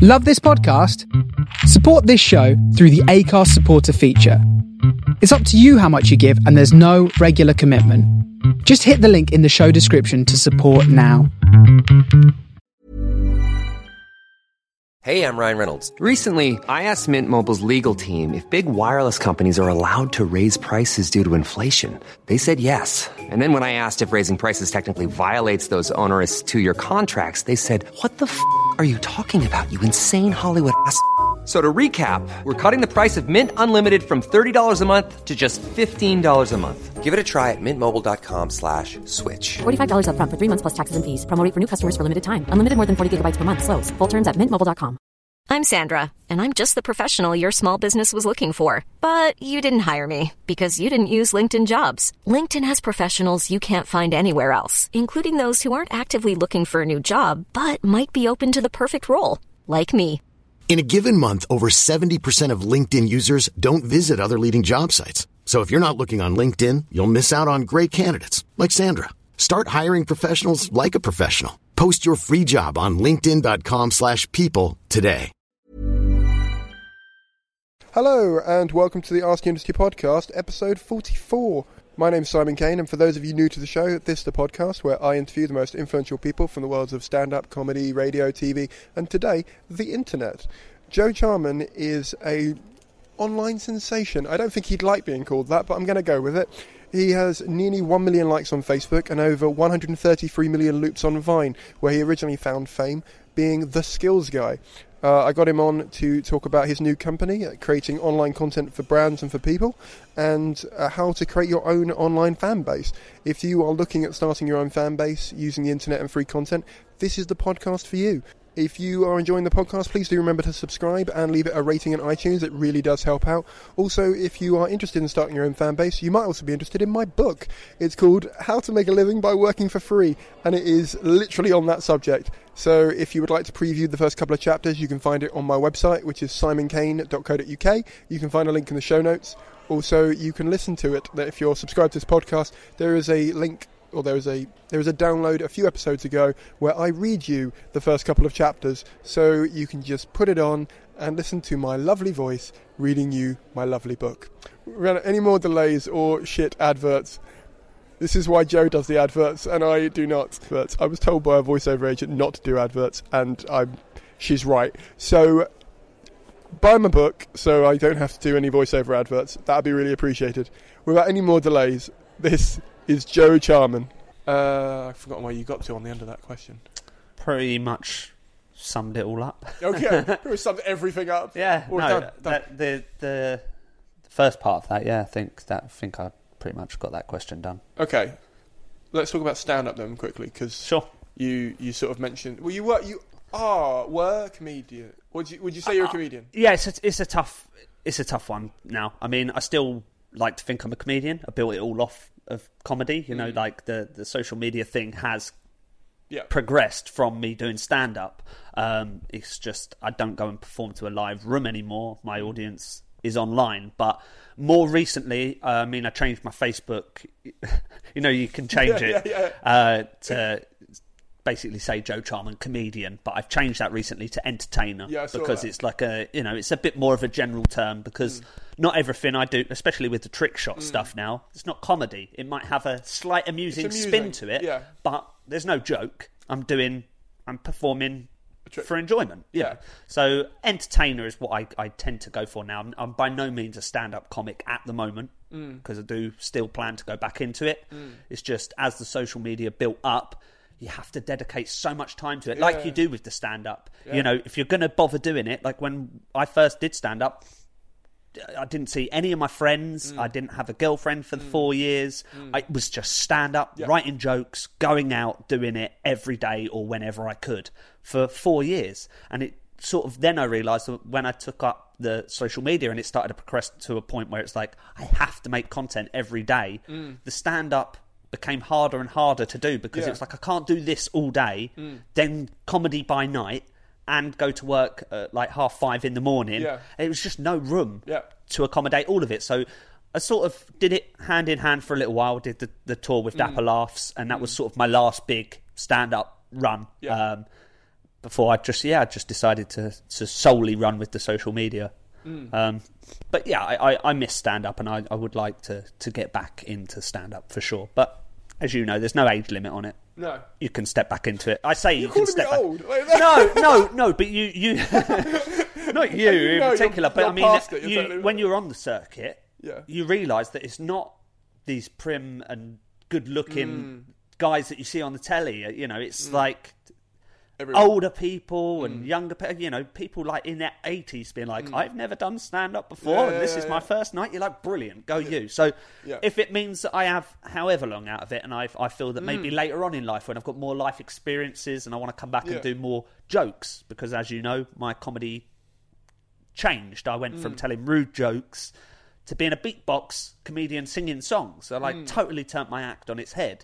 Love this podcast? Support this show through the Acast supporter feature. It's up to you how much you give, and there's no regular commitment. Just hit the link in the show description to support now. Hey, I'm Ryan Reynolds. Recently, I asked Mint Mobile's legal team if big wireless companies are allowed to raise prices due to inflation. They said yes. And then when I asked if raising prices technically violates those onerous two-year contracts, they said, "What the f*** are you talking about, you insane Hollywood ass?" So to recap, we're cutting the price of Mint Unlimited from $30 a month to just $15 a month. Give it a try at mintmobile.com/switch. $45 up front for 3 months plus taxes and fees. Promo rate for new customers for limited time. Unlimited more than 40 gigabytes per month. Slows full terms at mintmobile.com. I'm Sandra, and I'm just the professional your small business was looking for. But you didn't hire me because you didn't use LinkedIn Jobs. LinkedIn has professionals you can't find anywhere else, including those who aren't actively looking for a new job, but might be open to the perfect role, like me. In a given month, over 70% of LinkedIn users don't visit other leading job sites. So if you're not looking on LinkedIn, you'll miss out on great candidates like Sandra. Start hiring professionals like a professional. Post your free job on linkedin.com/people today. Hello and welcome to the Ask Industry Podcast, episode 44. My name's Simon Kane, and for those of you new to the show, this is the podcast where I interview the most influential people from the worlds of stand-up, comedy, radio, TV, and today, the internet. Joe Charman is a online sensation. I don't think he'd like being called that, but I'm going to go with it. He has nearly 1 million likes on Facebook and over 133 million loops on Vine, where he originally found fame being the skills guy. I got him on to talk about his new company, creating online content for brands and for people, and how to create your own online fan base. If you are looking at starting your own fan base using the internet and free content, this is the podcast for you. If you are enjoying the podcast, please do remember to subscribe and leave it a rating in iTunes. It really does help out. Also, if you are interested in starting your own fan base, you might also be interested in my book. It's called How to Make a Living by Working for Free, and it is literally on that subject. So if you would like to preview the first couple of chapters, you can find it on my website, which is simonkane.co.uk. You can find a link in the show notes. Also, you can listen to it. If you're subscribed to this podcast, there is a link, or there is a download a few episodes ago where I read you the first couple of chapters, so you can just put it on and listen to my lovely voice reading you my lovely book. Without any more delays or shit adverts, this is why Joe does the adverts and I do not. But I was told by a voiceover agent not to do adverts, and she's right. So buy my book so I don't have to do any voiceover adverts. That would be really appreciated. Without any more delays, this is Joe Charman. I've forgotten where you got to on the end of that question. Pretty much summed it all up. Okay, we summed everything up. Yeah, done. The first part of that, yeah, I think I pretty much got that question done. Okay, let's talk about stand-up then quickly, because sure. You sort of mentioned, well, you were a comedian. Would you say you're a comedian? Yeah, it's a tough one now. I mean, I still like to think I'm a comedian. I built it all off of comedy, you know, like the social media thing has progressed from me doing stand-up. It's just I don't go and perform to a live room anymore. My audience is online. But more recently, I mean, I changed my Facebook. You know, you can change it to basically say Joe Charman comedian, but I've changed that recently to entertainer because it's like it's a bit more of a general term, because not everything I do, especially with the trick shot stuff now, it's not comedy. It might have a slight amusing spin to it, but there's no joke. I'm performing for enjoyment. Yeah. So entertainer is what I tend to go for now. I'm by no means a stand-up comic at the moment, because I do still plan to go back into it. It's just as the social media built up, you have to dedicate so much time to it, like you do with the stand-up. You know, if you're going to bother doing it, like when I first did stand-up, I didn't see any of my friends. I didn't have a girlfriend for 4 years. I was just stand-up, writing jokes, going out, doing it every day or whenever I could for 4 years. And it sort of, then I realised that when I took up the social media and it started to progress to a point where it's like, I have to make content every day, the stand-up became harder and harder to do, because it's like I can't do this all day, then comedy by night, and go to work at like 5:30 in the morning. It was just no room to accommodate all of it. So I sort of did it hand in hand for a little while, did the tour with Dapper Laughs, and that was sort of my last big stand-up run. before I just decided to solely run with the social media. But yeah, I miss stand-up, and I would like to get back into stand-up for sure. But as you know, there's no age limit on it. No. You can step back into it. I say you can step back. Old? Like No, but you not you in particular, but I mean, when you're on the circuit, you realise that it's not these prim and good-looking guys that you see on the telly. You know, it's like older people and younger people, you know, people like in their 80s being like, I've never done stand-up before, and this is my first night. You're like, brilliant, go you. So if it means that I have however long out of it, and I feel that maybe later on in life, when I've got more life experiences and I want to come back and do more jokes, because as you know, my comedy changed. I went from telling rude jokes to being a beatbox comedian singing songs. So I totally turned my act on its head.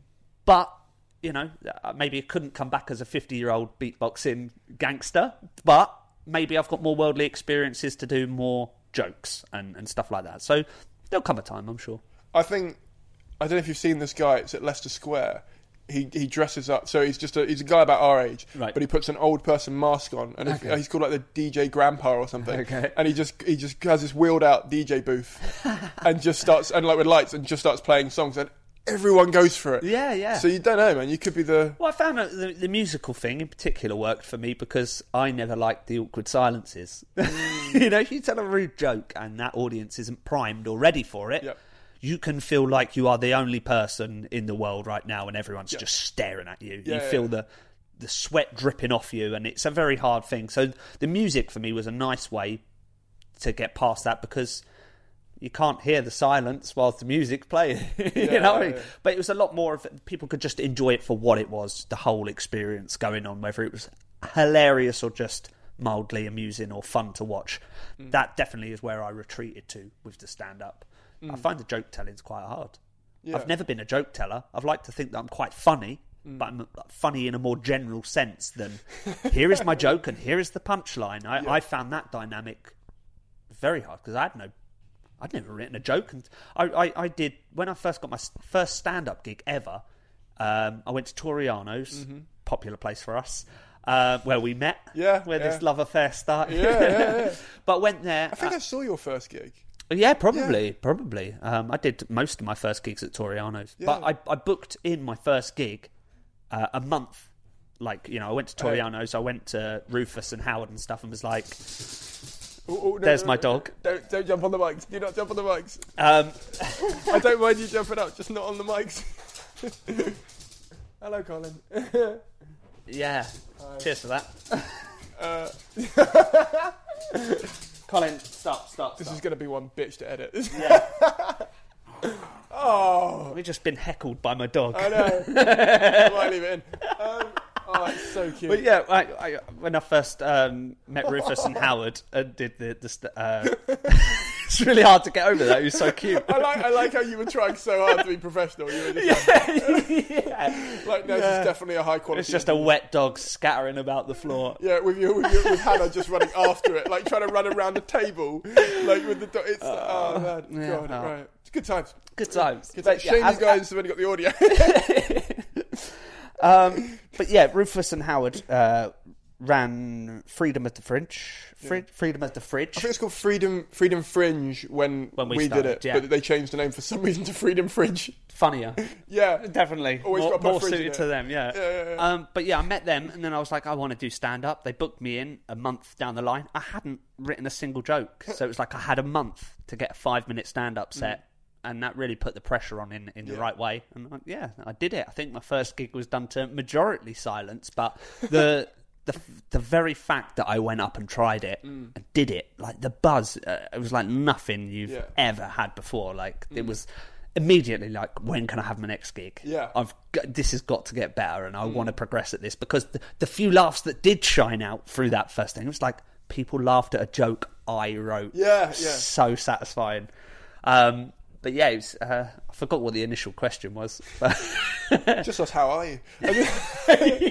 But you know, maybe it couldn't come back as a 50-year-old beatboxing gangster, but maybe I've got more worldly experiences to do more jokes and stuff like that. So there'll come a time, I'm sure. I don't know if you've seen this guy, it's at Leicester Square. He dresses up, so he's a guy about our age, right. But he puts an old person mask on, and he's called like the DJ Grandpa or something. Okay. And he just has this wheeled out DJ booth, and just starts, and like with lights, and just starts playing songs, and everyone goes for it. Yeah. So you don't know, man. You could be the... Well, I found that the musical thing in particular worked for me because I never liked the awkward silences. You know, if you tell a rude joke and that audience isn't primed or ready for it, you can feel like you are the only person in the world right now and everyone's just staring at you. You feel the sweat dripping off you, and it's a very hard thing. So the music for me was a nice way to get past that, because you can't hear the silence whilst the music's playing, you know? But it was a lot more of it. People could just enjoy it for what it was, the whole experience going on, whether it was hilarious or just mildly amusing or fun to watch. That definitely is where I retreated to with the stand-up. I find the joke telling's quite hard. I've never been a joke teller. I've liked to think that I'm quite funny, but I'm funny in a more general sense than here is my joke and here is the punchline. I found that dynamic very hard because I'd never written a joke. And I did, when I first got my first stand-up gig ever, I went to Toriano's, popular place for us, where we met, where this love affair started. But went there. I think I saw your first gig. Yeah, probably. I did most of my first gigs at Toriano's. Yeah. But I booked in my first gig a month. Like, you know, I went to Toriano's, I went to Rufus and Howard and stuff, and was like... There's my dog. Don't jump on the mics. Do not jump on the mics. I don't mind you jumping up, just not on the mics. Hello, Colin. Yeah. Cheers for that. Colin, stop. This is going to be one bitch to edit. Yeah. Oh. We've just been heckled by my dog. I know. I might leave it in. Oh, it's so cute. But yeah, I when I first met Rufus and Howard and did it's really hard to get over that. It was so cute. I like how you were trying so hard to be professional. You were just like, no, this is definitely a high quality. It's just a wet dog scattering about the floor. Yeah, with Hannah just running after it, like trying to run around the table, like with the dog. It's man, God, right. It's good times. Good times. Shame you guys have only got the audio. But yeah, Rufus and Howard ran Freedom at the Fringe. Freedom at the Fridge. I think it's called Freedom Fringe when we did it, but they changed the name for some reason to Freedom Fringe. Funnier. Yeah. Definitely. Always more suited to them, yeah. But yeah, I met them, and then I was like, I want to do stand-up. They booked me in a month down the line. I hadn't written a single joke, so it was like I had a month to get a 5-minute stand-up set. And that really put the pressure on in the right way. And I did it. I think my first gig was done to majority silence, but the very fact that I went up and tried it and did it, like the buzz, it was like nothing you've ever had before. Like it was immediately like, when can I have my next gig? Yeah, this has got to get better, and I want to progress at this, because the few laughs that did shine out through that first thing, it was like people laughed at a joke I wrote. Yeah, so satisfying. But yeah, it was, I forgot what the initial question was. Just ask, how are you? You've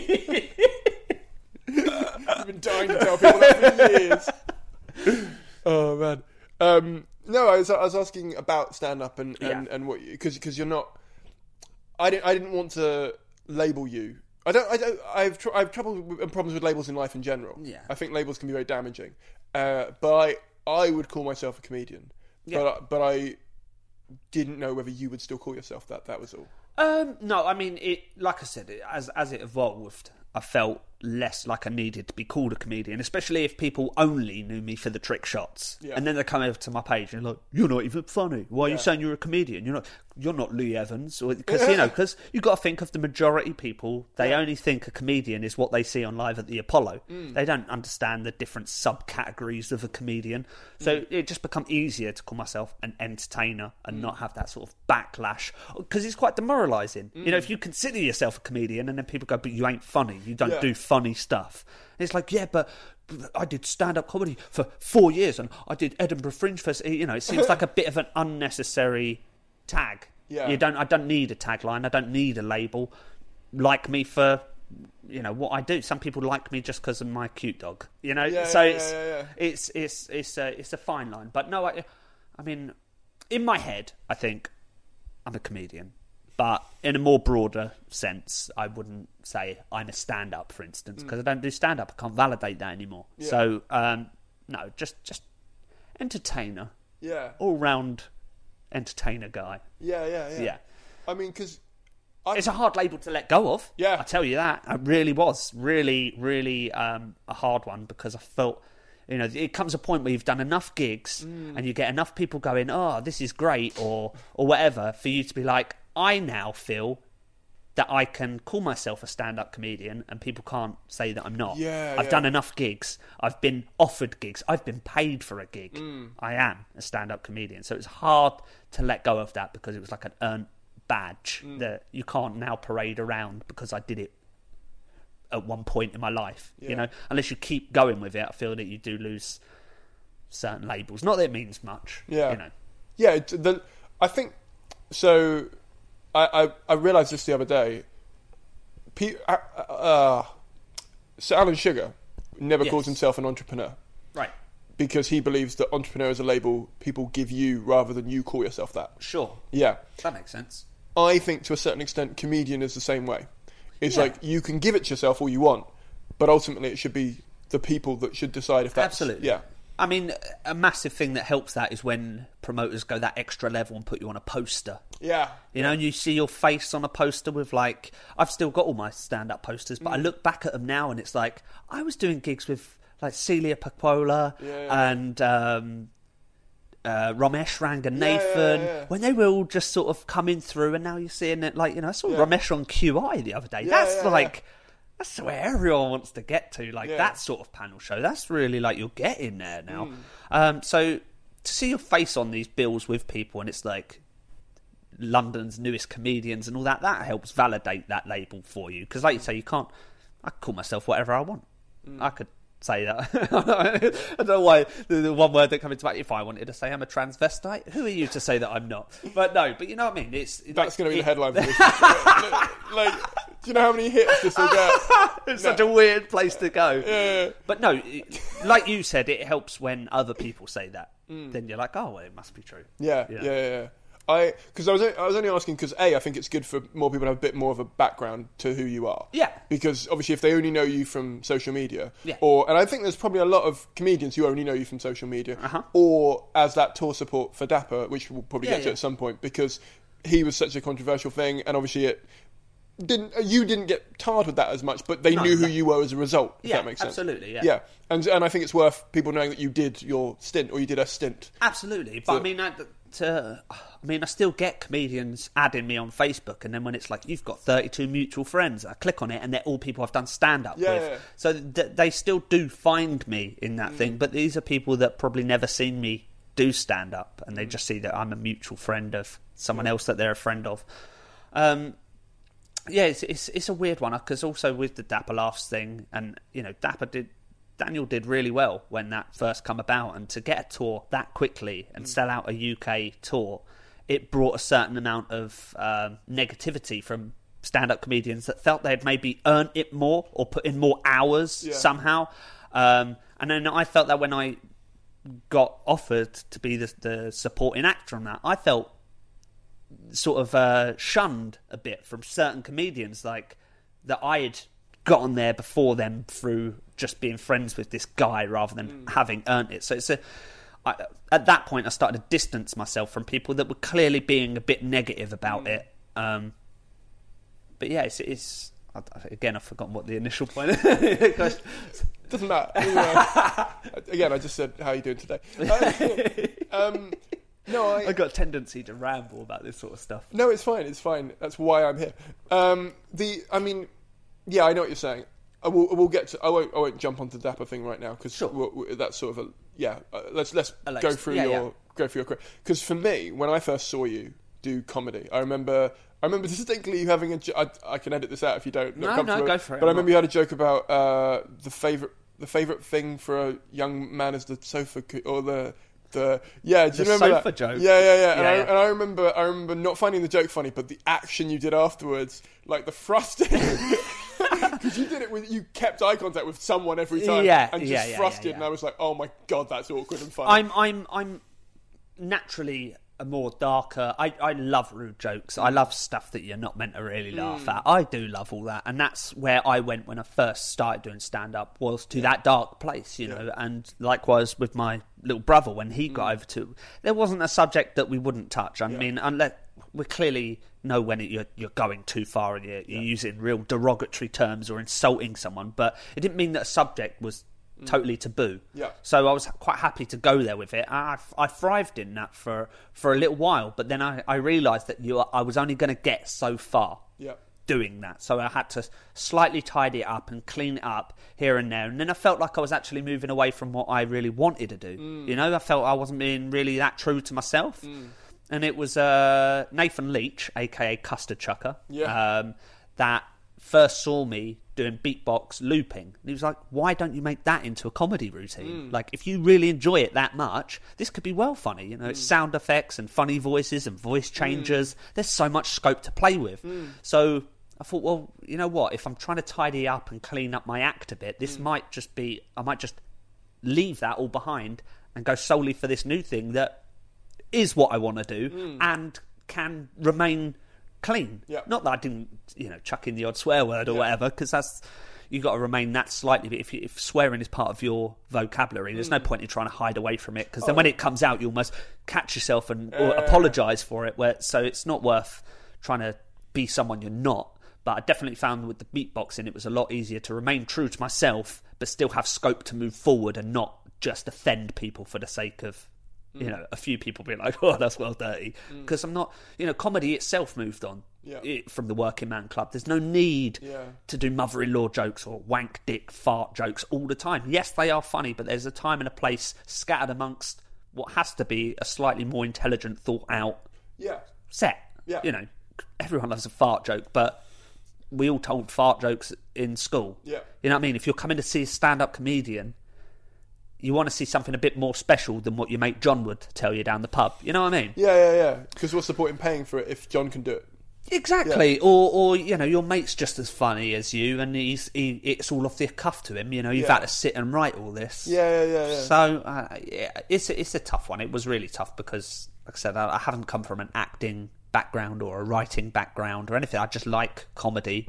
been dying to tell people that for years. Oh man. No, I was asking about stand-up and what, because you're not. I didn't want to label you I've trouble and problems with labels in life in general. Yeah. I think labels can be very damaging. But I would call myself a comedian. Yeah. But I didn't know whether you would still call yourself that. That was all. No, I mean, like I said, as it evolved, I felt less like I needed to be called a comedian, especially if people only knew me for the trick shots. Yeah. And then they come over to my page and they're like, "You're not even funny. Why are you saying you're a comedian? You're not Lee Evans." Because you've got to think of the majority people. They only think a comedian is what they see on Live at the Apollo. They don't understand the different subcategories of a comedian. So it just become easier to call myself an entertainer and not have that sort of backlash, because it's quite demoralising. If you consider yourself a comedian and then people go, "But you ain't funny. You don't do funny stuff." It's like, yeah, but I did stand-up comedy for 4 years and I did Edinburgh Fringe Festival. It seems like a bit of an unnecessary tag. Yeah. I don't need a tagline. I don't need a label. Like me for what I do. Some people like me just because of my cute dog. It's a fine line. But no, I mean, in my head, I think I'm a comedian. But in a more broader sense, I wouldn't say I'm a stand-up, for instance, because I don't do stand-up. I can't validate that anymore. Yeah. So, no, just entertainer. Yeah. All-round entertainer guy. Yeah. I mean, because... It's a hard label to let go of. Yeah. I tell you that. It really was. Really, really a hard one, because I felt... it comes a point where you've done enough gigs and you get enough people going, "Oh, this is great," or whatever, for you to be like, I now feel that I can call myself a stand-up comedian and people can't say that I'm not. I've done enough gigs. I've been offered gigs. I've been paid for a gig. I am a stand-up comedian. So it's hard to let go of that, because it was like an earned badge that you can't now parade around because I did it at one point in my life. Unless you keep going with it, I feel that you do lose certain labels. Not that it means much. Yeah. I think so. I realised this the other day. Sir Alan Sugar never calls himself an entrepreneur. Right. Because he believes that entrepreneur is a label people give you rather than you call yourself that. Sure. Yeah. That makes sense. I think to a certain extent comedian is the same way. It's like you can give it to yourself all you want, but ultimately it should be the people that should decide if that's... Absolutely. Yeah. I mean, a massive thing that helps that is when promoters go that extra level and put you on a poster. Yeah. And you see your face on a poster with, like... I've still got all my stand-up posters, but I look back at them now and it's like, I was doing gigs with, like, Celia Pacola and Ramesh Ranganathan, when they were all just sort of coming through, and now you're seeing it, like, I saw Ramesh on QI the other day. That's where everyone wants to get to, that sort of panel show. That's really like you're getting there now. So to see your face on these bills with people, and it's like London's newest comedians and all that helps validate that label for you. Because like you say, I call myself whatever I want. I could say that. I don't know why the one word that comes into mind. If I wanted to say I'm a transvestite, who are you to say that I'm not? But no, but you know what I mean. That's going to be the headline for this. Do you know how many hits this will get? It's such a weird place to go. Yeah. But no, like you said, it helps when other people say that. Then you're like, oh, well, it must be true. Yeah. Because I was only asking because I think it's good for more people to have a bit more of a background to who you are. Yeah. Because obviously, if they only know you from social media, and I think there's probably a lot of comedians who only know you from social media, or as that tour support for Dapper, which we'll probably get to at some point, because he was such a controversial thing, and obviously you didn't get tarred with that as much, but they knew who you were as a result. If that makes sense. Absolutely. Yeah. And I think it's worth people knowing that you did your stint, or you did a stint. Absolutely, but I mean, I still get comedians adding me on Facebook, and then when it's like, you've got 32 mutual friends, I click on it, and they're all people I've done stand-up with. Yeah. So they still do find me in that thing, but these are people that probably never seen me do stand-up, and they just see that I'm a mutual friend of someone else that they're a friend of. It's a weird one, because also with the Dapper Laughs thing, and, Daniel did really well when that first come about, and to get a tour that quickly and sell out a UK tour, it brought a certain amount of negativity from stand-up comedians that felt they'd maybe earned it more or put in more hours somehow. And then I felt that when I got offered to be the supporting actor on that, I felt sort of shunned a bit from certain comedians, like, that I'd gotten there before them through just being friends with this guy rather than having earned it. So at that point, I started to distance myself from people that were clearly being a bit negative about it. But yeah, it's again, I've forgotten what the initial point is. Doesn't matter. Again, I just said, how are you doing today? No, I've got a tendency to ramble about this sort of stuff. No, it's fine. That's why I'm here. Yeah, I know what you're saying. We'll get to. I won't jump onto the Dapper thing right now because that's sort of let's go through your career. Because for me, when I first saw you do comedy, I remember distinctly you having I can edit this out if you don't. No, go for it. But I remember you had a joke about the favorite thing for a young man is the sofa or the. Do you remember sofa that joke? Yeah. And I remember not finding the joke funny, but the action you did afterwards, like the thrusting, because you did it you kept eye contact with someone every time, and just thrusted, and I was like, oh my god, that's awkward and funny. I'm naturally a more darker. I love rude jokes. I love stuff that you're not meant to really laugh at. I do love all that, and that's where I went when I first started doing stand-up, was to that dark place, you know. And likewise with my little brother, when he got over to, there wasn't a subject that we wouldn't touch. I mean, unless we clearly know when you're going too far and you're using real derogatory terms or insulting someone, but it didn't mean that a subject was totally taboo. So I was quite happy to go there with it. I thrived in that for a little while, but then I realised that I was only going to get so far doing that. So I had to slightly tidy it up and clean it up here and there. And then I felt like I was actually moving away from what I really wanted to do. You know, I felt I wasn't being really that true to myself. And it was Nathan Leach, a.k.a. Custard Chucker, that first saw me doing beatbox looping. And he was like, why don't you make that into a comedy routine? Like, if you really enjoy it that much, this could be well funny. You know, it's sound effects and funny voices and voice changers. There's so much scope to play with. So I thought, well, you know what? If I'm trying to tidy up and clean up my act a bit, this might just be, I might just leave that all behind and go solely for this new thing that is what I want to do and can remain clean. Not that I didn't, chuck in the odd swear word or whatever, because that's, you got to remain that slightly. But if swearing is part of your vocabulary, there's no point in trying to hide away from it, because then when it comes out, you almost catch yourself and or apologise for it. So it's not worth trying to be someone you're not. But I definitely found with the beatboxing, it was a lot easier to remain true to myself, but still have scope to move forward and not just offend people for the sake of, a few people being like, oh, that's well dirty. Because I'm not, comedy itself moved on from the working man club. There's no need to do mother-in-law jokes or wank dick fart jokes all the time. Yes, they are funny, but there's a time and a place scattered amongst what has to be a slightly more intelligent, thought out set. Everyone loves a fart joke, but we all told fart jokes in school. You know what I mean? If you're coming to see a stand-up comedian, you want to see something a bit more special than what your mate John would tell you down the pub. You know what I mean? Yeah. Because what's the point in paying for it if John can do it? Exactly. Or your mate's just as funny as you, and it's all off the cuff to him. You've had to sit and write all this. Yeah. So it's a tough one. It was really tough because, like I said, I haven't come from an acting background or a writing background or anything. I just like comedy,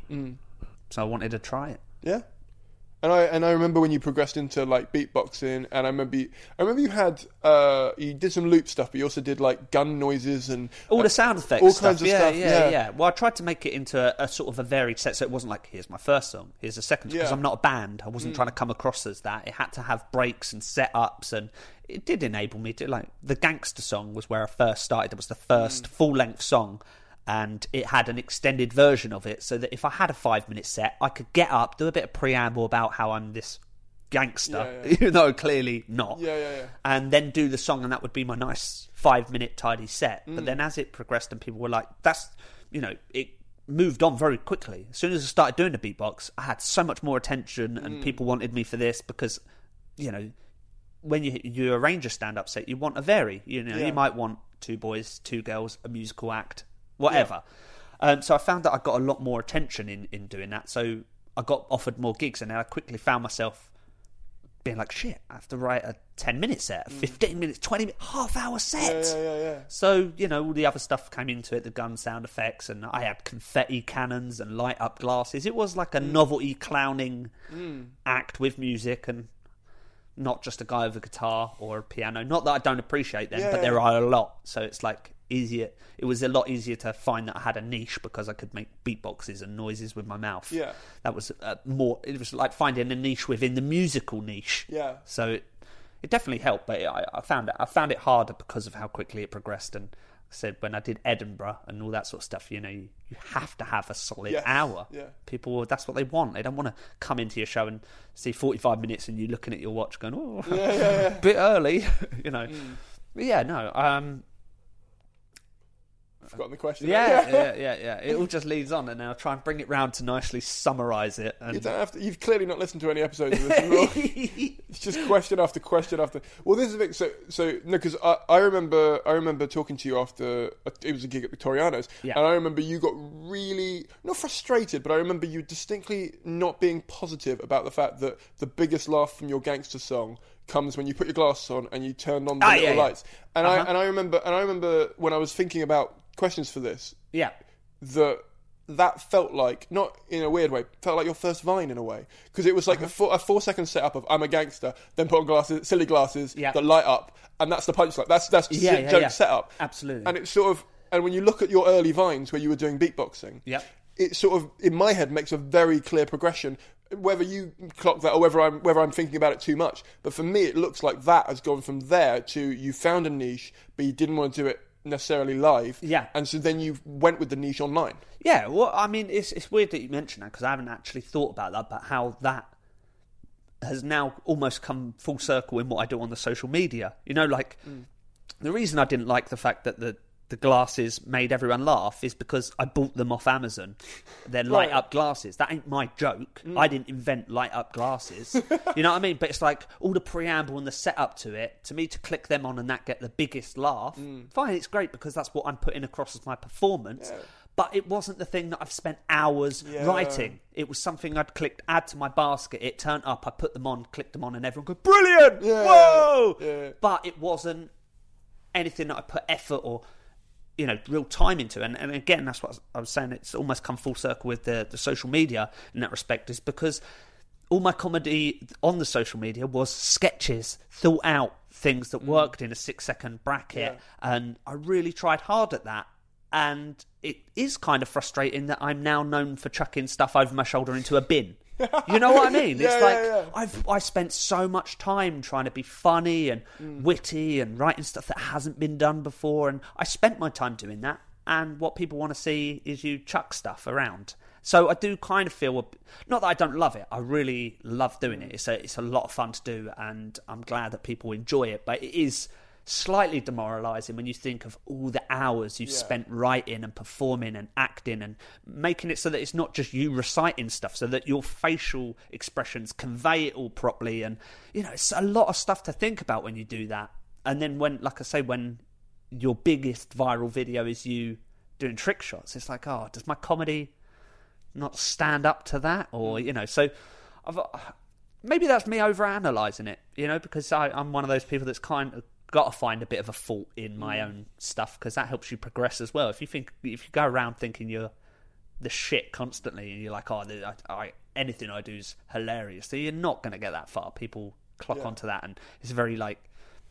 so I wanted to try it. Yeah. And I remember when you progressed into like beatboxing, and I remember you had you did some loop stuff, but you also did like gun noises and all the sound effects, all kinds of stuff. Yeah. Well, I tried to make it into a sort of a varied set, so it wasn't like, here's my first song, here's a second, because I'm not a band. I wasn't trying to come across as that. It had to have breaks and setups, and it did enable me to, like, the Gangster song was where I first started. It was the first full length song. And it had an extended version of it, so that if I had a 5-minute set, I could get up, do a bit of preamble about how I'm this gangster, even though clearly not, and then do the song, and that would be my nice 5-minute tidy set. But then as it progressed and people were like, that's, it moved on very quickly. As soon as I started doing the beatbox, I had so much more attention, and people wanted me for this because, when you arrange a stand-up set, you want to vary. You might want 2 boys, 2 girls, a musical act, whatever. So I found that I got a lot more attention in doing that. So I got offered more gigs, and then I quickly found myself being like, shit, I have to write a 10-minute set, a 15 minutes, 20 minutes, half-hour set. Yeah. So, you know, all the other stuff came into it, the gun sound effects, and I had confetti cannons and light-up glasses. It was like a novelty clowning act with music, and not just a guy with a guitar or a piano. Not that I don't appreciate them, but there are a lot. So it's like easier. It was a lot easier to find that I had a niche because I could make beatboxes and noises with my mouth. Yeah, that was more. It was like finding a niche within the musical niche. Yeah. So it definitely helped, but I found it harder because of how quickly it progressed. And I said, when I did Edinburgh and all that sort of stuff, you know, you have to have a solid hour. Yeah. People, that's what they want. They don't want to come into your show and see 45 minutes and you looking at your watch going, oh, a bit early, you know. But yeah, no. I've forgotten the question. Yeah. It all just leads on, and now I'll try and bring it round to nicely summarise it. And... You don't have to. You've clearly not listened to any episodes of this. It's just question after question after. Well, this is a bit. So no, because I remember talking to you after it was a gig at Victoriano's, and I remember you got really not frustrated, but I remember you distinctly not being positive about the fact that the biggest laugh from your gangster song comes when you put your glasses on and you turn on the little lights. And I remember when I was thinking about questions for this. Yeah. That felt like, not in a weird way, felt like your first Vine in a way. Because it was like a 4-second setup of I'm a gangster, then put on glasses, silly glasses that light up, and that's the punchline. That's joke setup. Absolutely. And it's sort of, and when you look at your early Vines where you were doing beatboxing, it sort of, in my head, makes a very clear progression. Whether you clock that or whether I'm thinking about it too much. But for me, it looks like that has gone from there to you found a niche, but you didn't want to do it necessarily live. Yeah. And so then you went with the niche online. Yeah, well, I mean, it's weird that you mention that because I haven't actually thought about that, but how that has now almost come full circle in what I do on the social media. You know, like, the reason I didn't like the fact that the glasses made everyone laugh is because I bought them off Amazon. They're light-up glasses. That ain't my joke. I didn't invent light-up glasses. You know what I mean? But it's like all the preamble and the setup to it, to me to click them on and that get the biggest laugh, fine, it's great because that's what I'm putting across as my performance. Yeah. But it wasn't the thing that I've spent hours writing. It was something I'd clicked add to my basket. It turned up, I put them on, clicked them on, and everyone go, brilliant! Yeah. Whoa! Yeah. But it wasn't anything that I put effort or, you know, real time into. And again, that's what I was saying. It's almost come full circle with the social media in that respect, is because all my comedy on the social media was sketches, thought out things that worked in a 6-second bracket. And I really tried hard at that. And it is kind of frustrating that I'm now known for chucking stuff over my shoulder into a bin. You know what I mean? I spent so much time trying to be funny and witty and writing stuff that hasn't been done before, and I spent my time doing that, and what people want to see is you chuck stuff around. So I do kind of feel, not that I don't love it, I really love doing it. It's a lot of fun to do, and I'm glad that people enjoy it, but it is slightly demoralising when you think of all the hours you've spent writing and performing and acting and making it so that it's not just you reciting stuff, so that your facial expressions convey it all properly. And, you know, it's a lot of stuff to think about when you do that. And then when, like I say, when your biggest viral video is you doing trick shots, it's like, oh, does my comedy not stand up to that? Or, you know, so maybe that's me overanalyzing it, you know, because I'm one of those people that's kind of got to find a bit of a fault in my own stuff, because that helps you progress as well. If you go around thinking you're the shit constantly and you're like, oh, anything I do is hilarious, so you're not going to get that far. People clock onto that, and it's very like,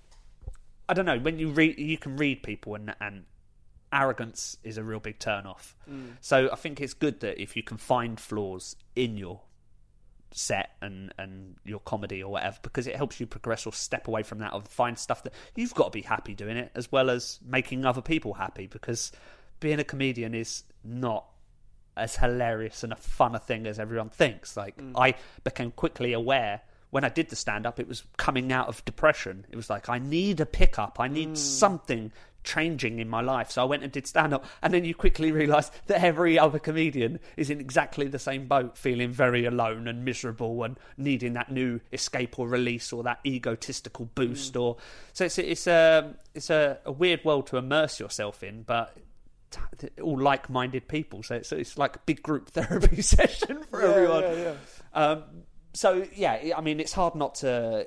I don't know, when you can read people, and arrogance is a real big turn off. So I think it's good that if you can find flaws in your set and your comedy or whatever, because it helps you progress or step away from that, or find stuff that you've got to be happy doing it, as well as making other people happy, because being a comedian is not as hilarious and a fun a thing as everyone thinks. Like, I became quickly aware when I did the stand-up, it was coming out of depression. It was like, I need a pickup, I need something changing in my life. So I went and did stand-up, and then you quickly realise that every other comedian is in exactly the same boat, feeling very alone and miserable and needing that new escape or release or that egotistical boost. Or so it's a weird world to immerse yourself in, but all like-minded people. So it's like a big group therapy session for everyone. So, yeah, I mean, it's hard not to,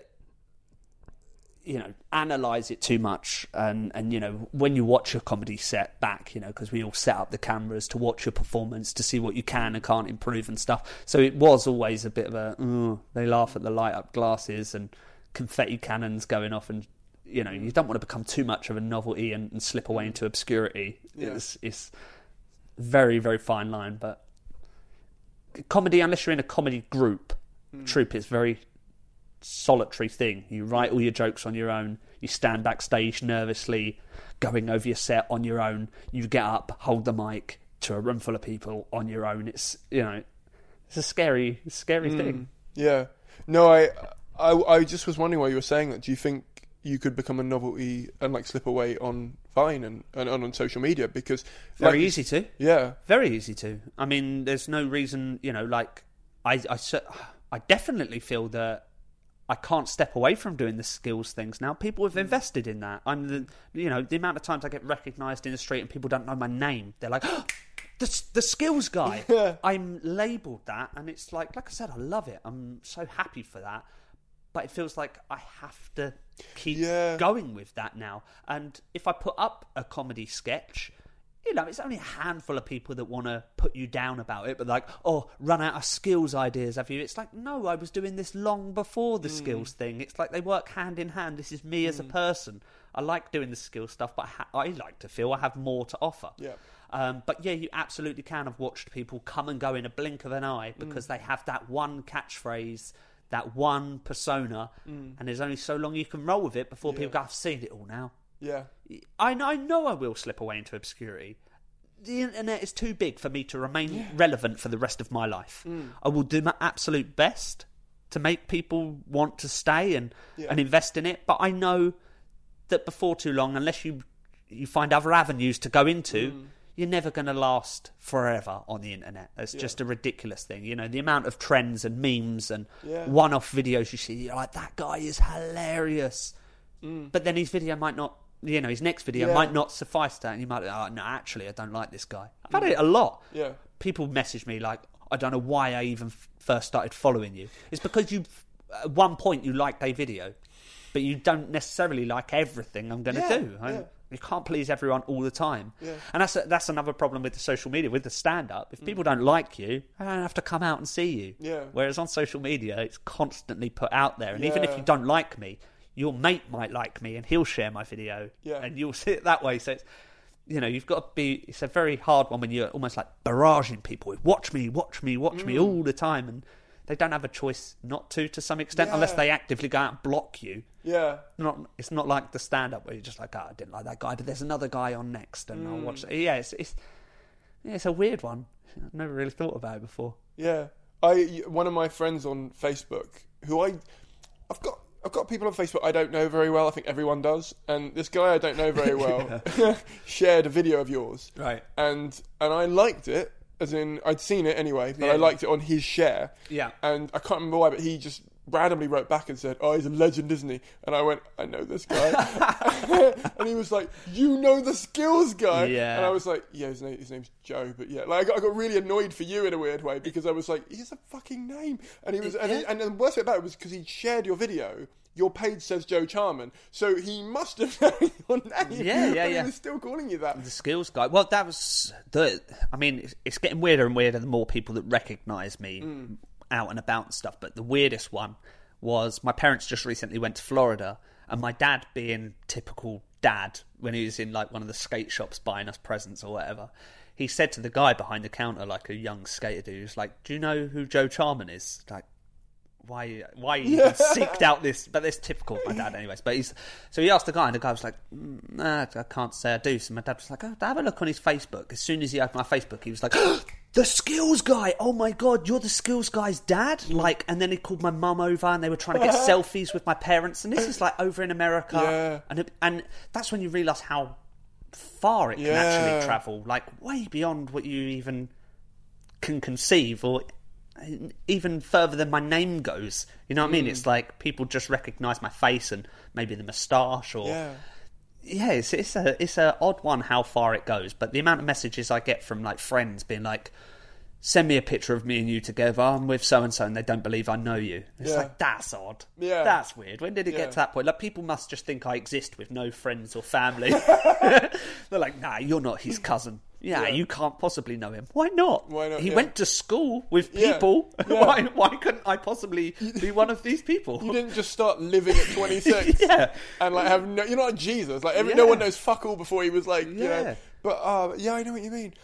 analyse it too much. And, when you watch your comedy set back, because we all set up the cameras to watch your performance, to see what you can and can't improve and stuff. So it was always a bit of they laugh at the light-up glasses and confetti cannons going off, and, you don't want to become too much of a novelty and slip away into obscurity. Yeah. It's very, very fine line, but comedy, unless you're in a comedy troupe, it's very solitary thing. You write all your jokes on your own. You stand backstage nervously, going over your set on your own. You get up, hold the mic to a room full of people on your own. It's it's a scary thing. Yeah. No, I just was wondering why you were saying that. Do you think you could become a novelty and slip away on Vine and on social media? Because very easy to. Yeah. Very easy to. I mean, there's no reason. I definitely feel that I can't step away from doing the skills things now. People have invested in that. The amount of times I get recognised in the street and people don't know my name. They're like, oh, the skills guy. Yeah. I'm labelled that, and it's like I said, I love it. I'm so happy for that. But it feels like I have to keep going with that now. And if I put up a comedy sketch, it's only a handful of people that want to put you down about it, but run out of skills ideas, have you? It's like, no, I was doing this long before the skills thing. It's like they work hand in hand. This is me as a person. I like doing the skills stuff, but I like to feel I have more to offer. Yeah. But yeah, you absolutely can. I've watched people come and go in a blink of an eye because they have that one catchphrase, that one persona, and there's only so long you can roll with it before people go, I've seen it all now. Yeah, I know I will slip away into obscurity. The internet is too big for me to remain relevant for the rest of my life. I will do my absolute best to make people want to stay and invest in it, but I know that before too long, unless you find other avenues to go into, you're never going to last forever on the internet. It's just a ridiculous thing. The amount of trends and memes and one-off videos you see, you're like, that guy is hilarious. But then his video might not, his next video might not suffice that, and you might be, no, actually, I don't like this guy. I've had it a lot. Yeah. People message me like, I don't know why I even first started following you. It's because at one point you liked a video, but you don't necessarily like everything I'm going to do. You can't please everyone all the time. Yeah. And that's another problem with the social media, with the stand-up. If people don't like you, they don't have to come out and see you. Yeah. Whereas on social media, it's constantly put out there. And even if you don't like me, your mate might like me and he'll share my video. Yeah. And you'll see it that way. So it's, you've got to be... It's a very hard one when you're almost like barraging people with watch me all the time. And they don't have a choice not to some extent, unless they actively go out and block you. Yeah. It's not like the stand-up where you're just like, I didn't like that guy, but there's another guy on next, and I'll watch it. Yeah, it's a weird one. I've never really thought about it before. Yeah. One of my friends on Facebook, who I've got people on Facebook I don't know very well. I think everyone does. And this guy I don't know very well shared a video of yours. Right. And I liked it. As in, I'd seen it anyway, but I liked it on his share. Yeah. And I can't remember why, but he just randomly wrote back and said, he's a legend, isn't he? And I went, I know this guy. And he was like, you know the skills guy? Yeah. And I was like, yeah, his name's Joe. But yeah, I got really annoyed for you in a weird way, because I was like, he's a fucking name. And he was, and the worst bit about it was because he shared your video. Your page says Joe Charman, so he must have known your name. Yeah. He was still calling you that. The skills guy. Well, that was it's getting weirder and weirder the more people that recognise me out and about and stuff. But the weirdest one was my parents just recently went to Florida, and my dad, being typical dad, when he was in one of the skate shops buying us presents or whatever, he said to the guy behind the counter, like a young skater dude, he was like, do you know who Joe Charman is? Like, why you even seeked out this? But that's typical of my dad anyways. But so he asked the guy, and the guy was like, nah, I can't say I do. So my dad was like, have a look on his Facebook. As soon as he opened my Facebook, he was like, the skills guy, oh my god, you're the skills guy's dad? And then he called my mum over, and they were trying to get selfies with my parents, and this is over in America. And that's when you realise how far it can actually travel, way beyond what you even can conceive, or even further than my name goes. You know what I mean? It's like people just recognise my face and maybe the moustache, or it's a odd one how far it goes. But the amount of messages I get from friends being like, send me a picture of me and you together. I'm with so-and-so and they don't believe I know you. It's like, that's odd. Yeah. That's weird. When did it get to that point? Like, people must just think I exist with no friends or family. They're like, nah, you're not his cousin. Yeah, you can't possibly know him. Why not? Why not? He went to school with people. Yeah. Why couldn't I possibly be one of these people? You didn't just start living at 26 and like have no... You're not Jesus. Like, no one knows fuck all before he was like, you know... But, I know what you mean.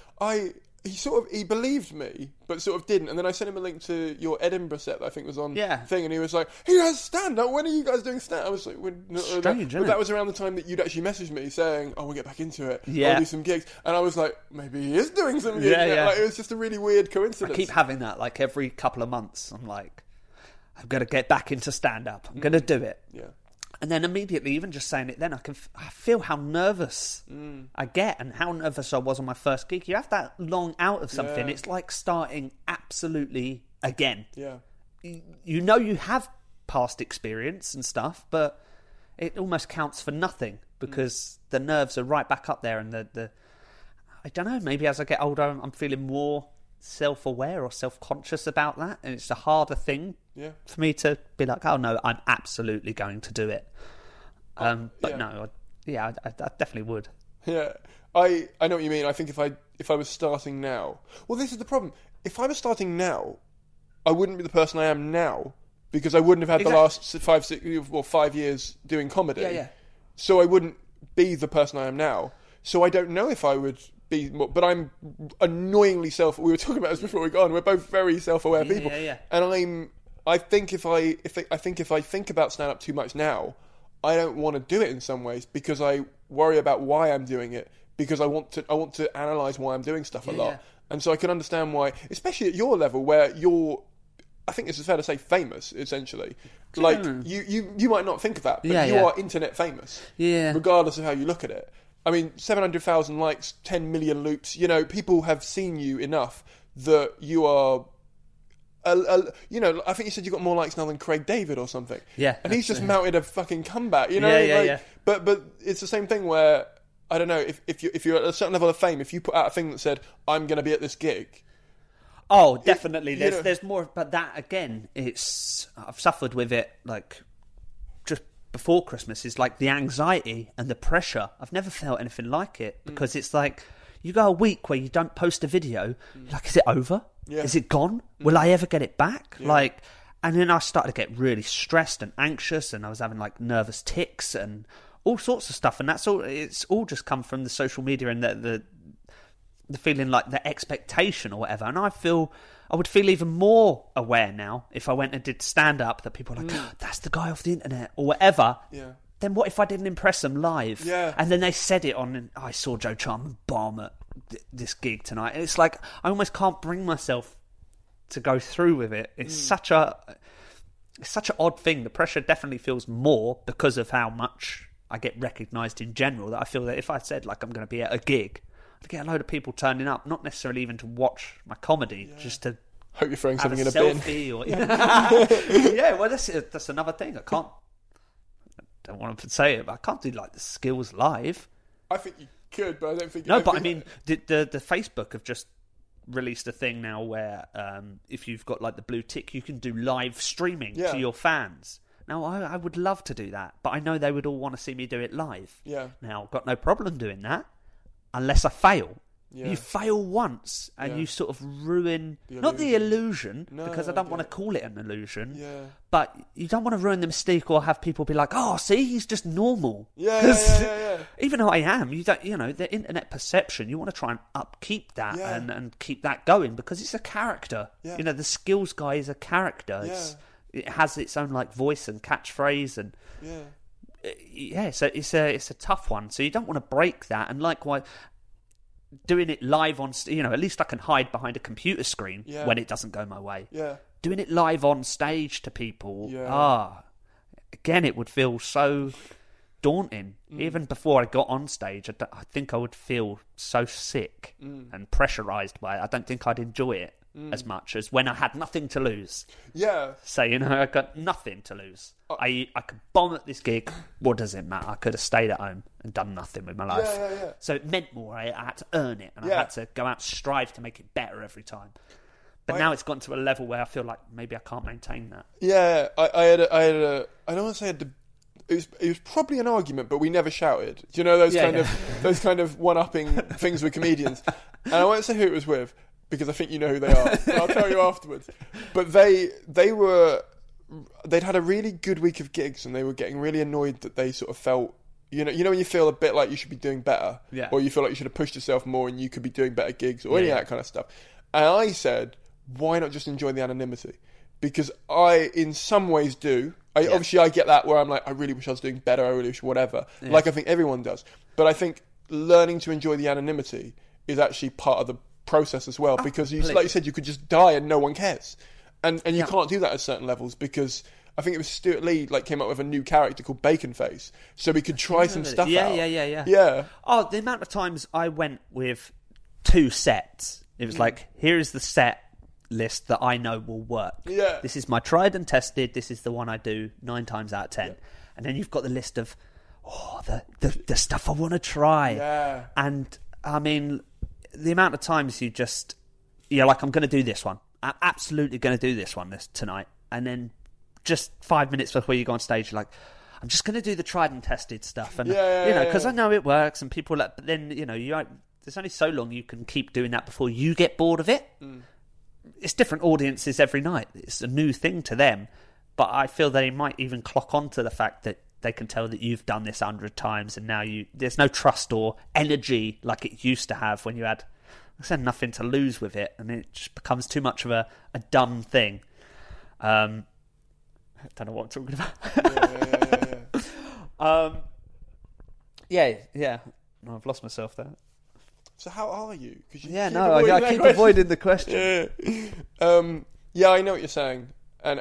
He believed me, but sort of didn't. And then I sent him a link to your Edinburgh set that I think was on thing, and he was like, he has stand-up, when are you guys doing stand-up? I was like, strange, but that was around the time that you'd actually messaged me saying, oh, we'll get back into it, I'll do some gigs. And I was like, maybe he is doing some gigs. Like, it was just a really weird coincidence. I keep having that, like, every couple of months. I'm like, I'm going to get back into stand-up. I'm going to do it. Yeah. And then immediately, even just saying it then, I feel how nervous I get and how nervous I was on my first gig. You have that long out of something. It's like starting absolutely again. Yeah. You know you have past experience and stuff, but it almost counts for nothing because the nerves are right back up there. And the I don't know, maybe as I get older, I'm feeling more self-aware or self-conscious about that, and it's a harder thing for me to be like, oh no, I'm absolutely going to do it. I definitely would. Yeah, I know what you mean. I think if I was starting now, well, this is the problem. If I was starting now, I wouldn't be the person I am now because I wouldn't have had the last 5 years doing comedy. Yeah. So I wouldn't be the person I am now. So I don't know if I would be more, but I'm annoyingly we were talking about this before we got on. We're both very self-aware people. And I think if I think about stand-up too much now, I don't want to do it in some ways because I worry about why I'm doing it, because I want to analyse why I'm doing stuff a lot. And so I can understand why, especially at your level where you're, I think this is fair to say, famous, essentially. Like, you might not think of that, but you are internet famous. Yeah. Regardless of how you look at it. I mean, 700,000 likes, 10 million loops. You know, people have seen you enough that you are... I think you said you got more likes now than Craig David or something. Yeah. And he's just mounted a fucking comeback, you know? But it's the same thing where, I don't know, if you're at a certain level of fame, if you put out a thing that said, I'm going to be at this gig... Oh, definitely. There's more, but that again, I've suffered with it like just before Christmas. Is like the anxiety and the pressure. I've never felt anything like it because it's like you go a week where you don't post a video. You're like, is it over? Yeah. Is it gone? Will I ever get it back? Yeah. Like, and then I started to get really stressed and anxious, and I was having like nervous tics and all sorts of stuff. And that's all. It's all just come from the social media and the feeling like the expectation or whatever. And I would feel even more aware now if I went and did stand-up that people are like, oh, that's the guy off the internet or whatever. Yeah. Then what if I didn't impress them live? Yeah. And then they said it on, I saw Joe Charman bomb at this gig tonight. And it's like, I almost can't bring myself to go through with it. It's such an odd thing. The pressure definitely feels more because of how much I get recognised in general, that I feel that if I said like I'm going to be at a gig, to get a load of people turning up, not necessarily even to watch my comedy, just to hope you're throwing something in a bin. Or, yeah, well, that's another thing. I don't want to say it, but I can't do like the skills live. I think you could, but I don't think. No, but I mean, the Facebook have just released a thing now where if you've got like the blue tick, you can do live streaming to your fans. Now, I would love to do that, but I know they would all want to see me do it live. Yeah. Now, I've got no problem doing that. Unless I fail. Yeah. You fail once and you sort of ruin not the illusion, because I don't want to call it an illusion, but you don't want to ruin the mystique or have people be like, oh, see, he's just normal. Yeah. Even though I am, the internet perception, you want to try and upkeep that and keep that going because it's a character. You know, the skills guy is a character. It has its own like voice and catchphrase and so it's a tough one. So you don't want to break that. And likewise, doing it live on, at least I can hide behind a computer screen when it doesn't go my way. Yeah. Doing it live on stage to people, again, it would feel so daunting. Even before I got on stage, I think I would feel so sick and pressurised by it. I don't think I'd enjoy it as much as when I had nothing to lose. Yeah. So, I got nothing to lose. I could bomb at this gig. What does it matter? I could have stayed at home and done nothing with my life. Yeah. So it meant more. I had to earn it, and I had to go out and strive to make it better every time. But now it's gotten to a level where I feel like maybe I can't maintain that. Yeah, I don't want to say it was probably an argument, but we never shouted. Do you know those kind of one-upping things with comedians? And I won't say who it was with because I think you know who they are. I'll tell you afterwards. But they'd had a really good week of gigs, and they were getting really annoyed that they sort of felt, you know when you feel a bit like you should be doing better, or you feel like you should have pushed yourself more and you could be doing better gigs, or any of that kind of stuff. And I said, why not just enjoy the anonymity? Because I, in some ways, do. Obviously, I get that where I'm like, I really wish I was doing better, I really wish whatever. Yeah. Like I think everyone does. But I think learning to enjoy the anonymity is actually part of the process as well. Because, like you said, you could just die and no one cares. And you can't do that at certain levels because I think it was Stuart Lee came up with a new character called Bacon Face. So we could try some stuff out. Yeah. Oh, the amount of times I went with 2 sets. It was like, here is the set list that I know will work. Yeah. This is my tried and tested. This is the one I do 9 times out of 10. Yeah. And then you've got the list of the stuff I want to try. Yeah. And I mean, the amount of times you just like, I'm going to do this one. I'm absolutely going to do this one tonight. And then just 5 minutes before you go on stage, you're like, I'm just going to do the tried and tested stuff. And because I know it works, and people but then there's only so long you can keep doing that before you get bored of it. It's different audiences every night. It's a new thing to them. But I feel they might even clock on to the fact that they can tell that you've done this 100 times and now there's no trust or energy like it used to have when you had nothing to lose with it, and it just becomes too much of a done thing. I don't know what I'm talking about. Yeah. No, I've lost myself there. So how are you? I keep avoiding the question. I know what you're saying, and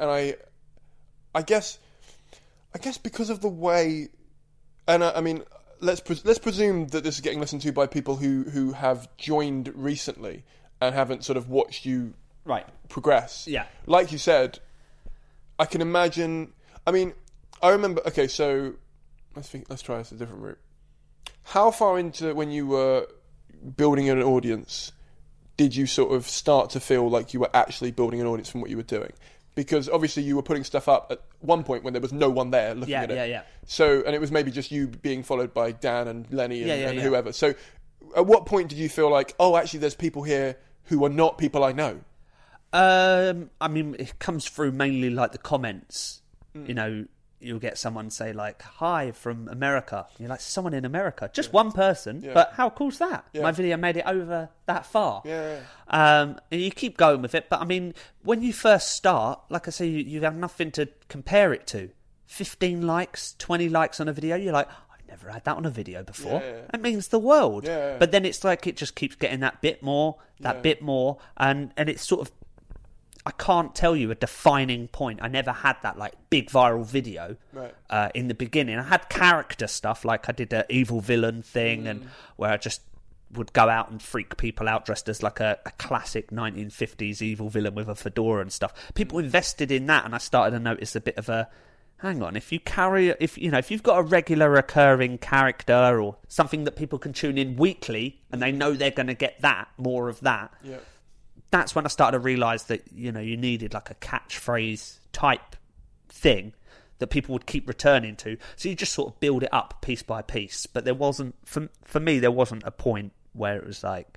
I guess because of the way, and I mean, let's presume that this is getting listened to by people who have joined recently and haven't sort of watched you progress. Yeah, like you said, I can imagine. I mean, I remember. Okay, so let's try this a different route. How far into when you were building an audience did you sort of start to feel like you were actually building an audience from what you were doing? Because obviously you were putting stuff up at one point when there was no one there looking at it. Yeah. So, and it was maybe just you being followed by Dan and Lenny and whoever. So at what point did you feel like, oh, actually there's people here who are not people I know? I mean, it comes through mainly like the comments. You'll get someone say like, hi from America. You're like, someone in America. Just one person, but how cool's that? Yeah. My video made it over that far. Yeah. And you keep going with it. But I mean, when you first start, like I say, you have nothing to compare it to. 15 likes, 20 likes on a video. You're like, I've never had that on a video before. Yeah. That means the world. Yeah. But then it's like, it just keeps getting that bit more, bit more. And it's sort of, I can't tell you a defining point. I never had that like big viral video in the beginning. I had character stuff, like I did an evil villain thing, and where I just would go out and freak people out dressed as like a classic 1950s evil villain with a fedora and stuff. People invested in that, and I started to notice a bit of a, hang on, if you've got a regular recurring character or something that people can tune in weekly and they know they're going to get more of that. Yeah. That's when I started to realise that, you needed like a catchphrase type thing that people would keep returning to. So you just sort of build it up piece by piece. But there wasn't, for me, there wasn't a point where it was like,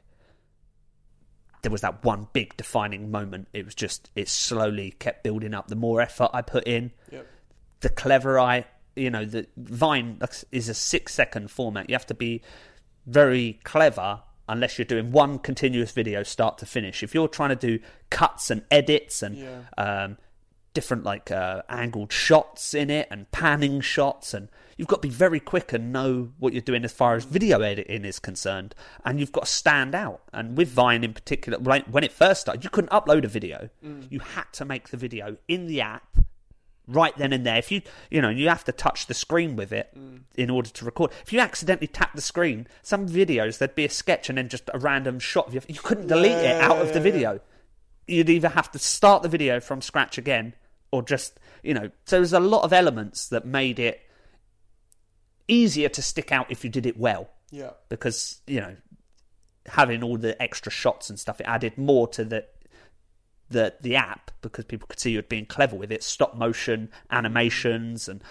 there was that one big defining moment. It was just, it slowly kept building up. The more effort I put in, the cleverer the Vine is a 6-second format. You have to be very clever unless you're doing one continuous video start to finish. If you're trying to do cuts and edits and different angled shots in it and panning shots, and you've got to be very quick and know what you're doing as far as video editing is concerned, and you've got to stand out. And with Vine in particular, when it first started, you couldn't upload a video. You had to make the video in the app right then and there. If you have to touch the screen with it in order to record. If you accidentally tap the screen, some videos, there'd be a sketch and then just a random shot. You couldn't delete it out of the video. You'd either have to start the video from scratch again or just, so there's a lot of elements that made it easier to stick out if you did it well. Yeah. Because, having all the extra shots and stuff, it added more to the app, because people could see you being clever with it, stop motion animations and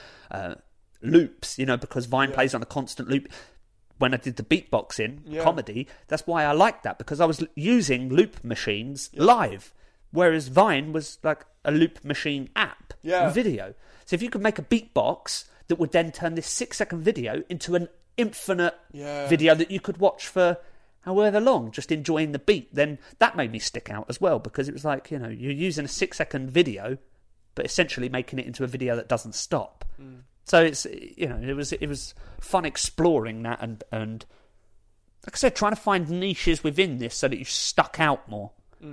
loops, because Vine plays on a constant loop. When I did the beatboxing comedy, that's why I liked that, because I was using loop machines live, whereas Vine was like a loop machine app video. So if you could make a beatbox that would then turn this 6-second video into an infinite video that you could watch for however long, just enjoying the beat, then that made me stick out as well, because it was like, you're using a 6-second video, but essentially making it into a video that doesn't stop. So it's, it was fun exploring that and like I said, trying to find niches within this so that you stuck out more.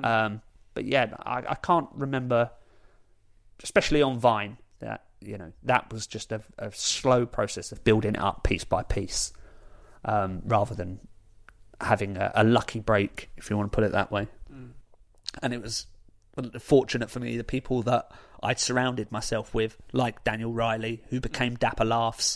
But yeah, I can't remember, especially on Vine, that that was just a slow process of building it up piece by piece, rather than having a lucky break, if you want to put it that way. And it was fortunate for me, the people that I'd surrounded myself with, like Daniel Riley, who became Dapper Laughs.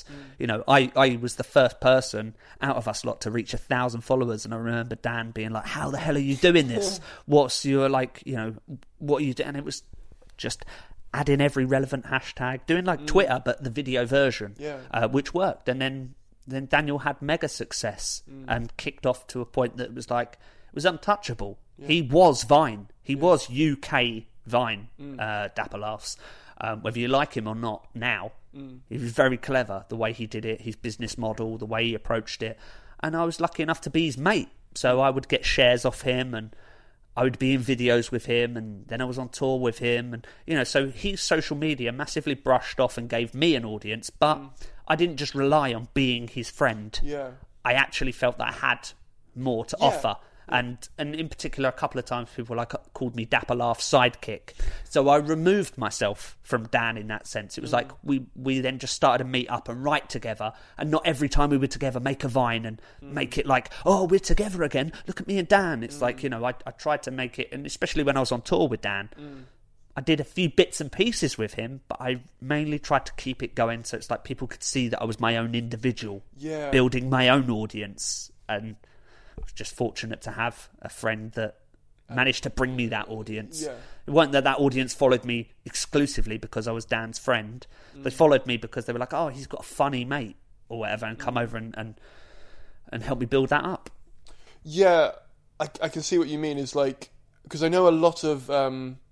I was the first person out of us lot to reach 1,000 followers, and I remember Dan being like, "How the hell are you doing this? What's your what are you doing?" And it was just adding every relevant hashtag, doing like Twitter but the video version, which worked. And then Daniel had mega success and kicked off to a point that was like, it was untouchable. He was Vine. He was UK Vine, Dapper Laughs. Whether you like him or not now, he was very clever, the way he did it, his business model, the way he approached it. And I was lucky enough to be his mate. So I would get shares off him, and I would be in videos with him, and then I was on tour with him. And, so his social media massively brushed off and gave me an audience, but I didn't just rely on being his friend. I actually felt that I had more to offer. And in particular, a couple of times people called me Dapper Laugh Sidekick. So I removed myself from Dan in that sense. It was like we then just started to meet up and write together, and not every time we were together make a Vine and make it like, oh, we're together again, look at me and Dan. It's like, I tried to make it, and especially when I was on tour with Dan, I did a few bits and pieces with him, but I mainly tried to keep it going so it's like people could see that I was my own individual, building my own audience. And I was just fortunate to have a friend that managed to bring me that audience. It wasn't that audience followed me exclusively because I was Dan's friend. They followed me because they were like, oh, he's got a funny mate or whatever, and come over and help me build that up. Yeah, I can see what you mean. Is like, because I know a lot of a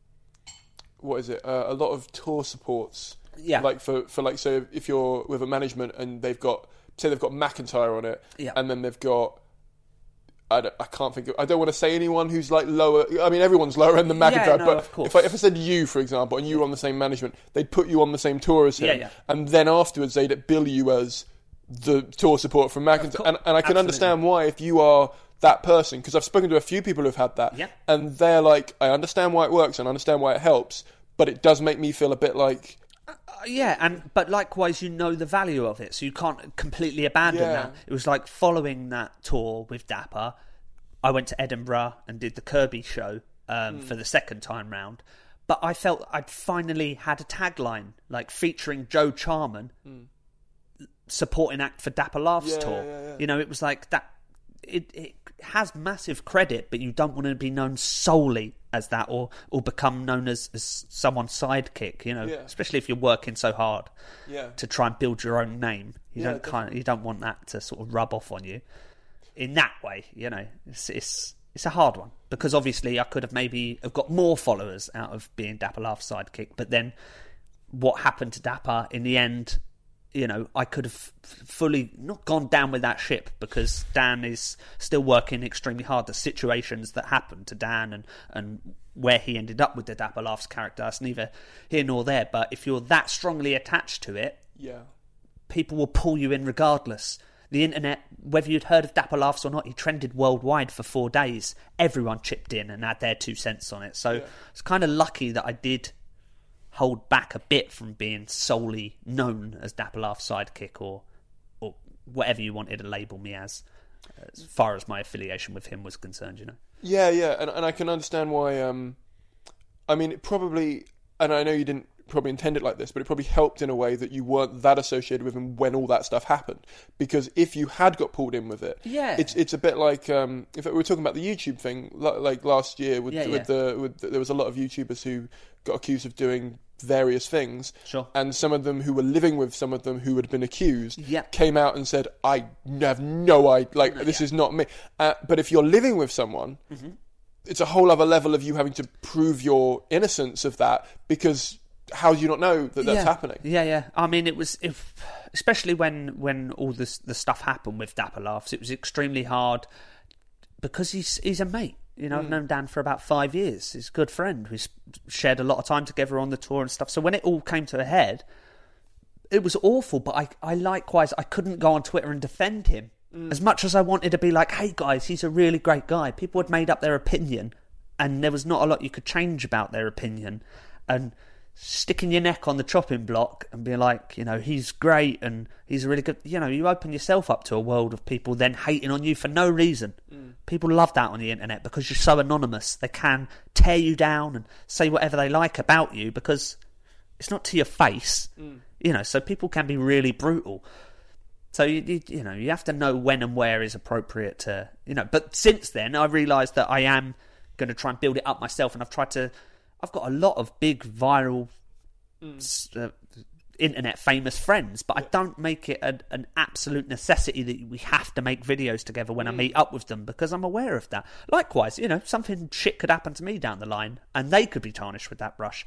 lot of tour supports. Like for like, so if you're with a management and they've got McIntyre on it, and then they've got, I don't want to say anyone who's like lower. I mean, everyone's lower end than McIntyre. But if I said you, for example, and you were on the same management, they'd put you on the same tour as him, and then afterwards they'd bill you as the tour support from McIntyre. And I can understand why, if you are that person, because I've spoken to a few people who've had that, and they're like, I understand why it works and I understand why it helps, but it does make me feel a bit like. But likewise, the value of it, so you can't completely abandon that. It was like following that tour with Dapper, I went to Edinburgh and did the Kirby show for the second time round, but I felt I'd finally had a tagline, like featuring Joe Charman, supporting act for Dapper Laughs tour. It was like that. It has massive credit, but you don't want to be known solely as that, or become known as someone's sidekick. Especially if you're working so hard to try and build your own name. You don't want that to sort of rub off on you in that way. It's a hard one, because obviously I could have maybe got more followers out of being Dapper Laugh's sidekick, but then what happened to Dapper in the end? I could have fully not gone down with that ship, because Dan is still working extremely hard. The situations that happened to Dan and where he ended up with the Dapper Laughs character, that's neither here nor there. But if you're that strongly attached to it, people will pull you in regardless. The internet, whether you'd heard of Dapper Laughs or not, he trended worldwide for 4 days. Everyone chipped in and had their 2 cents on it. So it's kind of lucky that I did hold back a bit from being solely known as Dapper Laugh's sidekick, or whatever you wanted to label me as far as my affiliation with him was concerned, and I can understand why. I mean, it probably, and I know you didn't probably intend it like this, but it probably helped in a way that you weren't that associated with him when all that stuff happened. Because if you had got pulled in with it, it's a bit like if we were talking about the YouTube thing, like last year there was a lot of YouTubers who got accused of doing various things, and some of them who were living with some of them who had been accused came out and said, I have no idea, this is not me. But if you're living with someone, it's a whole other level of you having to prove your innocence of that, because how do you not know that that's happening? I mean, it was, especially when all the stuff happened with Dapper Laughs, it was extremely hard because he's a mate. You know, I've known Dan for about 5 years. He's a good friend. We shared a lot of time together on the tour and stuff. So when it all came to a head, it was awful. But I likewise, I couldn't go on Twitter and defend him. As much as I wanted to be like, hey guys, he's a really great guy. People had made up their opinion, and there was not a lot you could change about their opinion. And sticking your neck on the chopping block and be like, you know, he's great and he's really good. You know, you open yourself up to a world of people then hating on you for no reason. People love that on the internet because you're so anonymous. They can tear you down and say whatever they like about you because it's not to your face. You know, so people can be really brutal. So, you know, you have to know when and where is appropriate to, you know. But since then, I realised that I am going to try and build it up myself. And I've got a lot of big viral internet famous friends, but I don't make it an absolute necessity that we have to make videos together when I meet up with them, because I'm aware of that. Likewise, you know, something shit could happen to me down the line and they could be tarnished with that brush.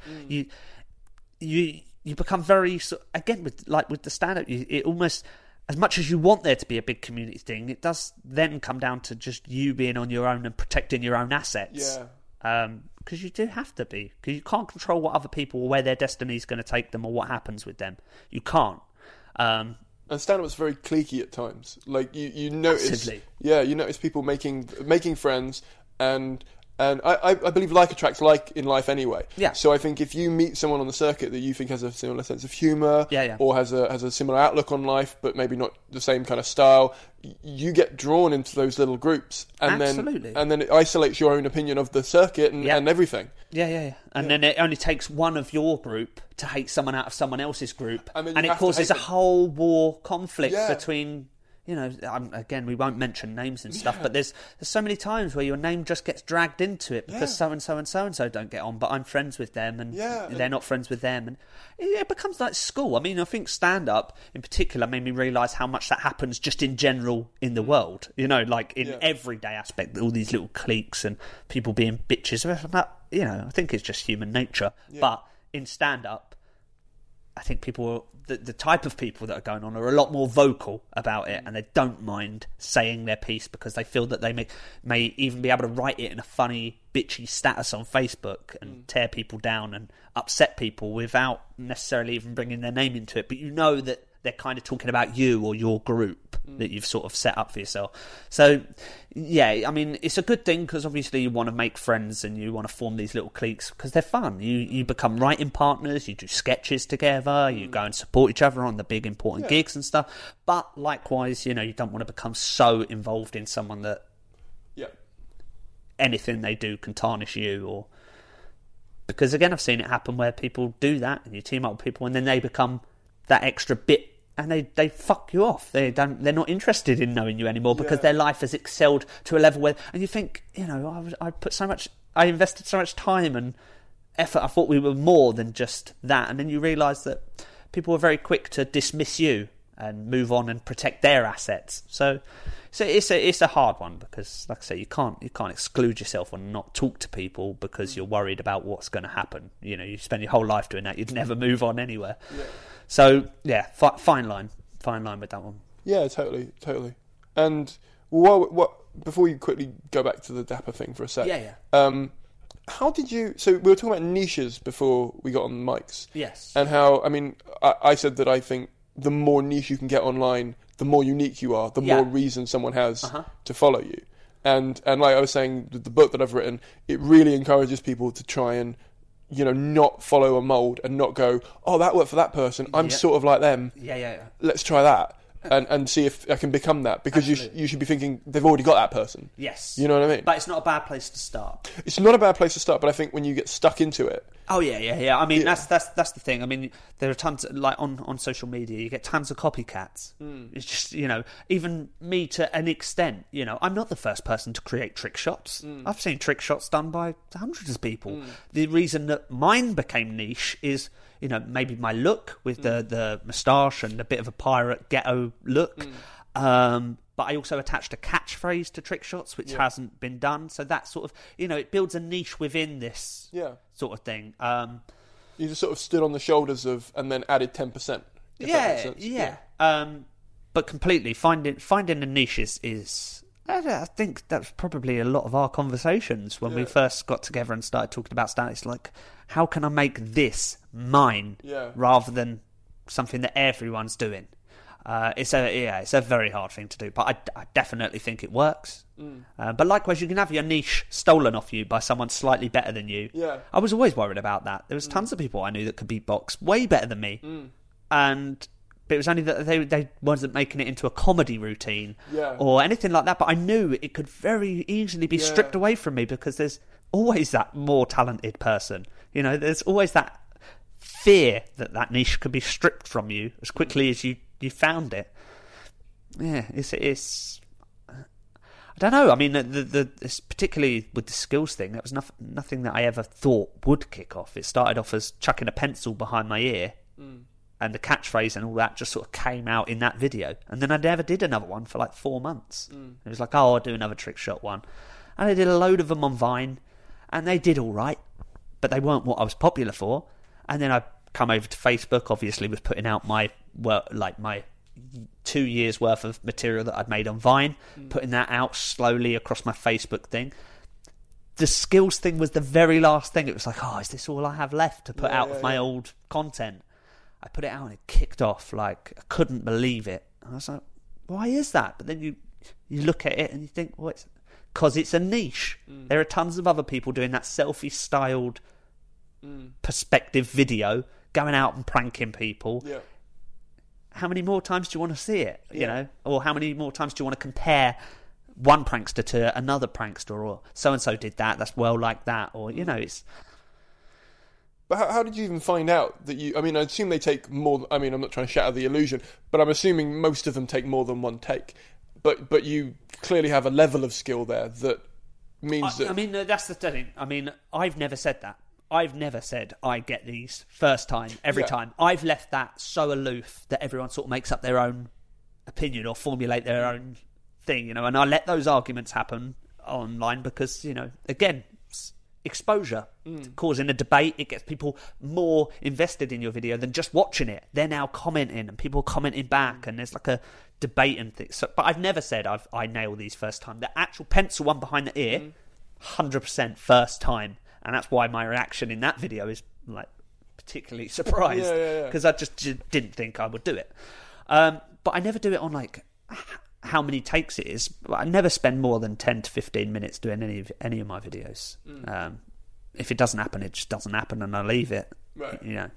You become very, again, with the stand-up, it almost... As much as you want there to be a big community thing, it does then come down to just you being on your own and protecting your own assets. Because you do have to be. Because you can't control what other people or where their destiny is going to take them or what happens with them. You can't. And stand-up's very cliquey at times. Like, you notice... Massively. Yeah, you notice people making friends, and I believe like attracts like in life anyway. Yeah. So I think if you meet someone on the circuit that you think has a similar sense of humour, or has a similar outlook on life, but maybe not the same kind of style, you get drawn into those little groups, and then it isolates your own opinion of the circuit and everything. And then it only takes one of your group to hate someone out of someone else's group, and it causes a whole war conflict between. You know, again, we won't mention names and stuff, but there's so many times where your name just gets dragged into it because so-and-so and so-and-so don't get on, but I'm friends with them, and they're not friends with them. And it becomes like school. I mean, I think stand-up, in particular, made me realise how much that happens just in general in the world. You know, like in everyday aspect, all these little cliques and people being bitches. You know, I think it's just human nature. But in stand-up, I think the type of people that are going on are a lot more vocal about it, and they don't mind saying their piece because they feel that they may even be able to write it in a funny, bitchy status on Facebook and tear people down and upset people without necessarily even bringing their name into it. But you know that they're kind of talking about you or your group that you've sort of set up for yourself. So, yeah, I mean, it's a good thing because obviously you want to make friends and you want to form these little cliques because they're fun. You become writing partners, you do sketches together, you go and support each other on the big important gigs and stuff. But likewise, you know, you don't want to become so involved in someone that anything they do can tarnish you, or... Because, again, I've seen it happen where people do that and you team up with people and then they become that extra bit and they fuck you off. They're not interested in knowing you anymore because their life has excelled to a level where... And you think, you know, I invested so much time and effort. I thought we were more than just that. And then you realise that people were very quick to dismiss you and move on and protect their assets. So it's a hard one because, like I say, you can't exclude yourself or not talk to people because you're worried about what's going to happen. You know, you spend your whole life doing that. You'd never move on anywhere. So, yeah, fine line with that one. Yeah, totally. And what before you quickly go back to the Dapper thing for a sec. How did you... So we were talking about niches before we got on the mics. Yes. And how, I mean, I said that I think the more niche you can get online, the more unique you are, the more reason someone has to follow you. And like I was saying, the book that I've written, it really encourages people to try and, you know, not follow a mould and not go, oh, that worked for that person, I'm sort of like them. Yeah. Let's try that. and see if I can become that, because you should be thinking they've already got that person. Yes. You know what I mean? But it's not a bad place to start. It's not a bad place to start, but I think when you get stuck into it... Oh, yeah. I mean, that's the thing. I mean, there are tons, like, on social media, you get tons of copycats. It's just, even me to an extent, I'm not the first person to create trick shots. I've seen trick shots done by hundreds of people. The reason that mine became niche is, maybe my look with the moustache and a bit of a pirate ghetto look. But I also attached a catchphrase to trick shots, which hasn't been done. So that sort of, it builds a niche within this sort of thing. You just sort of stood on the shoulders of, and then added 10%. Yeah. But completely finding a niche is I think that's probably a lot of our conversations when we first got together and started talking about stand. It's like, how can I make this mine rather than something that everyone's doing? It's a very hard thing to do, but I definitely think it works. But likewise, you can have your niche stolen off you by someone slightly better than you. Yeah. I was always worried about that. There was tons of people I knew that could beatbox way better than me, but it was only that they wasn't making it into a comedy routine or anything like that. But I knew it could very easily be stripped away from me, because there's always that more talented person. There's always that fear that niche could be stripped from you as quickly as you found it. Yeah, it's I don't know. I mean, it's particularly with the skills thing, that was nothing that I ever thought would kick off. It started off as chucking a pencil behind my ear, and the catchphrase and all that just sort of came out in that video. And then I never did another one for like 4 months. It was like, I'll do another trick shot one. And I did a load of them on Vine, and they did all right, but they weren't what I was popular for. And then I come over to Facebook, obviously, was putting out my 2 years worth of material that I'd made on Vine, putting that out slowly across my Facebook thing. The skills thing was the very last thing. It was like, is this all I have left to put out of my old content? I put it out and it kicked off. Like, I couldn't believe it. And I was like, why is that? But then you look at it and you think, well, it's because it's a niche. There are tons of other people doing that selfie-styled perspective video, going out and pranking people. Yeah. How many more times do you want to see it? Or how many more times do you want to compare one prankster to another prankster, or so and so did that? That's well like that, or it's. But how did you even find out that you? I mean, I assume they take more. I mean, I'm not trying to shatter the illusion, but I'm assuming most of them take more than one take. But you clearly have a level of skill there that means that. I mean, that's the thing. I mean, I've never said that. I've never said I get these first time, every time. I've left that so aloof that everyone sort of makes up their own opinion or formulate their own thing, and I let those arguments happen online because, again, exposure, causing a debate. It gets people more invested in your video than just watching it. They're now commenting and people commenting back, and there's like a debate and things. So, but I've never said I nail these first time. The actual pencil one behind the ear, 100% first time. And that's why my reaction in that video is like particularly surprised, because I just didn't think I would do it. But I never do it on like how many takes it is. I never spend more than 10 to 15 minutes doing any of my videos. If it doesn't happen, it just doesn't happen, and I leave it. Right.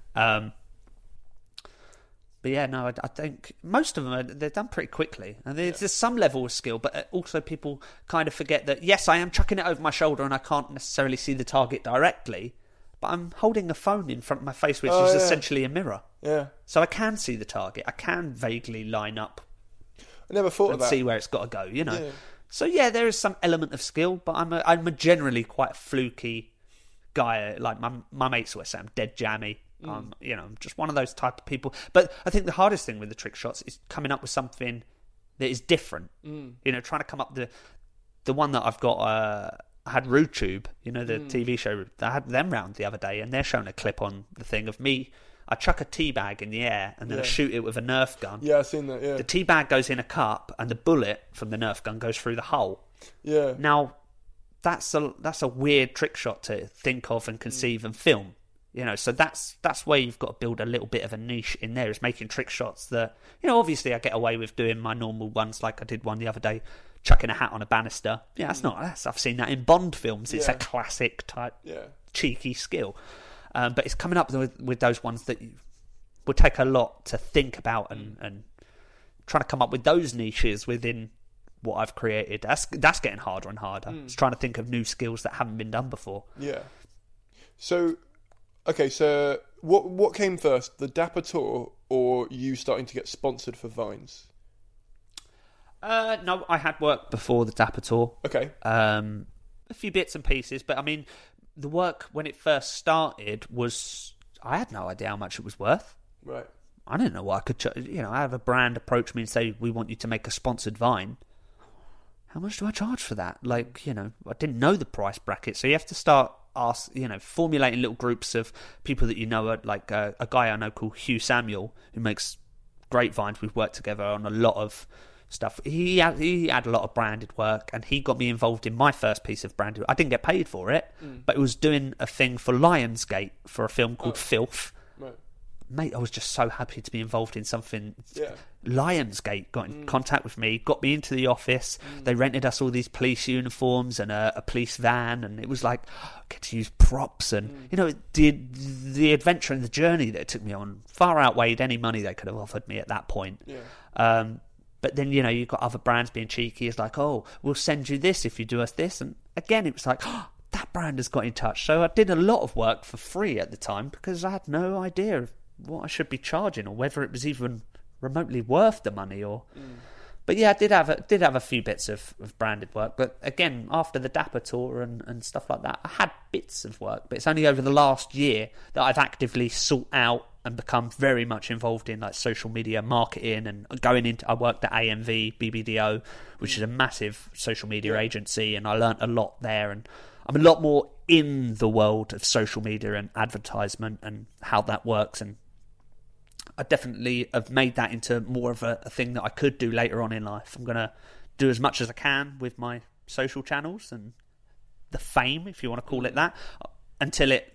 But yeah, no, I think most of them they're done pretty quickly, and there's some level of skill, but also people kind of forget that yes, I am chucking it over my shoulder and I can't necessarily see the target directly, but I'm holding a phone in front of my face, which is essentially a mirror. Yeah. So I can see the target. I can vaguely line up. I never thought of that. See where it's got to go. Yeah. So yeah, there is some element of skill, but I'm a generally quite fluky guy. Like my mates always say, I'm dead jammy. I'm just one of those type of people. But I think the hardest thing with the trick shots is coming up with something that is different. Trying to come up the one that I've got. I had RuTube, the TV show. I had them round the other day, and they're showing a clip on the thing of me. I chuck a tea bag in the air and then I shoot it with a Nerf gun. Yeah, I've seen that. Yeah, the tea bag goes in a cup, and the bullet from the Nerf gun goes through the hole. Yeah. Now, that's a weird trick shot to think of and conceive and film. So that's where you've got to build a little bit of a niche in there, is making trick shots that, obviously I get away with doing my normal ones, like I did one the other day, chucking a hat on a banister. Yeah, I've seen that in Bond films. It's a classic type cheeky skill. But it's coming up with those ones that would take a lot to think about and trying to come up with those niches within what I've created. That's getting harder and harder. It's trying to think of new skills that haven't been done before. Yeah. So, okay, so what came first, the Dapper tour or you starting to get sponsored for Vines? No, I had work before the Dapper tour. Okay. A few bits and pieces, but I mean, the work when it first started was, I had no idea how much it was worth. Right. I didn't know what I could, I have a brand approach me and say, we want you to make a sponsored Vine. How much do I charge for that? Like, I didn't know the price bracket. So you have to start formulating little groups of people that you know, like a guy I know called Hugh Samuel, who makes great Vines. We've worked together on a lot of stuff. He had a lot of branded work, and he got me involved in my first piece of branded work. I didn't get paid for it, but it was doing a thing for Lionsgate for a film called Filth. Right. Mate, I was just so happy to be involved in something. Yeah. Lionsgate got in contact with me, got me into the office. They rented us all these police uniforms and a police van, and it was like, get to use props, and the adventure and the journey that it took me on far outweighed any money they could have offered me at that point. Yeah. But then, you've got other brands being cheeky. It's like, oh, we'll send you this if you do us this. And again, it was like, oh, that brand has got in touch. So I did a lot of work for free at the time because I had no idea of what I should be charging or whether it was even remotely worth the money. But yeah, I did have a few bits of branded work. But again, after the Dapper tour and stuff like that, I had bits of work. But it's only over the last year that I've actively sought out and become very much involved in like social media marketing and going into. I worked at AMV BBDO, which is a massive social media agency, and I learnt a lot there. And I'm a lot more in the world of social media and advertisement and how that works. And I definitely have made that into more of a thing that I could do later on in life. I'm going to do as much as I can with my social channels and the fame, if you want to call it that, until it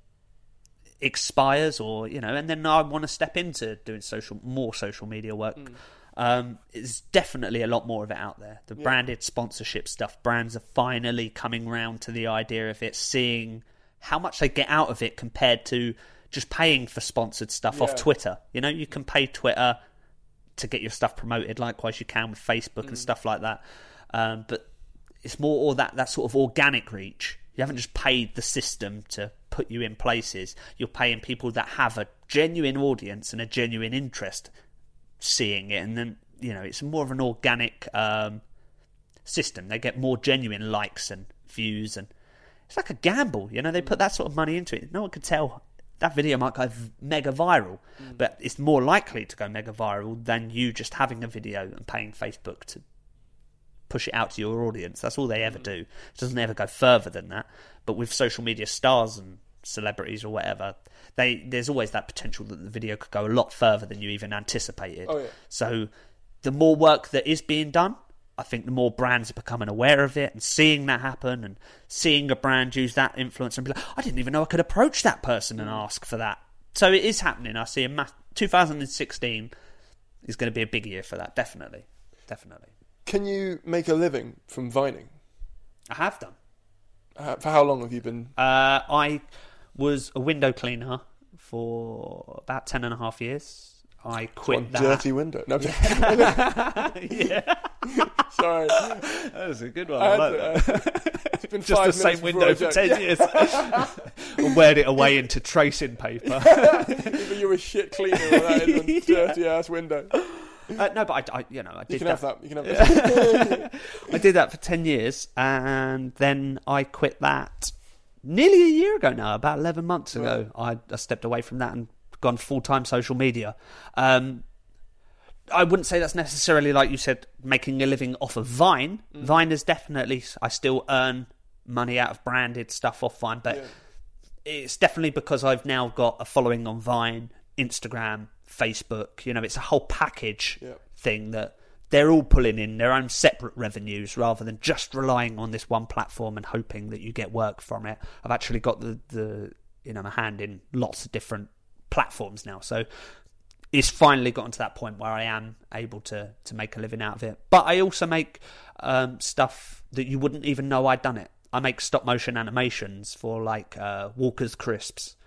expires, or and then I want to step into doing more social media work. There's definitely a lot more of it out there. The branded sponsorship stuff, brands are finally coming round to the idea of it, seeing how much they get out of it compared to just paying for sponsored stuff off Twitter. You can pay Twitter to get your stuff promoted. Likewise, you can with Facebook and stuff like that. But it's more all that sort of organic reach. You haven't just paid the system to put you in places. You're paying people that have a genuine audience and a genuine interest seeing it. And then, it's more of an organic system. They get more genuine likes and views. And it's like a gamble. They put that sort of money into it. No one could tell. That video might go mega viral, but it's more likely to go mega viral than you just having a video and paying Facebook to push it out to your audience. That's all they ever do. It doesn't ever go further than that. But with social media stars and celebrities or whatever, there's always that potential that the video could go a lot further than you even anticipated. Oh, yeah. So the more work that is being done, I think the more brands are becoming aware of it and seeing that happen and seeing a brand use that influence and be like, I didn't even know I could approach that person and ask for that. So it is happening. I see 2016 is going to be a big year for that. Definitely. Can you make a living from vining? I have done. For how long have you been? I was a window cleaner for about 10.5 years. I quit that. Dirty window. No, yeah. Sorry. That was a good one. I like that. It's been just the same window for 10 years. I weared it away into tracing paper. Either you were shit cleaner or that is a dirty ass window. No, but I did that. You can have that. I did that for 10 years, and then I quit that nearly a year ago now, about 11 months ago. Right. I stepped away from that and gone full-time social media. I wouldn't say that's necessarily, like you said, making a living off of Vine. Vine is definitely, I still earn money out of branded stuff off Vine, but it's definitely because I've now got a following on Vine, Instagram, Facebook. It's a whole package thing that they're all pulling in their own separate revenues rather than just relying on this one platform and hoping that you get work from it. I've actually got the my hand in lots of different platforms now, so it's finally gotten to that point where I am able to make a living out of it. But I also make stuff that you wouldn't even know I'd done it. I make stop motion animations for like Walker's Crisps,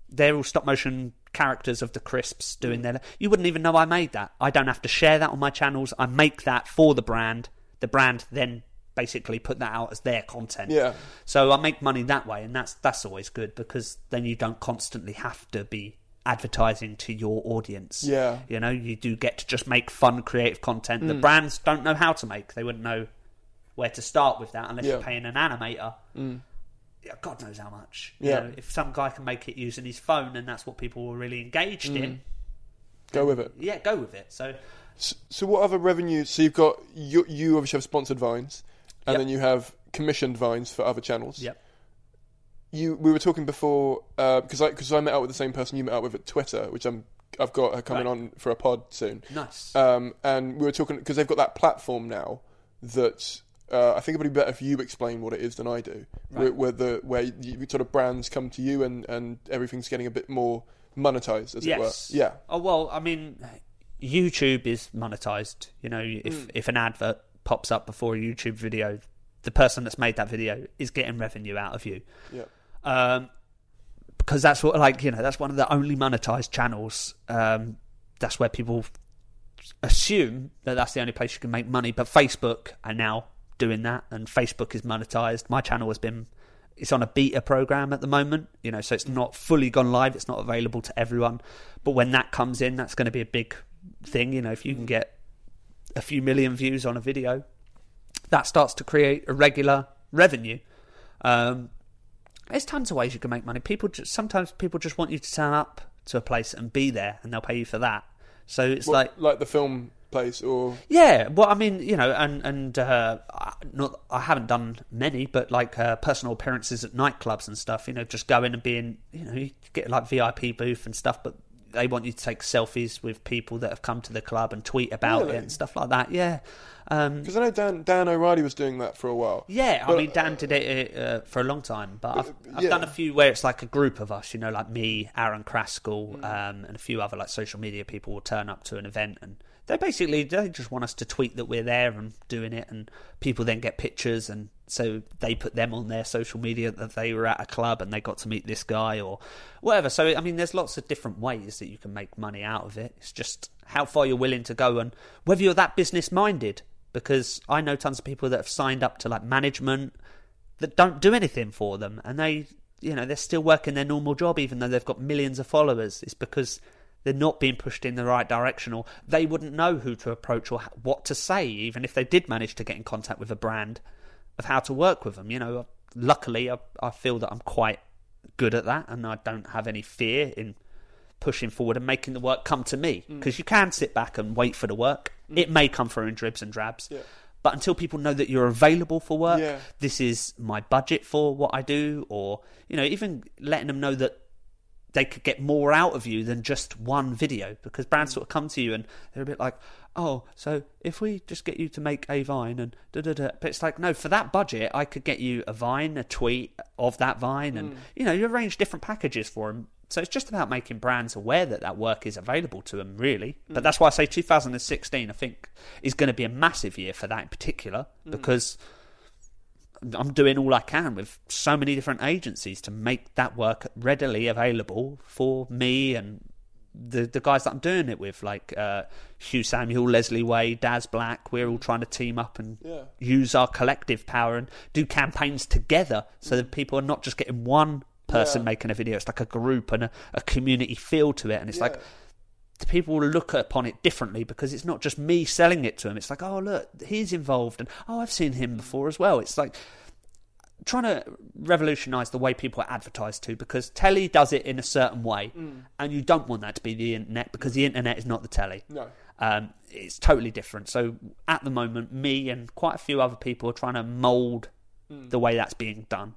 they're all stop motion characters of the Crisps doing their... You wouldn't even know I made that. I don't have to share that on my channels. I make that for the brand. The brand then basically put that out as their content. Yeah. So I make money that way, and that's always good, because then you don't constantly have to be advertising to your audience. Yeah. You know, you do get to just make fun, creative content. The brands don't know how to make. They wouldn't know where to start with that unless you're paying an animator. Yeah, God knows how much. You know, if some guy can make it using his phone and that's what people were really engaged in, go with it. Yeah, go with it. So what other revenues? So you've got you obviously have sponsored Vines, and then you have commissioned Vines for other channels. Yep. We were talking before because I met up with the same person you met up with at Twitter, which I've got her coming on for a pod soon. Nice. And we were talking because they've got that platform now that. I think it would be better if you explain what it is than I do. Right. Where you, sort of brands come to you and everything's getting a bit more monetized, as it were. Yeah. Oh well, I mean, YouTube is monetized. You know, if an advert pops up before a YouTube video, the person that's made that video is getting revenue out of you. Yeah. Because that's what, like, you know, that's one of the only monetized channels. That's where people assume that that's the only place you can make money. But Facebook are now doing that, and Facebook is monetized. My channel it's on a beta program at the moment, you know, so it's not fully gone live, it's not available to everyone, but when that comes in, that's going to be a big thing. You know, if you can get a few million views on a video, that starts to create a regular revenue. There's tons of ways you can make money. Sometimes people just want you to turn up to a place and be there, and they'll pay you for that. So it's like the film place, or well, I mean, you know, and I haven't done many, but like personal appearances at nightclubs and stuff. You know, just go in and being, you know, you get like VIP booth and stuff, but they want you to take selfies with people that have come to the club and tweet about it and stuff like that. Yeah, because I know Dan O'Reilly was doing that for a while. Yeah, I mean, Dan did it for a long time, but I've done a few where it's like a group of us, you know, like me, Aaron Kraskell, and a few other like social media people will turn up to an event, and they just want us to tweet that we're there and doing it, and people then get pictures, and so they put them on their social media that they were at a club and they got to meet this guy or whatever. So, I mean, there's lots of different ways that you can make money out of it. It's just how far you're willing to go and whether you're that business-minded, because I know tons of people that have signed up to like management that don't do anything for them, and they, you know, they're still working their normal job even though they've got millions of followers. It's because they're not being pushed in the right direction, or they wouldn't know who to approach or what to say, even if they did manage to get in contact with a brand, of how to work with them. You know, luckily I feel that I'm quite good at that, and I don't have any fear in pushing forward and making the work come to me, because you can sit back and wait for the work. It may come through in dribs and drabs, but until people know that you're available for work, this is my budget for what I do, or, you know, even letting them know that they could get more out of you than just one video, because brands sort of come to you and they're a bit like, oh, so if we just get you to make a Vine and da-da-da, but it's like, no, for that budget I could get you a Vine, a tweet of that Vine, and you know, you arrange different packages for them. So it's just about making brands aware that that work is available to them, really. But that's why I say 2016 I think is going to be a massive year for that in particular, because I'm doing all I can with so many different agencies to make that work readily available for me and the guys that I'm doing it with, like Hugh Samuel, Leslie Wade, Daz Black. We're all trying to team up and use our collective power and do campaigns together, so that people are not just getting one person making a video. It's like a group and a community feel to it, and it's like the people will look upon it differently, because it's not just me selling it to them. It's like, oh, look, he's involved, and oh, I've seen him before as well. It's like trying to revolutionise the way people are advertised to, because telly does it in a certain way, and you don't want that to be the internet, because the internet is not the telly. No. It's totally different. So at the moment, me and quite a few other people are trying to mould the way that's being done.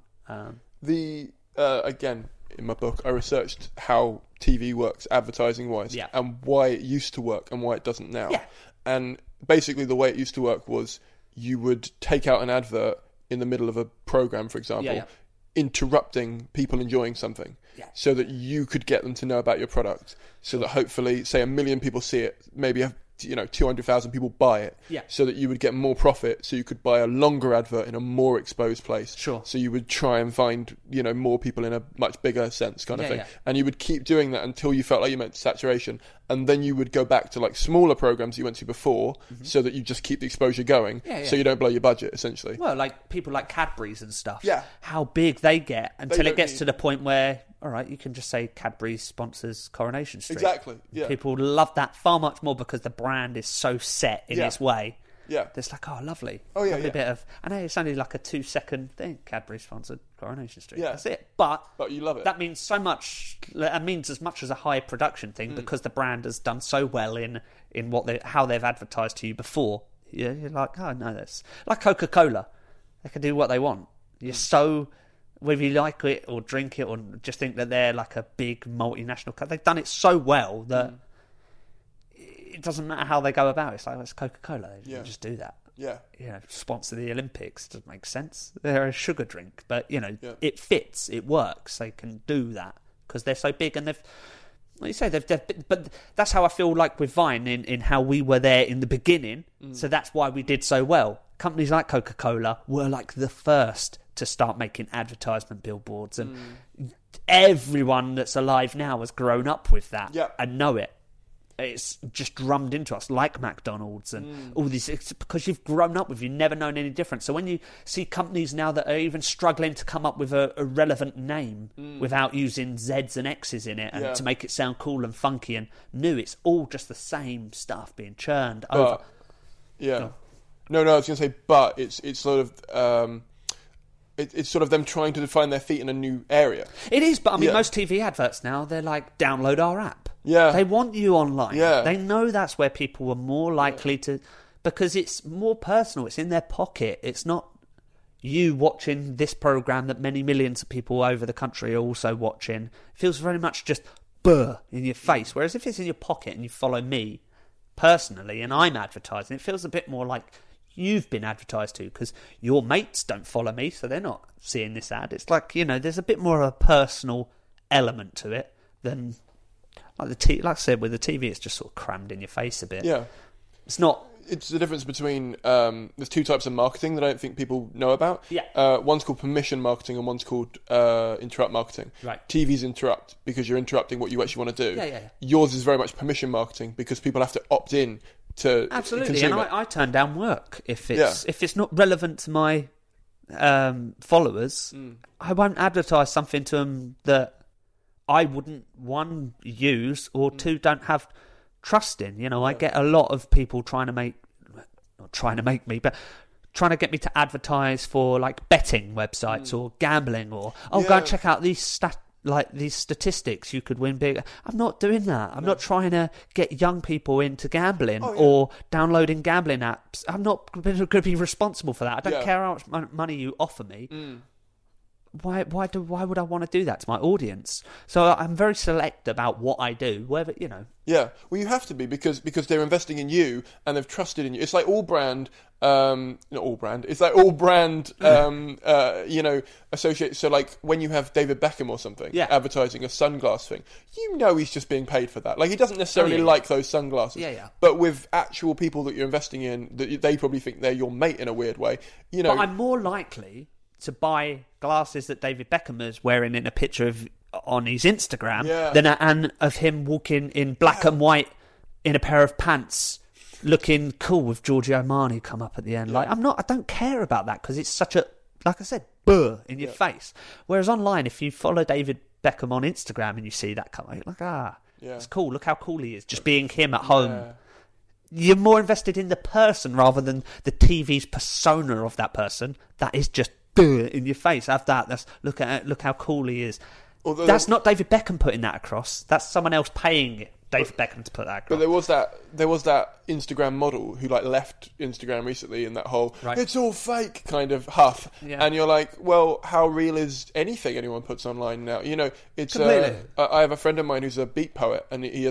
Again, in my book, I researched how TV works advertising-wise, and why it used to work and why it doesn't now. Yeah. And basically the way it used to work was you would take out an advert in the middle of a program, for example, interrupting people enjoying something, so that you could get them to know about your product, so that hopefully, say 1 million people see it, maybe 200,000 people buy it, so that you would get more profit, so you could buy a longer advert in a more exposed place. Sure. So you would try and find, more people in a much bigger sense kind of thing. Yeah. And you would keep doing that until you felt like you met saturation. And then you would go back to like smaller programs you went to before, so that you just keep the exposure going, so you don't blow your budget, essentially. Well, like people like Cadbury's and stuff. Yeah. How big they get until it gets need... to the point where, all right, you can just say Cadbury's sponsors Coronation Street. Exactly, yeah. People love that far much more because the brand is so set in its way. Yeah. It's like, oh, lovely. Oh, yeah, lovely bit of... I know it's only like a 2-second thing, Cadbury sponsored Coronation Street. Yeah. That's it. But you love it. That means so much... That means as much as a high production thing because the brand has done so well in how they've advertised to you before. You're like, oh, no, that's... Like Coca-Cola. They can do what they want. You're so... Whether you like it or drink it or just think that they're like a big multinational company, they've done it so well that it doesn't matter how they go about it. It's like, it's Coca-Cola. They just do that. Yeah. Sponsor the Olympics. Doesn't make sense. They're a sugar drink. But, it fits. It works. They can do that because they're so big and they've... Like you say, but that's how I feel like with Vine in how we were there in the beginning. So that's why we did so well. Companies like Coca-Cola were like the first to start making advertisement billboards, and everyone that's alive now has grown up with that and know it. It's just drummed into us, like McDonald's and all these. It's because you've grown up with, you've never known any different. So when you see companies now that are even struggling to come up with a relevant name without using Z's and X's in it and to make it sound cool and funky and new, it's all just the same stuff being churned over. Yeah. No, I was going to say, but it's sort of... It's sort of them trying to find their feet in a new area. It is, but I mean, most TV adverts now, they're like, download our app. Yeah. They want you online. Yeah. They know that's where people are more likely to... Because it's more personal. It's in their pocket. It's not you watching this programme that many millions of people over the country are also watching. It feels very much just in your face. Whereas if it's in your pocket and you follow me personally and I'm advertising, it feels a bit more like... you've been advertised to, because your mates don't follow me, so they're not seeing this ad. It's like, there's a bit more of a personal element to it than like I said, with the TV, it's just sort of crammed in your face a bit. Yeah, it's not. It's the difference between there's two types of marketing that I don't think people know about. Yeah, one's called permission marketing and one's called interrupt marketing. Right. TV's interrupt because you're interrupting what you actually want to do. Yeah. Yours is very much permission marketing because people have to opt in to absolutely, consume and it. I turn down work if it's not relevant to my followers. I won't advertise something to them that I wouldn't, one, use, or two, don't have trust in. I get a lot of people trying to get me to advertise for like betting websites or gambling or go and check out these these statistics, you could win big. I'm not doing that. I'm not trying to get young people into gambling or downloading gambling apps. I'm not going to be responsible for that. I don't care how much money you offer me. Why would I want to do that to my audience? So I'm very select about what I do, whether, Yeah, well, you have to be because they're investing in you and they've trusted in you. It's like all brand, not all brand. It's like all brand, associate. So like when you have David Beckham or something advertising a sunglass thing, he's just being paid for that. Like he doesn't necessarily like those sunglasses. Yeah. But with actual people that you're investing in, they probably think they're your mate in a weird way. But I'm more likely to buy glasses that David Beckham is wearing in a picture on his Instagram than of him walking in black and white in a pair of pants looking cool with Giorgio Armani come up at the end. Like I don't care about that because it's such a, like I said, in your face. Whereas online, if you follow David Beckham on Instagram and you see that come, you're like, it's cool. Look how cool he is, just being him at home. Yeah. You're more invested in the person rather than the TV's persona of that person. That is just in your face. Have that. Look how cool he is. Although that's not David Beckham putting that across. That's someone else paying David Beckham to put that across. But there was that Instagram model who left Instagram recently in that whole it's all fake kind of huff. Yeah. And you're like, well, how real is anything anyone puts online now? It's completely. I have a friend of mine who's a beat poet and he has a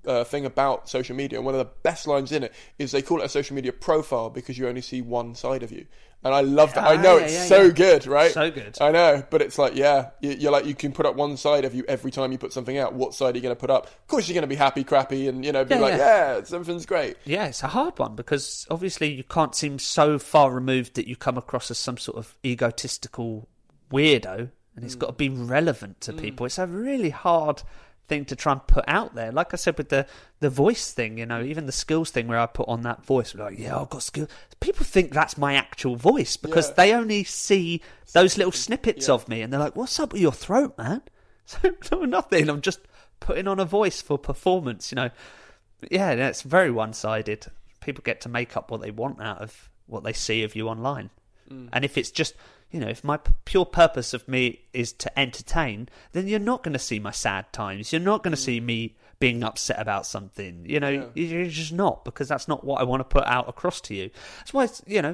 thing about social media, and one of the best lines in it is they call it a social media profile because you only see one side of you. And I love that. I know it's so good, right? So good. I know, but it's like, you're like, you can put up one side of you every time you put something out. What side are you going to put up? Of course, you're going to be happy, crappy, and something's great. Yeah, it's a hard one because obviously you can't seem so far removed that you come across as some sort of egotistical weirdo, and it's got to be relevant to people. It's a really hard thing to try and put out there. Like I said with the voice thing, even the skills thing where I put on that voice, like, I've got skills. People think that's my actual voice because they only see those little snippets of me, and they're like, what's up with your throat, man? So, no, nothing. I'm just putting on a voice for performance, Yeah, it's very one-sided. People get to make up what they want out of what they see of you online. And if it's just, if my pure purpose of me is to entertain, then you're not going to see my sad times. You're not going to see me being upset about something. You're just not, because that's not what I want to put out across to you. That's why,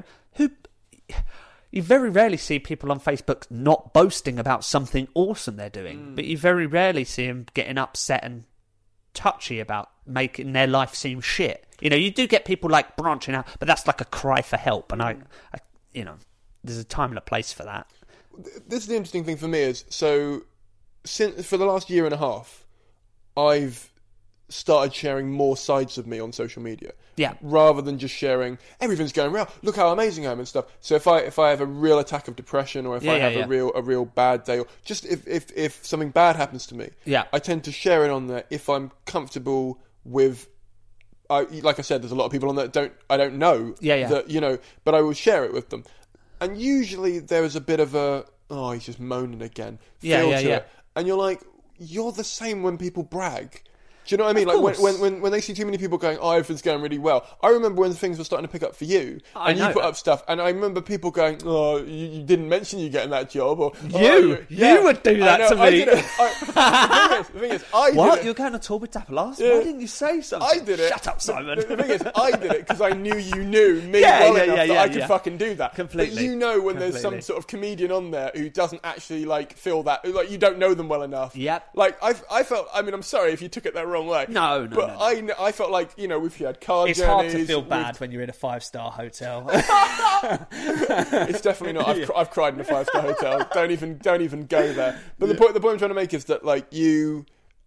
you very rarely see people on Facebook not boasting about something awesome they're doing, but you very rarely see them getting upset and touchy about making their life seem shit. You do get people like branching out, but that's like a cry for help, and I there's a time and a place for that. This is the interesting thing for me is, for the last year and a half, I've started sharing more sides of me on social media. Yeah. Rather than just sharing everything's going well, look how amazing I am and stuff. So if I have a real attack of depression, or if I have a real bad day, or just if something bad happens to me, I tend to share it on there if I'm comfortable with. Like I said, there's a lot of people on there that I don't know. That, but I will share it with them. And usually there is a bit of a, he's just moaning again. Feel to it. And you're like, you're the same when people brag. Do you know what I mean? Like when they see too many people going, everything's going really well. I remember when things were starting to pick up for you, and you put up stuff, and I remember people going, you didn't mention you getting that job, or you would do that to me. The thing is, I what? did it. You're going to tour with Dapalas? Why didn't you say something? I did it. Shut up, Simon. The thing is, I did it because I knew you knew me well enough that I could fucking do that. Completely. But when there's some sort of comedian on there who doesn't actually feel that, you don't know them well enough. Yep. I felt. I mean, I'm sorry if you took it the wrong way. No. But I felt like, we've had car journeys. It's hard to feel bad when you're in a 5-star hotel. It's definitely not. I've cried in a 5-star hotel. Don't even go there. But the point I'm trying to make is that you.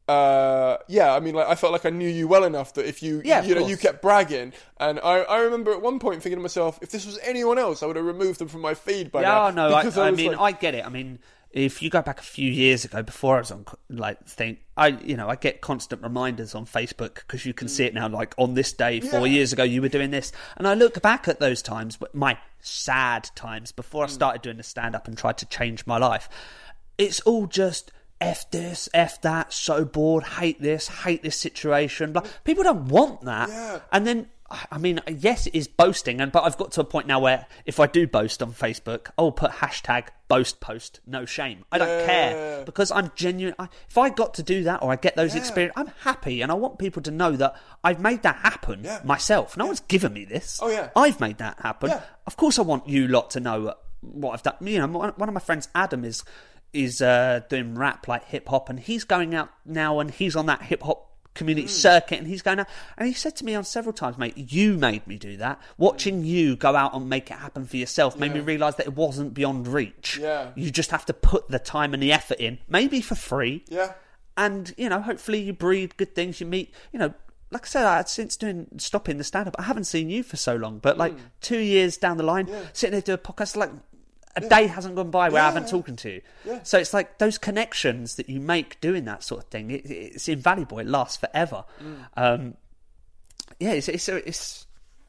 I felt like I knew you well enough that if you kept bragging, and I remember at one point thinking to myself, if this was anyone else, I would have removed them from my feed by now. I get it. I mean, if you go back a few years ago, before I was on I get constant reminders on Facebook because you can see it now. Like on this day 4 years ago, you were doing this, and I look back at those times, my sad times before I started doing the stand up and tried to change my life. It's all just F this, F that, so bored, hate this situation. People don't want that. Yeah. And then, I mean, yes, it is boasting, but I've got to a point now where if I do boast on Facebook, I'll put hashtag boast post, no shame. I don't care, because I'm genuine. If I got to do that, or I get those experiences, I'm happy, and I want people to know that I've made that happen myself. No one's given me this. Oh, yeah. I've made that happen. Yeah. Of course I want you lot to know what I've done. One of my friends, Adam, is doing rap, like hip hop, and he's going out now, and he's on that hip hop community circuit, and he's going out, and he said to me on several times, mate, you made me do that. Watching you go out and make it happen for yourself made me realise that it wasn't beyond reach. You just have to put the time and the effort in, maybe for free, and hopefully you breed good things, you meet, like I said, since stopping the stand-up, I haven't seen you for so long, but 2 years down the line, sitting there doing a podcast, a day hasn't gone by where I haven't talked to you. So it's like those connections that you make doing that sort of thing, it's invaluable. It lasts forever. It's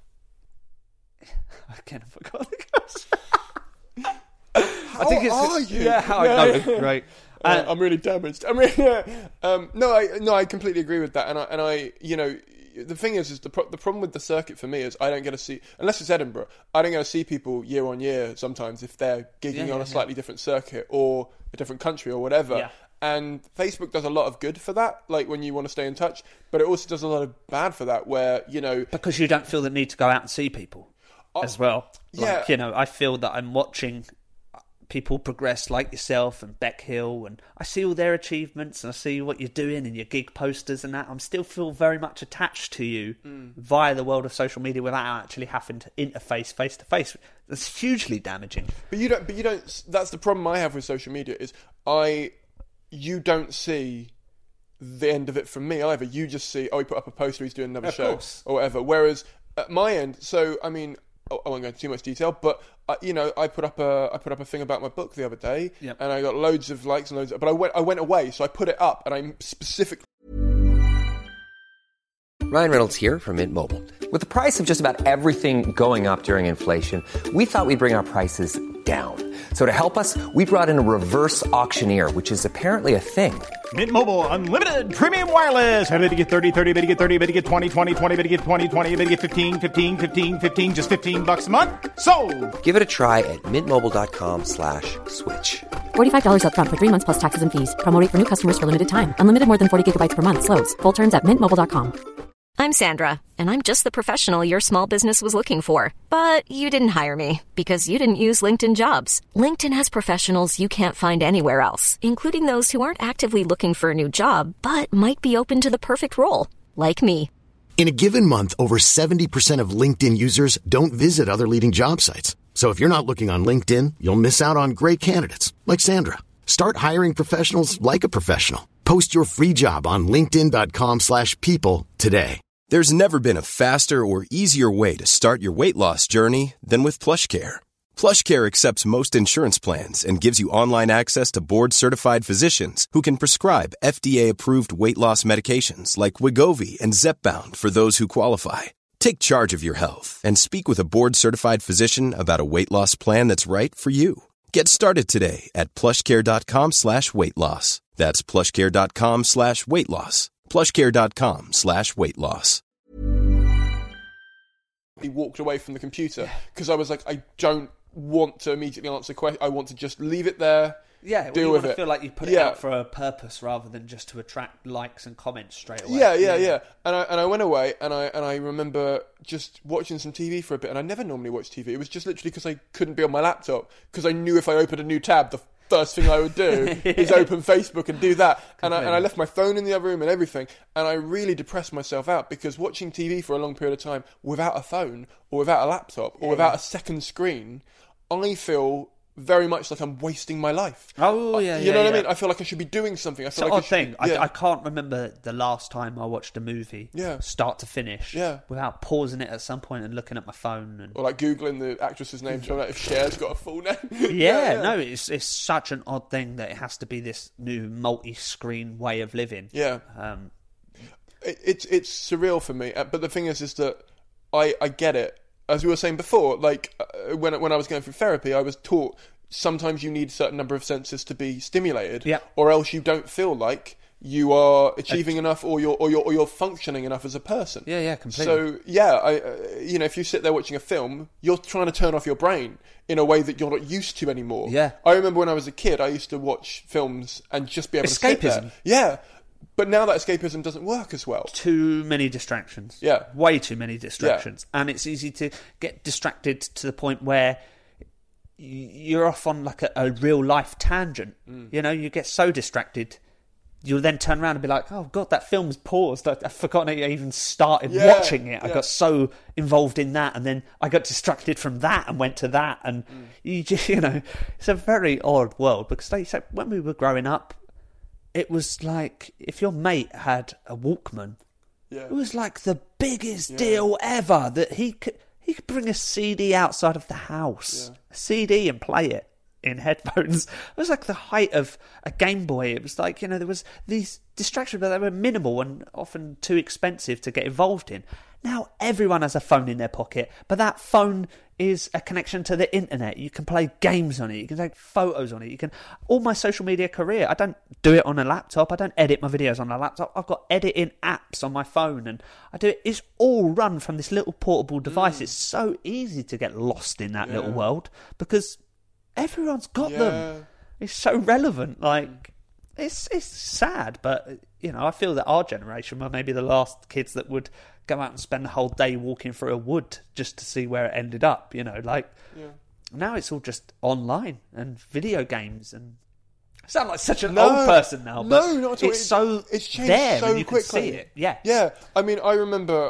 again, I forgot the question. How are you? Yeah, how I know. Right. I'm really damaged. I mean, I completely agree with that, and I the thing is the problem with the circuit for me is I don't get to see, unless it's Edinburgh, I don't get to see people year on year sometimes if they're gigging on a slightly different circuit or a different country or whatever. And Facebook does a lot of good for that, like when you want to stay in touch, but it also does a lot of bad for that, where because you don't feel the need to go out and see people as well. I feel that I'm watching people progress like yourself and Beck Hill, and I see all their achievements and I see what you're doing and your gig posters and that, I'm still feel very much attached to you via the world of social media without actually having to interface face to face. That's hugely damaging. But you don't. That's the problem I have with social media is you don't see the end of it from me either. You just see, he put up a poster, he's doing another show or whatever. Whereas at my end, so I mean, I won't go into too much detail, but I put up a thing about my book the other day, and I got loads of likes and loads. But I went away, so I put it up, and I specifically. Ryan Reynolds here from Mint Mobile. With the price of just about everything going up during inflation, we thought we'd bring our prices down. So to help us, we brought in a reverse auctioneer, which is apparently a thing. Mint Mobile Unlimited Premium Wireless. How to get 30, 30, bit to get 30, bit to get 20, 20, 20, bit to get 20, 20, bit to get 15, 15, 15, 15, just $15 a month? Sold! Give it a try at mintmobile.com/switch. $45 up front for 3 months plus taxes and fees. Promo rate for new customers for limited time. Unlimited more than 40 gigabytes per month. Slows full terms at mintmobile.com. I'm Sandra, and I'm just the professional your small business was looking for. But you didn't hire me because you didn't use LinkedIn Jobs. LinkedIn has professionals you can't find anywhere else, including those who aren't actively looking for a new job, but might be open to the perfect role, like me. In a given month, over 70% of LinkedIn users don't visit other leading job sites. So if you're not looking on LinkedIn, you'll miss out on great candidates like Sandra. Start hiring professionals like a professional. Post your free job on linkedin.com/people today. There's never been a faster or easier way to start your weight loss journey than with PlushCare. PlushCare accepts most insurance plans and gives you online access to board-certified physicians who can prescribe FDA-approved weight loss medications like Wegovy and Zepbound for those who qualify. Take charge of your health and speak with a board-certified physician about a weight loss plan that's right for you. Get started today at plushcare.com/weight loss. That's plushcare.com/weight loss. plushcare.com/weight loss. He walked away from the computer because I was like, I don't want to immediately answer questions. I want to just leave it there. Yeah, deal you with want to it. feel like you put it out for a purpose rather than just to attract likes and comments straight away. Yeah. And I went away and I remember just watching some TV for a bit, and I never normally watch TV. It was just literally because I couldn't be on my laptop because I knew if I opened a new tab, the first thing I would do is open Facebook and do that. And I left my phone in the other room and everything. And I really depressed myself out because watching TV for a long period of time without a phone or without a laptop or without a second screen, I feel very much like I'm wasting my life. Oh, yeah, You know what I mean? I feel like I should be doing something. I feel it's like an odd thing. I can't remember the last time I watched a movie, start to finish, without pausing it at some point and looking at my phone. Or like Googling the actress's name to find out if Cher's got a full name. No, it's such an odd thing that it has to be this new multi-screen way of living. Yeah. It's surreal for me. But the thing is that I get it. As we were saying before, like when I was going through therapy, I was taught sometimes you need a certain number of senses to be stimulated, or else you don't feel like you are achieving enough, or you're functioning enough as a person. Yeah, completely. So if you sit there watching a film, you're trying to turn off your brain in a way that you're not used to anymore. Yeah, I remember when I was a kid, I used to watch films and just be able to sit there. Escapism. Yeah. But now that escapism doesn't work as well. Too many distractions. Yeah. Way too many distractions. Yeah. And it's easy to get distracted to the point where you're off on like a real life tangent. You know, you get so distracted, you'll then turn around and be like, oh God, that film's paused. I've forgotten I even started watching it. I got so involved in that, and then I got distracted from that and went to that. And it's a very odd world because like you said, when we were growing up, it was like if your mate had a Walkman, it was like the biggest deal ever that he could bring a CD outside of the house, a CD, and play it in headphones. It was like the height of a Game Boy. It was like, there was these distractions, but they were minimal and often too expensive to get involved in. Now everyone has a phone in their pocket, but that phone is a connection to the internet. You can play games on it. You can take photos on it. All my social media career, I don't do it on a laptop. I don't edit my videos on a laptop. I've got editing apps on my phone, and I do it. It's all run from this little portable device. It's so easy to get lost in that little world because everyone's got them. It's so relevant. Like, it's sad, but I feel that our generation were maybe the last kids that would go out and spend the whole day walking through a wood just to see where it ended up. Now it's all just online and video games and... I sound like such an old person now, but no, not at all. It's changed there so and you quickly. can see it. Yeah. Yeah. I mean, I remember.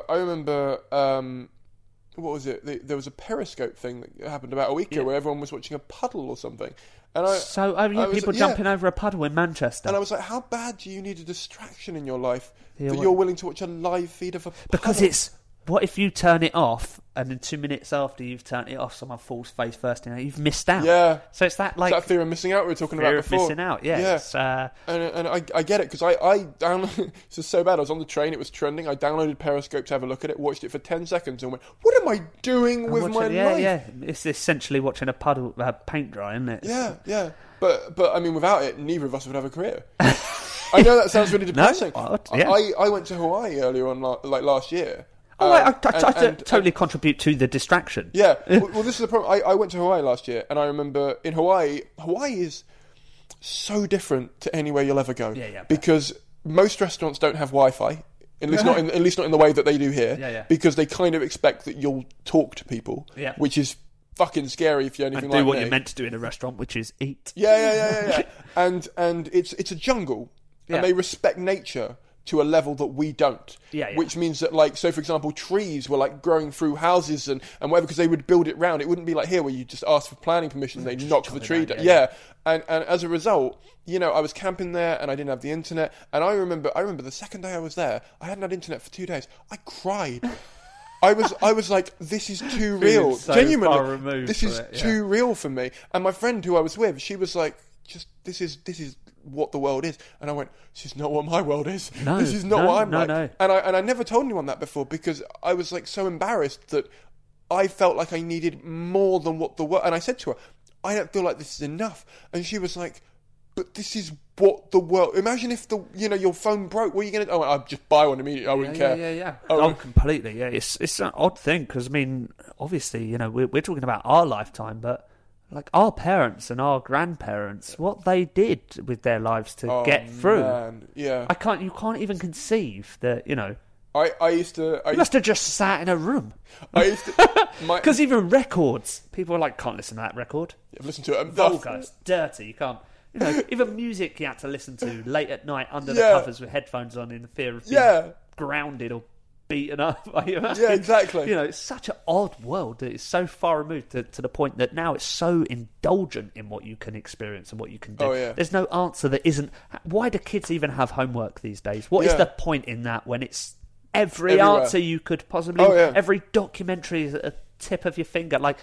What was it? There was a Periscope thing that happened about a week ago where everyone was watching a puddle or something. And people jumping over a puddle in Manchester. And I was like, how bad do you need a distraction in your life that you're willing to watch a live feed of a puddle? Because it's... What if you turn it off and then 2 minutes after you've turned it off, someone falls face first in it? You've missed out. Yeah. So it's that like... It's that fear of missing out we were talking about before. Fear of missing out, yeah. Yeah. And I get it, because I downloaded... This is so bad. I was on the train, it was trending. I downloaded Periscope to have a look at it, watched it for 10 seconds and went, what am I doing with my life? Yeah. It's essentially watching a puddle paint dry, isn't it? Yeah. But I mean, without it, neither of us would have a career. I know that sounds really depressing. No? I went to Hawaii earlier on, last year. I totally contribute to the distraction. Yeah. Well, this is the problem. I went to Hawaii last year, and I remember in Hawaii is so different to anywhere you'll ever go. Yeah. Because most restaurants don't have Wi-Fi. At least not in the way that they do here. Yeah. Because they kind of expect that you'll talk to people. Yeah. Which is fucking scary if you're anything like me. Do what you're meant to do in a restaurant, which is eat. Yeah. And it's a jungle, and they respect nature to a level that we don't. Yeah. Which means that, like, so for example, trees were like growing through houses and whatever, because they would build it round. It wouldn't be like here where you just ask for planning permission and they knock the tree down. Yeah. And as a result, I was camping there and I didn't have the internet. And I remember the second day I was there, I hadn't had internet for 2 days. I cried. I was like, this is too real. So Genuinely, far removed this is too real for me. And my friend who I was with, she was like, this is what the world is. And I went, this is not what my world is. No, this is not what I'm like. No. And I never told anyone that before, because I was like so embarrassed that I felt like I needed more than what the world. And I said to her, I don't feel like this is enough. And she was like, but this is what the world... Imagine if your phone broke. What are you going to... Oh, I'd just buy one immediately. I wouldn't care. Yeah. Oh, completely, yeah. It's an odd thing, because, I mean, obviously, we're talking about our lifetime, but, like, our parents and our grandparents, what they did with their lives to get through. Man. Yeah. You can't even conceive that, I used to... You must have just sat in a room. I used to... Because even records, people are like, can't listen to that record. I've listened to it. Vulgar, it's dirty, you can't... even music you had to listen to late at night under the covers with headphones on in the fear of being grounded or beaten up. Yeah, exactly. It's such an odd world that it's so far removed to the point that now it's so indulgent in what you can experience and what you can do. Oh, yeah. There's no answer that isn't... Why do kids even have homework these days? What is the point in that when it's every answer you could possibly... Every documentary is at the tip of your finger. Like,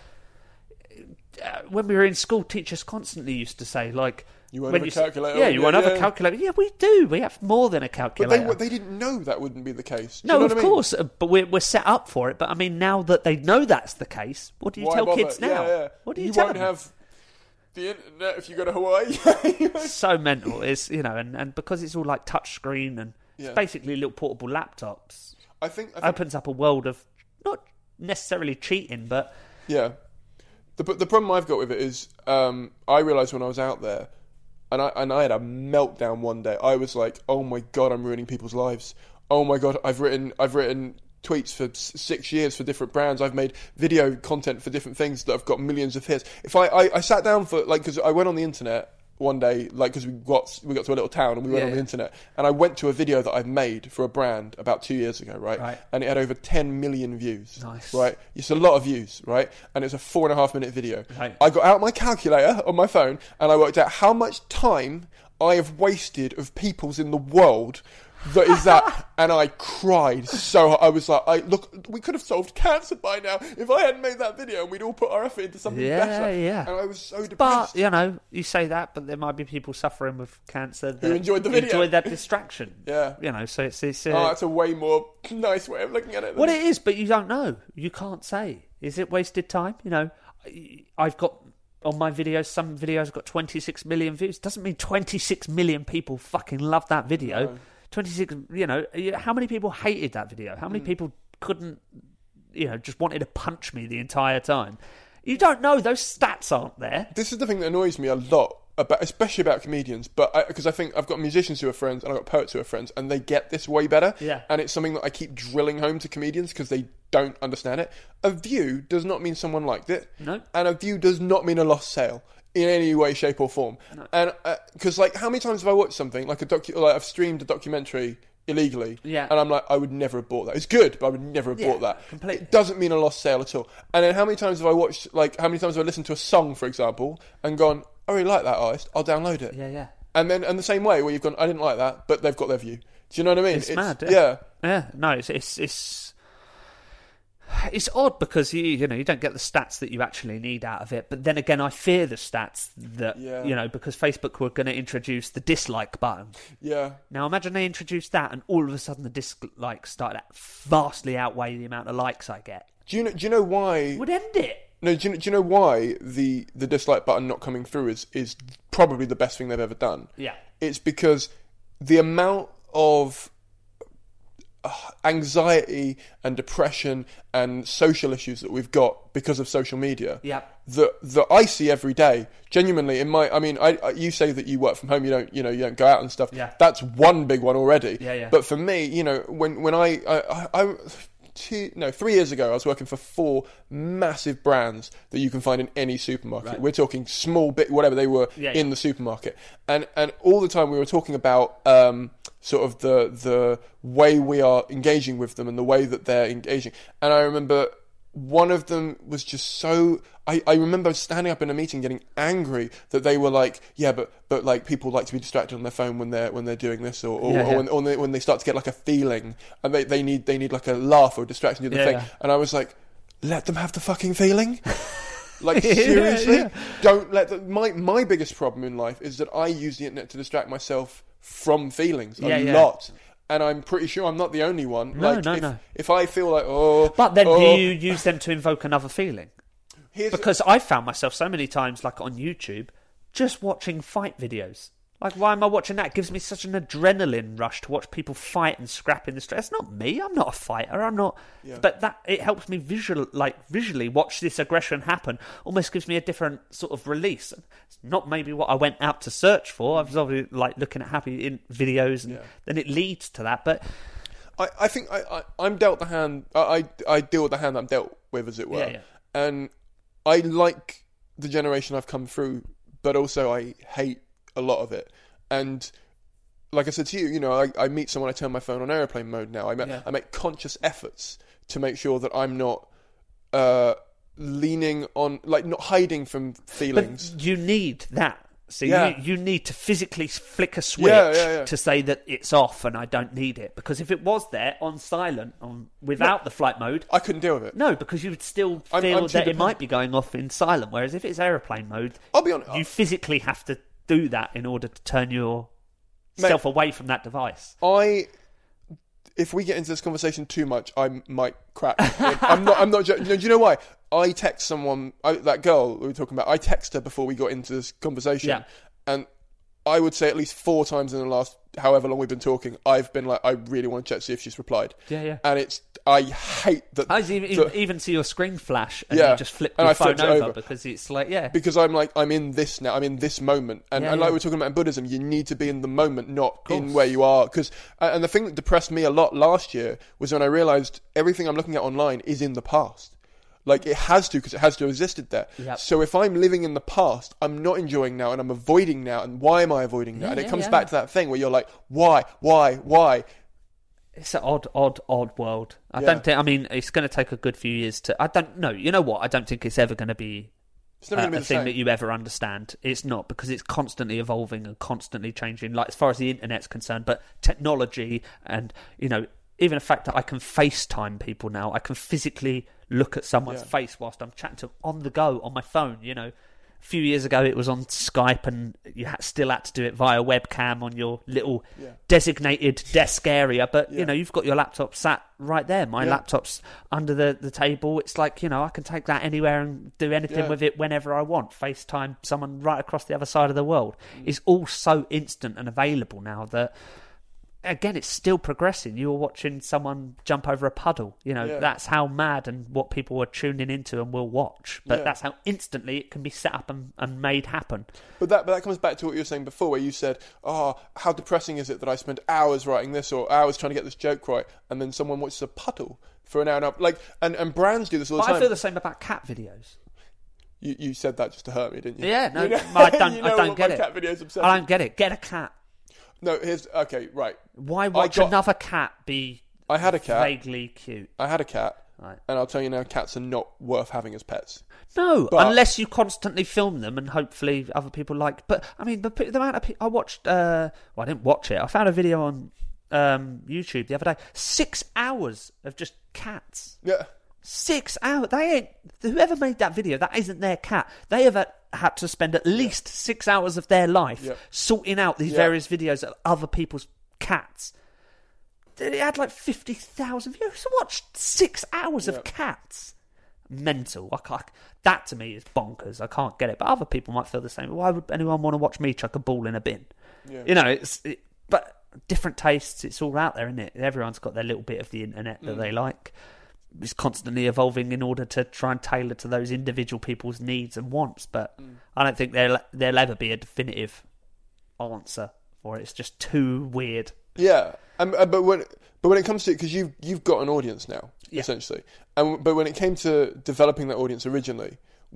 when we were in school, teachers constantly used to say, like... You won't have a calculator. Yeah, you won't have a calculator. Yeah, we do. We have more than a calculator. But they didn't know that wouldn't be the case. No, of course. But we're set up for it. But, I mean, now that they know that's the case, what do you tell kids now? Yeah. What do you tell them? You won't have the internet if you go to Hawaii. So mental. It's, and because it's all like touch screen and it's basically little portable laptops. I think opens up a world of not necessarily cheating, but... Yeah. The problem I've got with it is I realised when I was out there, and I had a meltdown one day. I was like, "Oh my god, I'm ruining people's lives. Oh my god, I've written tweets for 6 years for different brands. I've made video content for different things that have got millions of hits." If I sat down for because I went on the internet one day, because we got to a little town and we went on the internet, and I went to a video that I'd made for a brand about 2 years ago, right? And it had over 10 million views. Nice. Right? It's a lot of views, right? And it's a 4.5 minute video. Right. I got out my calculator on my phone and I worked out how much time I have wasted of people's in the world that is that, and I cried so hard. I was like, look, we could have solved cancer by now if I hadn't made that video and we'd all put our effort into something better. Yeah. And I was so depressed. But, you say that, but there might be people suffering with cancer that who enjoyed the video. Enjoyed that distraction. Yeah. So it's that's a way more nice way of looking at it. Well, it is, but you don't know. You can't say. Is it wasted time? I've got... On my videos, some videos have got 26 million views. Doesn't mean 26 million people fucking love that video. No. 26, how many people hated that video? How many people couldn't, just wanted to punch me the entire time? You don't know. Those stats aren't there. This is the thing that annoys me a lot especially about comedians, but because I think I've got musicians who are friends and I've got poets who are friends, and they get this way better. Yeah. And it's something that I keep drilling home to comedians because they don't understand it. A view does not mean someone liked it. No. And a view does not mean a lost sale in any way, shape or form. No. And because like, how many times have I watched something like I've streamed a documentary illegally, yeah, and I'm like, I would never have bought that. It's good, but I would never have bought that. Completely. It doesn't mean a lost sale at all. And then how many times have I watched, like, how many times have I listened to a song, for example, and gone, I really like that artist, I'll download it. Yeah, yeah. And then, and the same way where you've gone, I didn't like that, but they've got their view. Do you know what I mean? It's mad. Yeah. Yeah. No, it's odd because you don't get the stats that you actually need out of it. But then again, I fear the stats that because Facebook were going to introduce the dislike button. Yeah. Now imagine they introduced that, and all of a sudden the dislikes started to vastly outweigh the amount of likes I get. Do you know why? It would end it. No, do you know why the dislike button not coming through is probably the best thing they've ever done? Yeah. It's because the amount of anxiety and depression and social issues that we've got because of social media, that I see every day. Genuinely, you say that you work from home, you don't go out and stuff. Yeah. That's one big one already. Yeah, yeah. But for me, when I 3 years ago, I was working for 4 massive brands that you can find in any supermarket. Right. We're talking small bit, whatever they were in the supermarket, and all the time we were talking about sort of the way we are engaging with them and the way that they're engaging. And I remember one of them was just so. I remember standing up in a meeting getting angry that they were like, but like people like to be distracted on their phone when they're doing this, or when they start to get like a feeling and they need like a laugh or a distraction to do the thing. And I was like, let them have the fucking feeling. Like, seriously, don't let them. My biggest problem in life is that I use the internet to distract myself from feelings a lot. And I'm pretty sure I'm not the only one. No. If I feel like, But then do you use them to invoke another feeling? Because I found myself so many times, like on YouTube, just watching fight videos. Like, why am I watching that? It gives me such an adrenaline rush to watch people fight and scrap in the street. It's not me. I'm not a fighter. I'm not. Yeah. But it helps me visually watch this aggression happen. Almost gives me a different sort of release. It's not maybe what I went out to search for. I was obviously like looking at happy videos, and then it leads to that. But I think I'm dealt the hand. I deal with the hand that I'm dealt with, as it were. Yeah. And I like the generation I've come through, but also I hate a lot of it. And like I said to you, I meet someone, I turn my phone on airplane mode now. I make conscious efforts to make sure that I'm not leaning on, like, not hiding from feelings. But you need that. So you need to physically flick a switch to say that it's off and I don't need it. Because if it was there on silent, without the flight mode, I couldn't deal with it. No, because you would still feel that it might be going off in silent. Whereas if it's aeroplane mode, I'll be honest, you physically have to do that in order to turn yourself away from that device. If we get into this conversation too much, I might crack. I'm not. Do you know why? I text someone, that girl we were talking about. I text her before we got into this conversation, and I would say at least 4 times in the last however long we've been talking, I've been like, I really want to check to see if she's replied. Yeah. And I hate that. I even see your screen flash, and you just flip your phone over because it's like, because I'm like, I'm in this now. I'm in this moment, and like we're talking about in Buddhism, you need to be in the moment, not in where you are. And the thing that depressed me a lot last year was when I realised everything I'm looking at online is in the past. Like, it has to, because it has to have existed there. Yep. So if I'm living in the past, I'm not enjoying now, and I'm avoiding now. And why am I avoiding now? And it comes back to that thing where you're like, why? It's an odd world. I don't think. I mean, it's going to take a good few years to. I don't know. You know what? I don't think it's ever going to be a thing that you ever understand. It's not, because it's constantly evolving and constantly changing. Like, as far as the internet's concerned, but technology and even the fact that I can FaceTime people now, I can physically look at someone's face whilst I'm chatting to them on the go on my phone. A few years ago it was on Skype, and you still had to do it via webcam on your little designated desk area. But you've got your laptop sat right there. My laptop's under the table. It's like, I can take that anywhere and do anything with it whenever I want. FaceTime someone right across the other side of the world. It's all so instant and available now that again, it's still progressing. You're watching someone jump over a puddle. That's how mad and what people are tuning into and will watch. But that's how instantly it can be set up and made happen. But that comes back to what you were saying before, where you said, "Oh, how depressing is it that I spent hours writing this or hours trying to get this joke right, and then someone watches a puddle for an hour and a half." Like, and brands do this all the time. I feel the same about cat videos. You said that just to hurt me, didn't you? Yeah, no, I don't get it. Cat videos obsession. I don't get it. Get a cat. No, okay, right. Why watch another cat be I had a cat. vaguely cute? I had a cat, right. And I'll tell you now, cats are not worth having as pets. No, unless you constantly film them and hopefully other people like... But, I mean, the amount of people... I watched... I didn't watch it. I found a video on YouTube the other day. 6 hours of just cats. Yeah. 6 hours. They ain't... Whoever made that video, that isn't their cat. They have had to spend at least 6 hours of their life sorting out these various videos of other people's cats. It had like 50,000 views. Watched 6 hours of cats. Mental. That to me is bonkers. I can't get it. But other people might feel the same. Why would anyone want to watch me chuck a ball in a bin? Yeah. But different tastes. It's all out there, isn't it? Everyone's got their little bit of the internet that they like. It's constantly evolving in order to try and tailor to those individual people's needs and wants. But I don't think there'll ever be a definitive answer for it. It's just too weird. Yeah, but when it comes to it, because you've got an audience now, essentially, but when it came to developing that audience originally,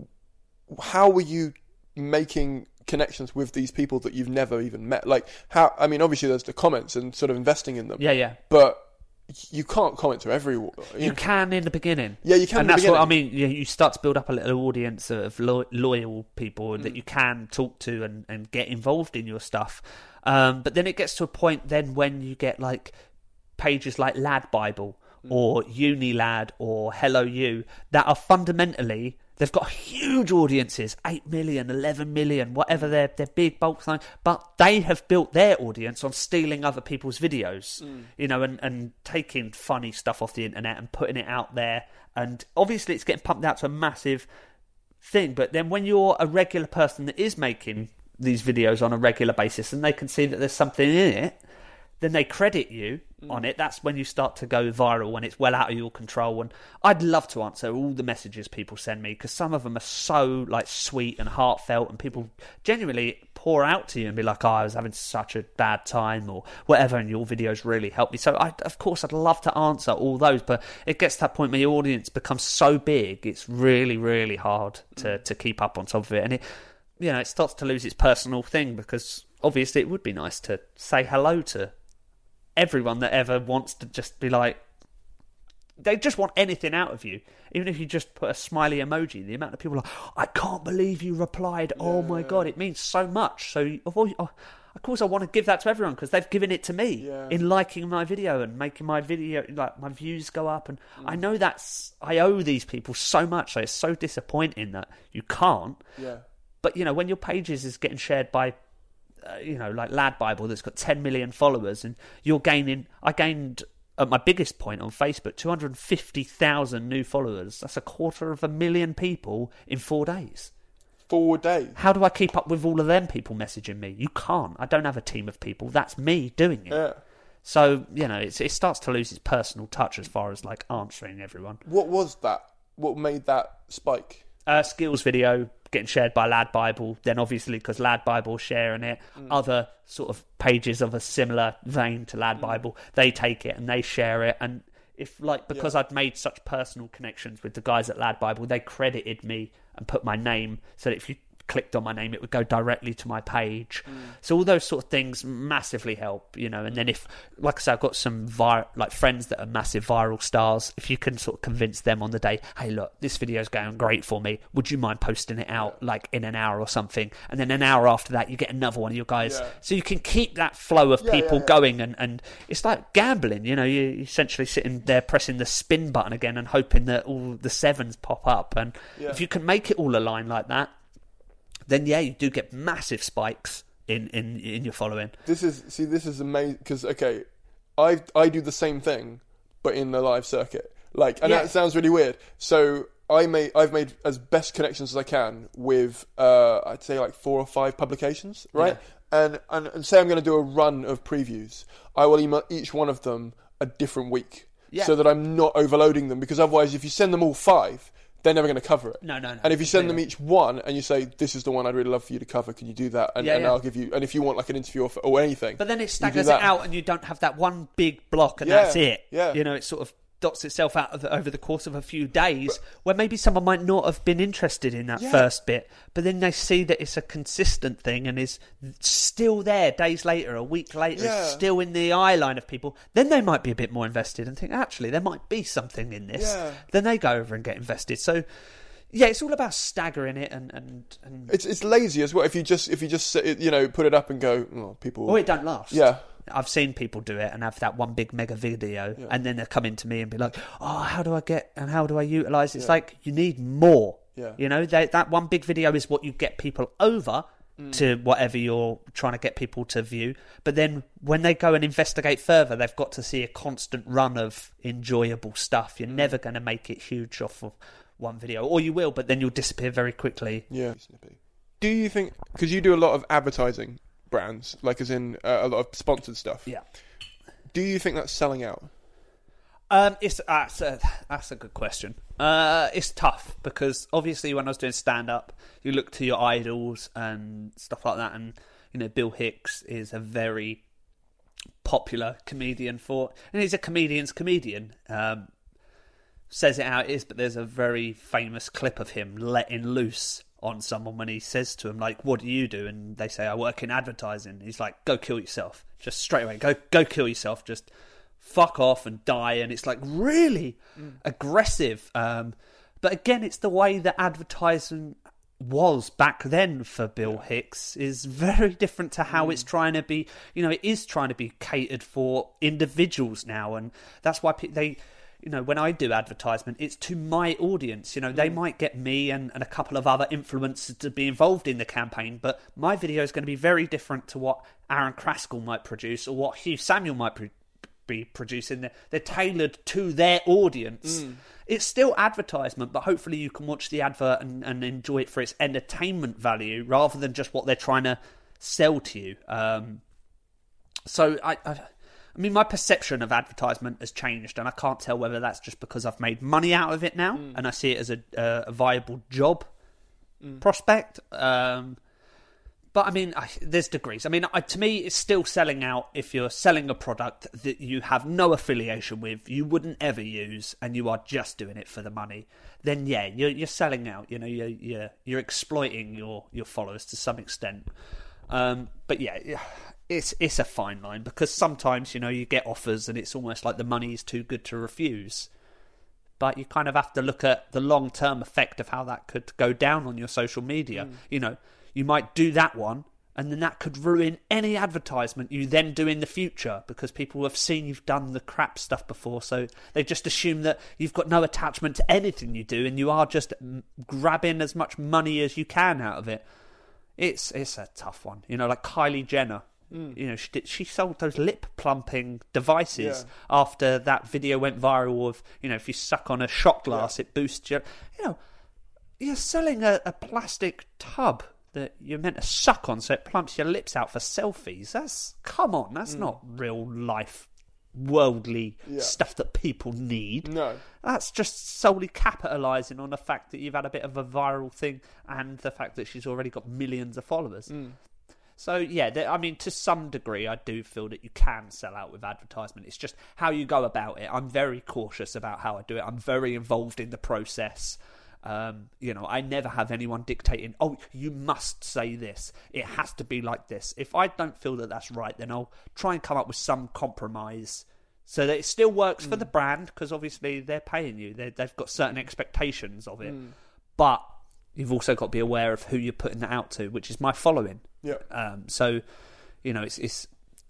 how were you making connections with these people that you've never even met? Like, how? I mean, obviously there's the comments and sort of investing in them. Yeah. But you can't comment to everyone. You can in the beginning. Yeah, you can. And that's what I mean. You start to build up a little audience of loyal people that you can talk to and get involved in your stuff. But then it gets to a point then when you get like pages like Lad Bible or Unilad or Hello You that are fundamentally, they've got huge audiences, 8 million, 11 million, whatever their big bulk thing, but they have built their audience on stealing other people's videos, and taking funny stuff off the internet and putting it out there. And obviously it's getting pumped out to a massive thing. But then when you're a regular person that is making these videos on a regular basis and they can see that there's something in it, then they credit you on it. That's when you start to go viral, when it's well out of your control. And I'd love to answer all the messages people send me, because some of them are so like sweet and heartfelt, and people genuinely pour out to you and be like, "Oh, I was having such a bad time," or whatever, and your videos really helped me. So of course I'd love to answer all those, but it gets to that point where your audience becomes so big, it's really, really hard to keep up on top of it. And it starts to lose its personal thing, because obviously it would be nice to say hello to everyone that ever wants to just be like, they just want anything out of you. Even if you just put a smiley emoji, the amount of people are like, "I can't believe you replied. Oh my God, it means so much." So of course I want to give that to everyone, because they've given it to me in liking my video and making my video, like my views go up. And I know I owe these people so much. So it's so disappointing that you can't. Yeah. But, when your pages is getting shared by, like Lad Bible that's got 10 million followers, and I gained, at my biggest point on Facebook, 250,000 new followers. That's 250,000 people in 4 days. 4 days? How do I keep up with all of them people messaging me? You can't. I don't have a team of people. That's me doing it. Yeah. So, it starts to lose its personal touch as far as, like, answering everyone. What was that? What made that spike? Skills video getting shared by Lad Bible, then obviously because Lad Bible sharing it, other sort of pages of a similar vein to Lad Bible, they take it and they share it. And because I'd made such personal connections with the guys at Lad Bible, they credited me and put my name, so that if you clicked on my name, it would go directly to my page. So all those sort of things massively help, and then if, like I said, I've got some friends that are massive viral stars, if you can sort of convince them on the day, "Hey, look, this video's going great for me, would you mind posting it out like in an hour or something?" And then an hour after that you get another one of your guys, so you can keep that flow of people going. And it's like gambling, you're essentially sitting there pressing the spin button again and hoping that all the sevens pop up. And if you can make it all align like that, then you do get massive spikes in your following. This is amazing, because I do the same thing, but in the live circuit. That sounds really weird. So I've made as best connections as I can with I'd say like 4 or 5 publications, right? Yeah. And say I'm going to do a run of previews, I will email each one of them a different week, so that I'm not overloading them, because otherwise if you send them all 5, they're never going to cover it. No. And if you send them each one and you say, this is the one I'd really love for you to cover, can you do that? And I'll give you, and if you want like an interview or anything. But then it staggers it out and you don't have that one big block and that's it. Yeah. You know, it sort of dots itself out over the course of a few days, where maybe someone might not have been interested in that first bit, but then they see that it's a consistent thing and is still there days later, a week later, still in the eye line of people. Then they might be a bit more invested and think, actually, there might be something in this. Yeah. Then they go over and get invested. So, yeah, it's all about staggering it and it's lazy as well. If you just put it up and go, oh, people. Oh, it don't last. Yeah. I've seen people do it and have that one big mega video, and then they're coming to me and be like, oh, how do I utilise it? It's like, you need more. Yeah. You know, that one big video is what you get people over to whatever you're trying to get people to view. But then when they go and investigate further, they've got to see a constant run of enjoyable stuff. You're never going to make it huge off of one video. Or you will, but then you'll disappear very quickly. Yeah. Do you think, because you do a lot of advertising brands, like as in a lot of sponsored stuff. Yeah. Do you think that's selling out? That's a good question. It's tough because obviously when I was doing stand-up, you look to your idols and stuff like that, and you know Bill Hicks is a very popular comedian and he's a comedian's comedian. Says it how it is, but there's a very famous clip of him letting loose on someone when he says to him, like, what do you do? And they say, I work in advertising. He's like, go kill yourself. Just straight away, go kill yourself. Just fuck off and die. And it's like really aggressive. But again, it's the way that advertising was back then for Bill Hicks is very different to how it's trying to be. You know, it is trying to be catered for individuals now. And that's why you know, when I do advertisement, it's to my audience. You know, they might get me and a couple of other influencers to be involved in the campaign, but my video is going to be very different to what Aaron Kraskell might produce or what Hugh Samuel might be producing. They're tailored to their audience. It's still advertisement, but hopefully you can watch the advert and enjoy it for its entertainment value rather than just what they're trying to sell to you. So I mean, my perception of advertisement has changed, and I can't tell whether that's just because I've made money out of it now, and I see it as a viable job prospect. But I mean, there's degrees. I mean, to me, it's still selling out if you're selling a product that you have no affiliation with, you wouldn't ever use, and you are just doing it for the money. Then yeah, you're selling out. You know, you're exploiting your followers to some extent. But yeah. It's a fine line because sometimes, you know, you get offers and it's almost like the money is too good to refuse. But you kind of have to look at the long-term effect of how that could go down on your social media. You know, you might do that one and then that could ruin any advertisement you then do in the future because people have seen you've done the crap stuff before, so they just assume that you've got no attachment to anything you do and you are just grabbing as much money as you can out of it. It's a tough one. You know, like Kylie Jenner. You know, she sold those lip plumping devices after that video went viral of, you know, if you suck on a shot glass, it boosts your... You know, you're selling a plastic tub that you're meant to suck on so it plumps your lips out for selfies. Come on, that's not real life worldly stuff that people need. No. That's just solely capitalising on the fact that you've had a bit of a viral thing and the fact that she's already got millions of followers. So, yeah, I mean, to some degree, I do feel that you can sell out with advertisement. It's just how you go about it. I'm very cautious about how I do it. I'm very involved in the process. You know, I never have anyone dictating, oh, you must say this. It has to be like this. If I don't feel that that's right, then I'll try and come up with some compromise so that it still works for the brand, because obviously they're paying you. They've got certain expectations of it. But you've also got to be aware of who you're putting that out to, which is my following. Yeah. So, you know, it's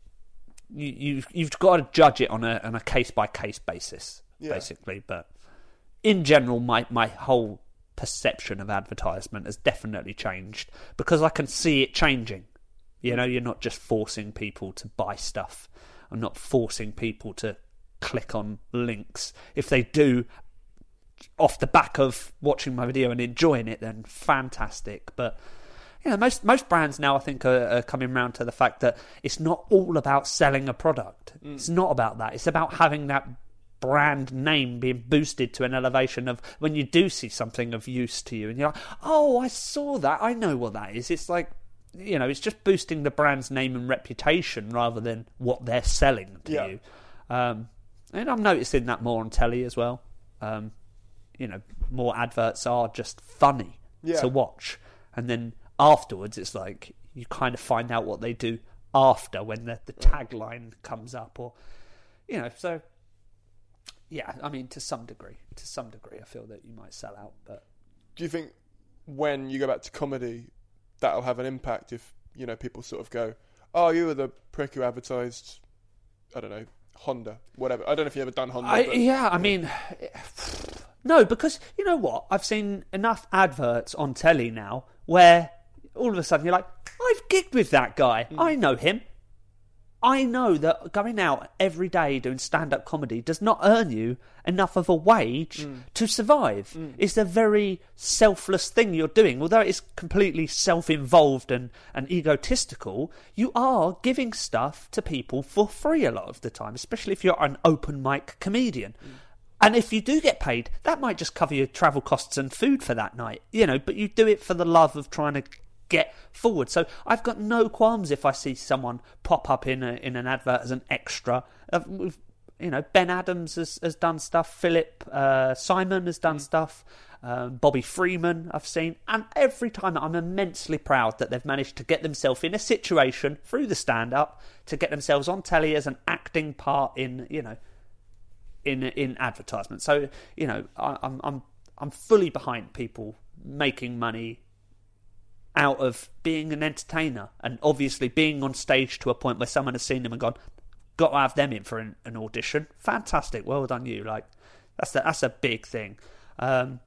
you've got to judge it on a case by case basis, basically. But in general, my whole perception of advertisement has definitely changed because I can see it changing. You know, you're not just forcing people to buy stuff. I'm not forcing people to click on links. If they do, off the back of watching my video and enjoying it, then fantastic. But most brands now, I think, are coming around to the fact that it's not all about selling a product. It's not about that. It's about having that brand name being boosted to an elevation of when you do see something of use to you and you're like, oh, I saw that, I know what that is. It's like, it's just boosting the brand's name and reputation rather than what they're selling to you. And I'm noticing that more on telly as well. More adverts are just funny to watch, and then afterwards it's like you kind of find out what they do after when the tagline comes up, or so yeah, I mean, to some degree I feel that you might sell out. But do you think when you go back to comedy that'll have an impact if people sort of go, oh, you were the prick who advertised, I don't know, Honda, whatever. I don't know if you've ever done Honda. I mean, no, because you know what? I've seen enough adverts on telly now where all of a sudden you're like, I've gigged with that guy. I know him. I know that going out every day doing stand-up comedy does not earn you enough of a wage to survive. It's a very selfless thing you're doing. Although it's completely self-involved and egotistical, you are giving stuff to people for free a lot of the time, especially if you're an open mic comedian. And if you do get paid, that might just cover your travel costs and food for that night, but you do it for the love of trying to get forward. So I've got no qualms if I see someone pop up in an advert as an extra. Ben Adams has done stuff. Philip Simon has done stuff. Bobby Freeman I've seen, and every time I'm immensely proud that they've managed to get themselves in a situation through the stand-up to get themselves on telly as an acting part in in advertisement. So I'm fully behind people making money out of being an entertainer, and obviously being on stage to a point where someone has seen them and gone, got to have them in for an audition. Fantastic, well done you. Like that's a big thing. Have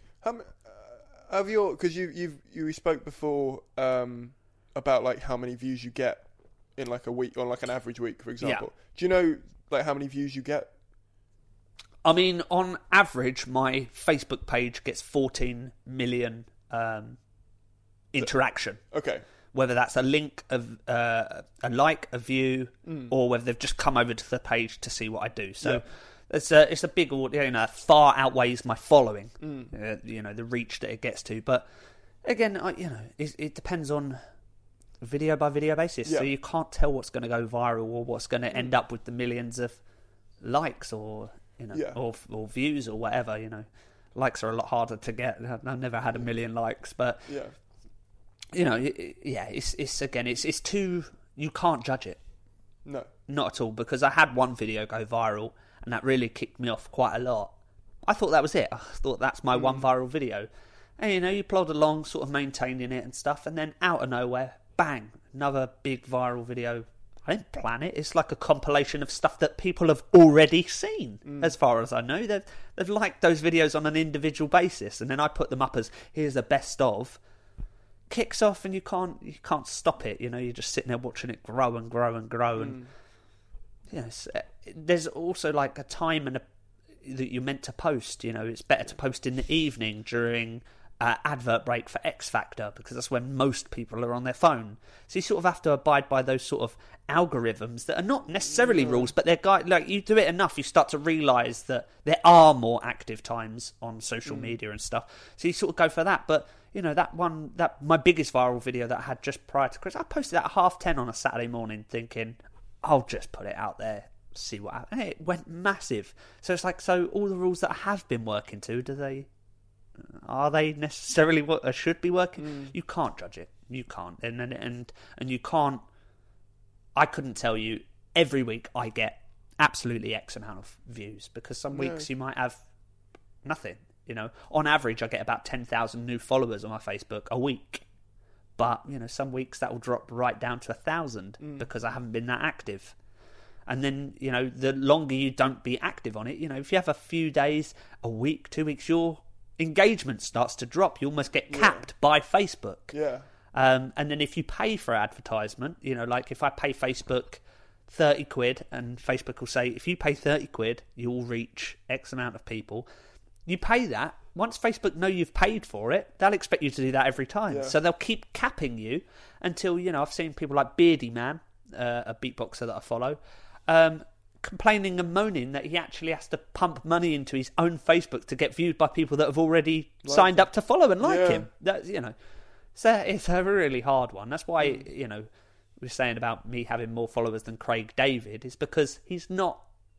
your, because you spoke before about like how many views you get in like a week, on like an average week, for example. Yeah. Do you know like how many views you get? I mean, on average, my Facebook page gets 14 million interaction. Okay. Whether that's a link, a like, a view, or whether they've just come over to the page to see what I do. So it's a big audience, far outweighs my following, the reach that it gets to. But again, it depends on video by video basis. Yeah. So you can't tell what's going to go viral or what's going to end up with the millions of likes or or views or whatever. Likes are a lot harder to get. I've never had a million likes, but it's too, you can't judge it. No, not at all, because I had one video go viral and that really kicked me off quite a lot. I thought that was it. I thought that's my one viral video, and you plod along, sort of maintaining it and stuff, and then out of nowhere, bang, another big viral video. I didn't plan it. It's like a compilation of stuff that people have already seen, as far as I know. They've liked those videos on an individual basis, and then I put them up as, here's the best of. Kicks off, and you can't stop it. You're just sitting there watching it grow and grow and grow. And there's also like a time that you're meant to post. It's better to post in the evening during advert break for X Factor, because that's when most people are on their phone. So you sort of have to abide by those sort of algorithms that are not necessarily rules, but they're like, you do it enough, you start to realise that there are more active times on social media and stuff. So you sort of go for that. But that my biggest viral video that I had just prior to Christmas, I posted at 10:30 on a Saturday morning, thinking I'll just put it out there, see what happens. And it went massive. So it's like, so all the rules that I have been working to, are they necessarily what I should be working? You can't judge it. You can't, and you can't. I couldn't tell you every week I get absolutely X amount of views, because some weeks you might have nothing. On average, I get about 10,000 new followers on my Facebook a week, but some weeks that will drop right down to 1,000 because I haven't been that active. And then the longer you don't be active on it, if you have a few days, a week, 2 weeks, your engagement starts to drop. You almost get capped by Facebook. Yeah. And then if you pay for advertisement, like if I pay Facebook 30 quid and Facebook will say, if you pay 30 quid, you'll reach X amount of people. you pay that. Once Facebook know you've paid for it, they'll expect you to do that every time. Yeah. So they'll keep capping you until, I've seen people like Beardy Man, a beatboxer that I follow, complaining and moaning that he actually has to pump money into his own Facebook to get viewed by people that have already signed up to follow and like him. That's, so it's a really hard one. That's why, we're saying about me having more followers than Craig David is because he's not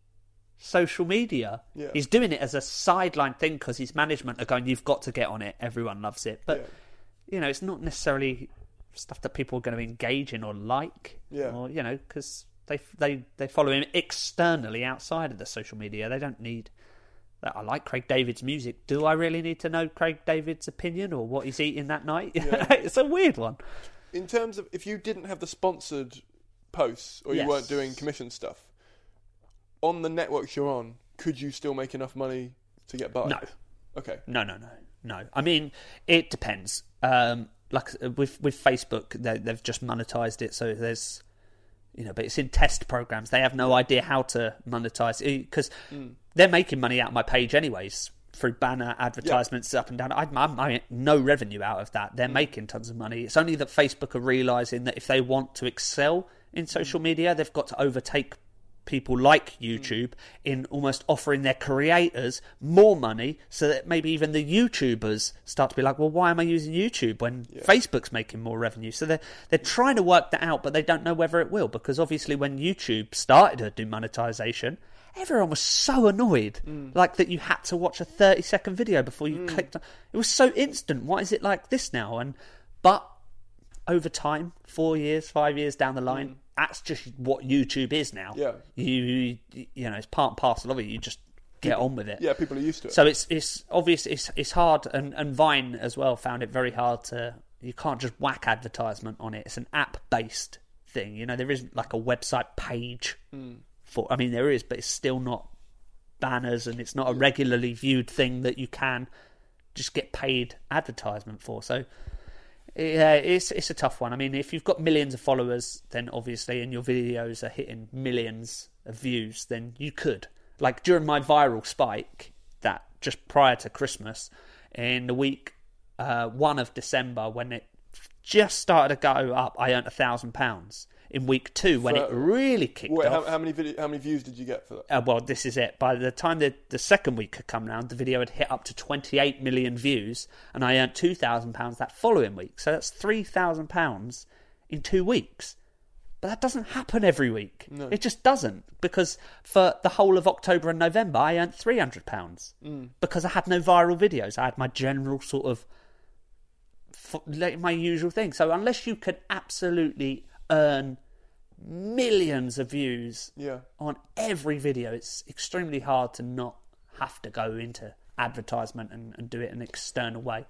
social media. Yeah. He's doing it as a sideline thing because his management are going, you've got to get on it. Everyone loves it. But, it's not necessarily stuff that people are going to engage in or like. Yeah. Or, because they follow him externally outside of the social media. They don't need that. I like Craig David's music. Do I really need to know Craig David's opinion or what he's eating that night? Yeah. It's a weird one. In terms of if you didn't have the sponsored posts or you weren't doing commission stuff, on the networks you're on, could you still make enough money to get by? No. Okay. No. I mean, it depends. Like with Facebook, they've just monetized it, so there's... but it's in test programs. They have no idea how to monetize it because they're making money out of my page anyways through banner advertisements up and down. I no revenue out of that. They're making tons of money. It's only that Facebook are realizing that if they want to excel in social media, they've got to overtake people like YouTube in almost offering their creators more money so that maybe even the YouTubers start to be like, well, why am I using YouTube when Facebook's making more revenue? So they're trying to work that out, but they don't know whether it will because obviously when YouTube started to do monetization, everyone was so annoyed like that you had to watch a 30-second video before you clicked on. It was so instant. Why is it like this now? But over time, 4 years, 5 years down the line, that's just what YouTube is now. Yeah, it's part and parcel of it. You just get on with it. Yeah, people are used to it. So it's obvious. It's hard, and Vine as well found it very hard to. You can't just whack advertisement on it. It's an app-based thing. There isn't like a website page for. I mean, there is, but it's still not banners, and it's not a regularly viewed thing that you can just get paid advertisement for. So. Yeah, it's a tough one. I mean, if you've got millions of followers, then obviously, and your videos are hitting millions of views, then you could. Like during my viral spike, that just prior to Christmas, in the week 1 of December, when it just started to go up, I earned £1,000. In week 2, when it really kicked off. How many views did you get for that? Well, this is it. By the time the second week had come round, the video had hit up to 28 million views, and I earned £2,000 that following week. So that's £3,000 in 2 weeks. But that doesn't happen every week. No. It just doesn't. Because for the whole of October and November, I earned £300. Because I had no viral videos. I had my general sort of... my usual thing. So unless you could absolutely earn millions of views on every video, it's extremely hard to not have to go into advertisement and do it in an external way.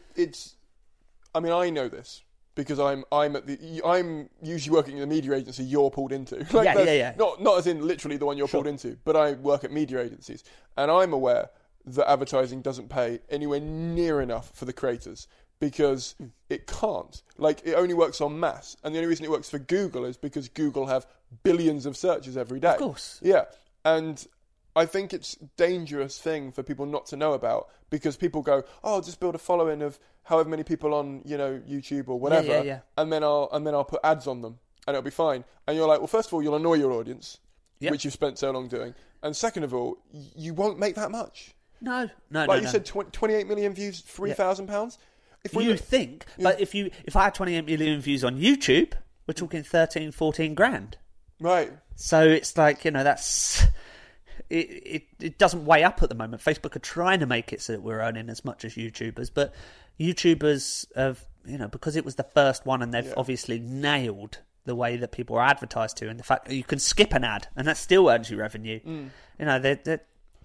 I mean, I know this because I'm usually working in the media agency you're pulled into. Not as in literally the one you're pulled into, but I work at media agencies, and I'm aware that advertising doesn't pay anywhere near enough for the creators. Because it can't. Like, it only works on mass. And the only reason it works for Google is because Google have billions of searches every day. Of course. Yeah. And I think it's a dangerous thing for people not to know about because people go, oh, I'll just build a following of however many people on, YouTube or whatever. Yeah. And then I'll put ads on them and it'll be fine. And you're like, well, first of all, you'll annoy your audience, which you've spent so long doing. And second of all, you won't make that much. No. Like you said, 28 million views, £3,000. But if I had 28 million views on YouTube, we're talking 13, 14 grand. Right. So it's like, that's... It doesn't weigh up at the moment. Facebook are trying to make it so that we're earning as much as YouTubers, but YouTubers have, because it was the first one and they've obviously nailed the way that people are advertised to and the fact that you can skip an ad and that still earns you revenue. They're...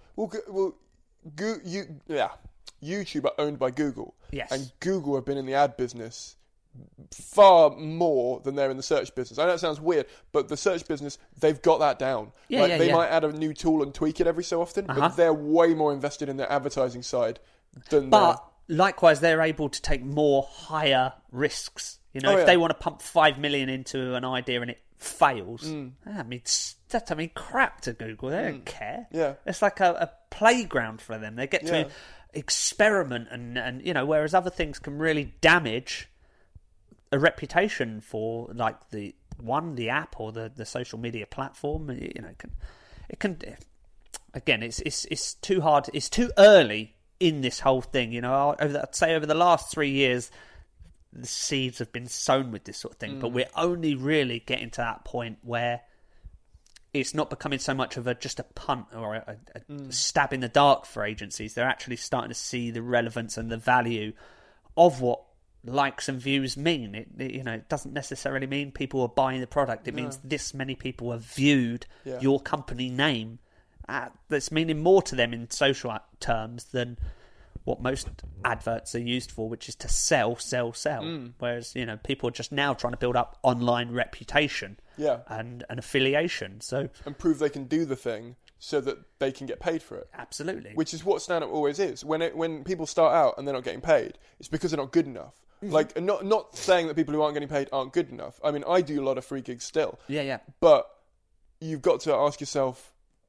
YouTube are owned by Google. Yes. And Google have been in the ad business far more than they're in the search business. I know it sounds weird, but the search business, they've got that down. They might add a new tool and tweak it every so often, but they're way more invested in their advertising side than likewise, they're able to take more higher risks. If they want to pump 5 million into an idea and it fails, that crap to Google. They don't care. Yeah. It's like a playground for them. They get to experiment and whereas other things can really damage a reputation for like the app or the social media platform. It can again, it's too hard. It's too early in this whole thing. I'd say over the last 3 years, the seeds have been sown with this sort of thing, but we're only really getting to that point where it's not becoming so much of just a punt or a stab in the dark for agencies. They're actually starting to see the relevance and the value of what likes and views mean. It doesn't necessarily mean people are buying the product. It means this many people have viewed your company name. That's meaning more to them in social terms than what most adverts are used for, which is to sell. Whereas, people are just now trying to build up online reputation and an affiliation. And prove they can do the thing so that they can get paid for it. Absolutely. Which is what stand-up always is. When people start out and they're not getting paid, it's because they're not good enough. Like, not saying that people who aren't getting paid aren't good enough. I mean, I do a lot of free gigs still. Yeah. But you've got to ask yourself,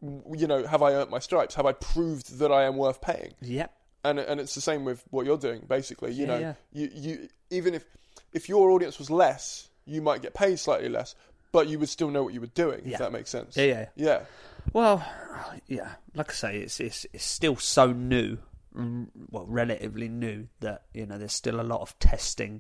have I earned my stripes? Have I proved that I am worth paying? Yep. And it's the same with what you're doing, basically. You even if your audience was less, you might get paid slightly less, but you would still know what you were doing, if that makes sense. Yeah. Well, like I say, it's still so new, relatively new, that there's still a lot of testing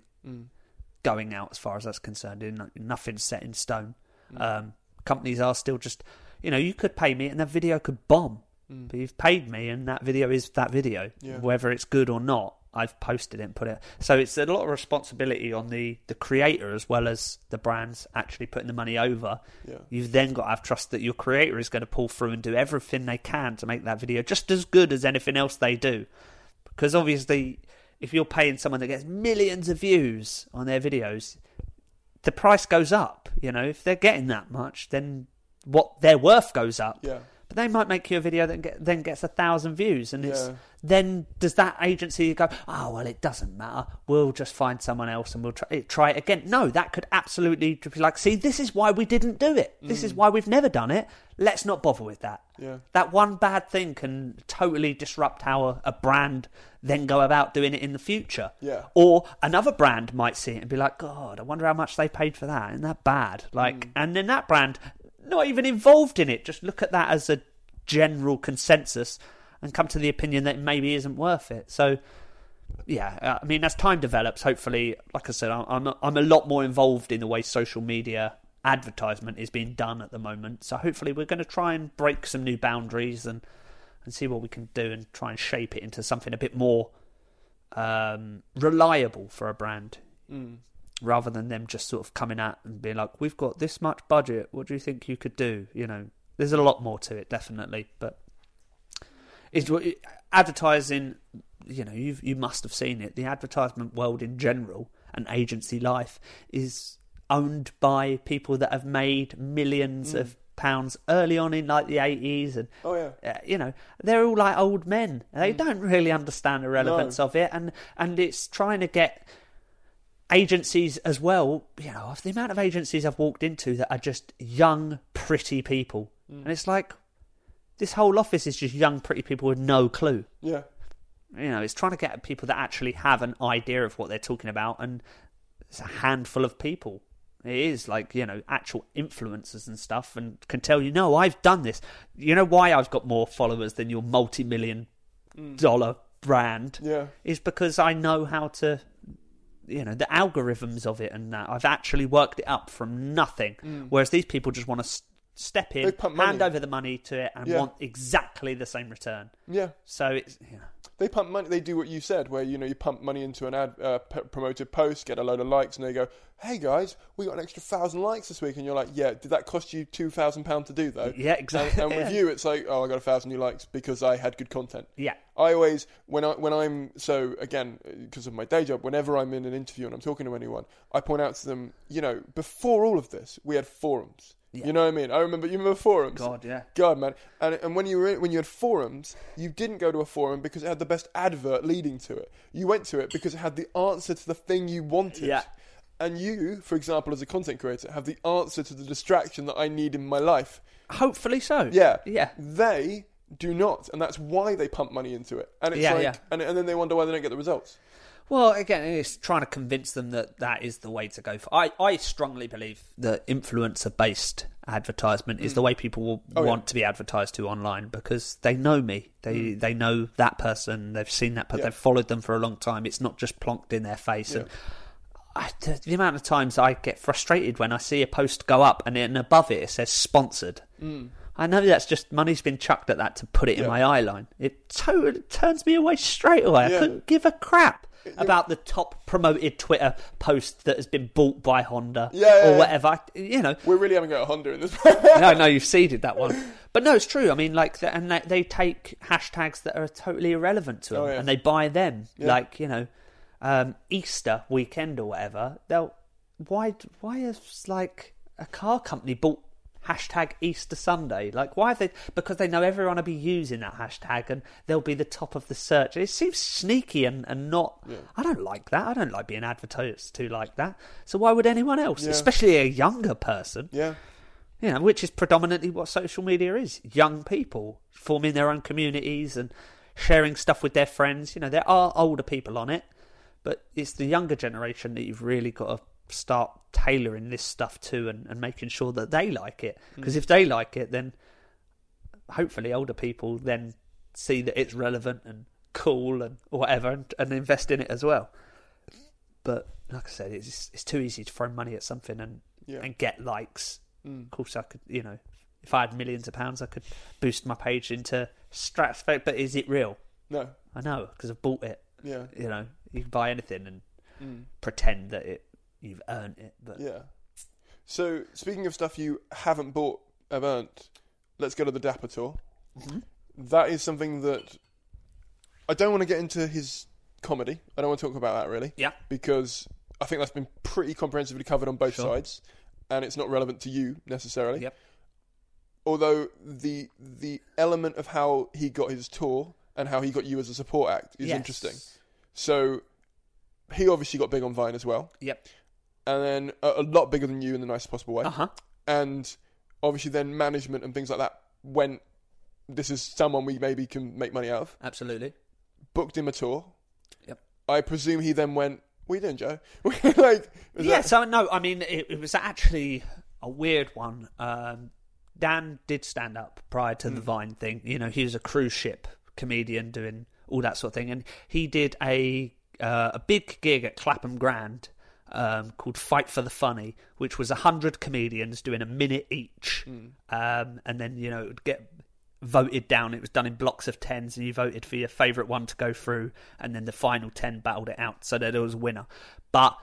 going out as far as that's concerned. Nothing's set in stone. Companies are still just, you could pay me and that video could bomb. But you've paid me and that video is that video. Whether it's good or not, I've posted it and put it. So it's a lot of responsibility on the creator as well as the brands actually putting the money over. You've then got to have trust that your creator is going to pull through and do everything they can to make that video just as good as anything else they do. Because obviously, if you're paying someone that gets millions of views on their videos, the price goes up. If they're getting that much, then what their worth goes up. But they might make you a video that then gets 1,000 views, and then does that agency go, oh well, it doesn't matter, we'll just find someone else and we'll try it again? No, that could absolutely be like, see, this is why we didn't do it. This is why we've never done it. Let's not bother with that. That one bad thing can totally disrupt how a brand then go about doing it in the future. Or another brand might see it and be like, God, I wonder how much they paid for that. Isn't that bad? And then that brand, not even involved in it, just look at that as a general consensus and come to the opinion that it maybe isn't worth it. So, as time develops, hopefully, like I said, I'm a lot more involved in the way social media advertisement is being done at the moment. So hopefully we're going to try and break some new boundaries and see what we can do and try and shape it into something a bit more reliable for a brand. Rather than them just sort of coming out and being like, we've got this much budget, what do you think you could do? There's a lot more to it, definitely. But advertising, you must have seen it. The advertisement world in general and agency life is owned by people that have made millions of pounds early on in like the 80s. And, they're all like old men. They don't really understand the relevance of it. And it's trying to get agencies as well, the amount of agencies I've walked into that are just young, pretty people. And it's like, this whole office is just young, pretty people with no clue. It's trying to get people that actually have an idea of what they're talking about, and it's a handful of people. It is like, actual influencers and stuff, and can tell I've done this. Why I've got more followers than your multi-million dollar brand is because I know how to, the algorithms of it, and that I've actually worked it up from nothing. Whereas these people just want to step in, hand over the money to it, and want exactly the same return. So it's they pump money. They do what you said, where you pump money into an ad promoted post, get a load of likes, and they go, "Hey guys, we got an extra 1,000 likes this week," and you're like, "Yeah, did that cost you £2,000 to do though?" Yeah, exactly. And with you, it's like, "Oh, I got 1,000 new likes because I had good content." Yeah. I always, when I'm so again because of my day job, whenever I'm in an interview and I'm talking to anyone, I point out to them, before all of this, we had forums. You know what I mean? You remember forums? God, man. And when you had forums, you didn't go to a forum because it had the best advert leading to it. You went to it because it had the answer to the thing you wanted. And you, for example, as a content creator, have the answer to the distraction that I need in my life. Hopefully so. Yeah. Yeah. They do not, and that's why they pump money into it. And it's and then they wonder why they don't get the results. Well, again, it's trying to convince them that that is the way to go. I strongly believe that influencer-based advertisement is the way people will want to be advertised to online, because they know me. They know that person. They've seen that person. They've followed them for a long time. It's not just plonked in their face. And the amount of times I get frustrated when I see a post go up and then above it says sponsored. I know that's just money's been chucked at that to put it in my eye line. It totally turns me away straight away. I couldn't give a crap about the top promoted Twitter post that has been bought by Honda or whatever. You know, we're really having a go at Honda in this. No, you've seeded that one. But no, it's true. I mean, like, and they take hashtags that are totally irrelevant to them, and they buy them. Like, you know, Easter weekend or whatever. Why has like a car company bought hashtag Easter Sunday? Like, why have they? Because they know everyone will be using that hashtag and they'll be the top of the search. It seems sneaky and not. I don't like that. I don't like being advertised to like that. So why would anyone else, especially a younger person? You know, which is predominantly what social media is: young people forming their own communities and sharing stuff with their friends. You know, there are older people on it, but it's the younger generation that you've really got to start tailoring this stuff to and making sure that they like it. Because if they like it, then hopefully older people then see that it's relevant and cool and whatever and invest in it as well. But like I said, it's too easy to throw money at something and get likes. Of course, I could, you know, if I had millions of pounds, I could boost my page into stratospheric. But is it real? No. I know, because I've bought it. Yeah. You know, you can buy anything and pretend that you've earned it. But So, speaking of stuff you haven't bought, have earned, let's go to the Dapper tour. That is something that I don't want to get into his comedy. I don't want to talk about that really. Yeah. Because I think that's been pretty comprehensively covered on both sides, and it's not relevant to you necessarily. Yep. Although the element of how he got his tour and how he got you as a support act is interesting. So he obviously got big on Vine as well. Yep. And then a lot bigger than you in the nicest possible way. And obviously then management and things like that went, this is someone we maybe can make money out of. Absolutely. Booked him a tour. Yep. I presume he then went, what are you doing, Joe? No, I mean, it was actually a weird one. Dan did stand up prior to the Vine thing. You know, he was a cruise ship comedian doing all that sort of thing. And he did a big gig at Clapham Grand called Fight for the Funny, which was 100 comedians doing a minute each. And then, you know, it would get voted down. It was done in blocks of 10s, and you voted for your favourite one to go through, and then the final 10 battled it out, so that there was a winner. But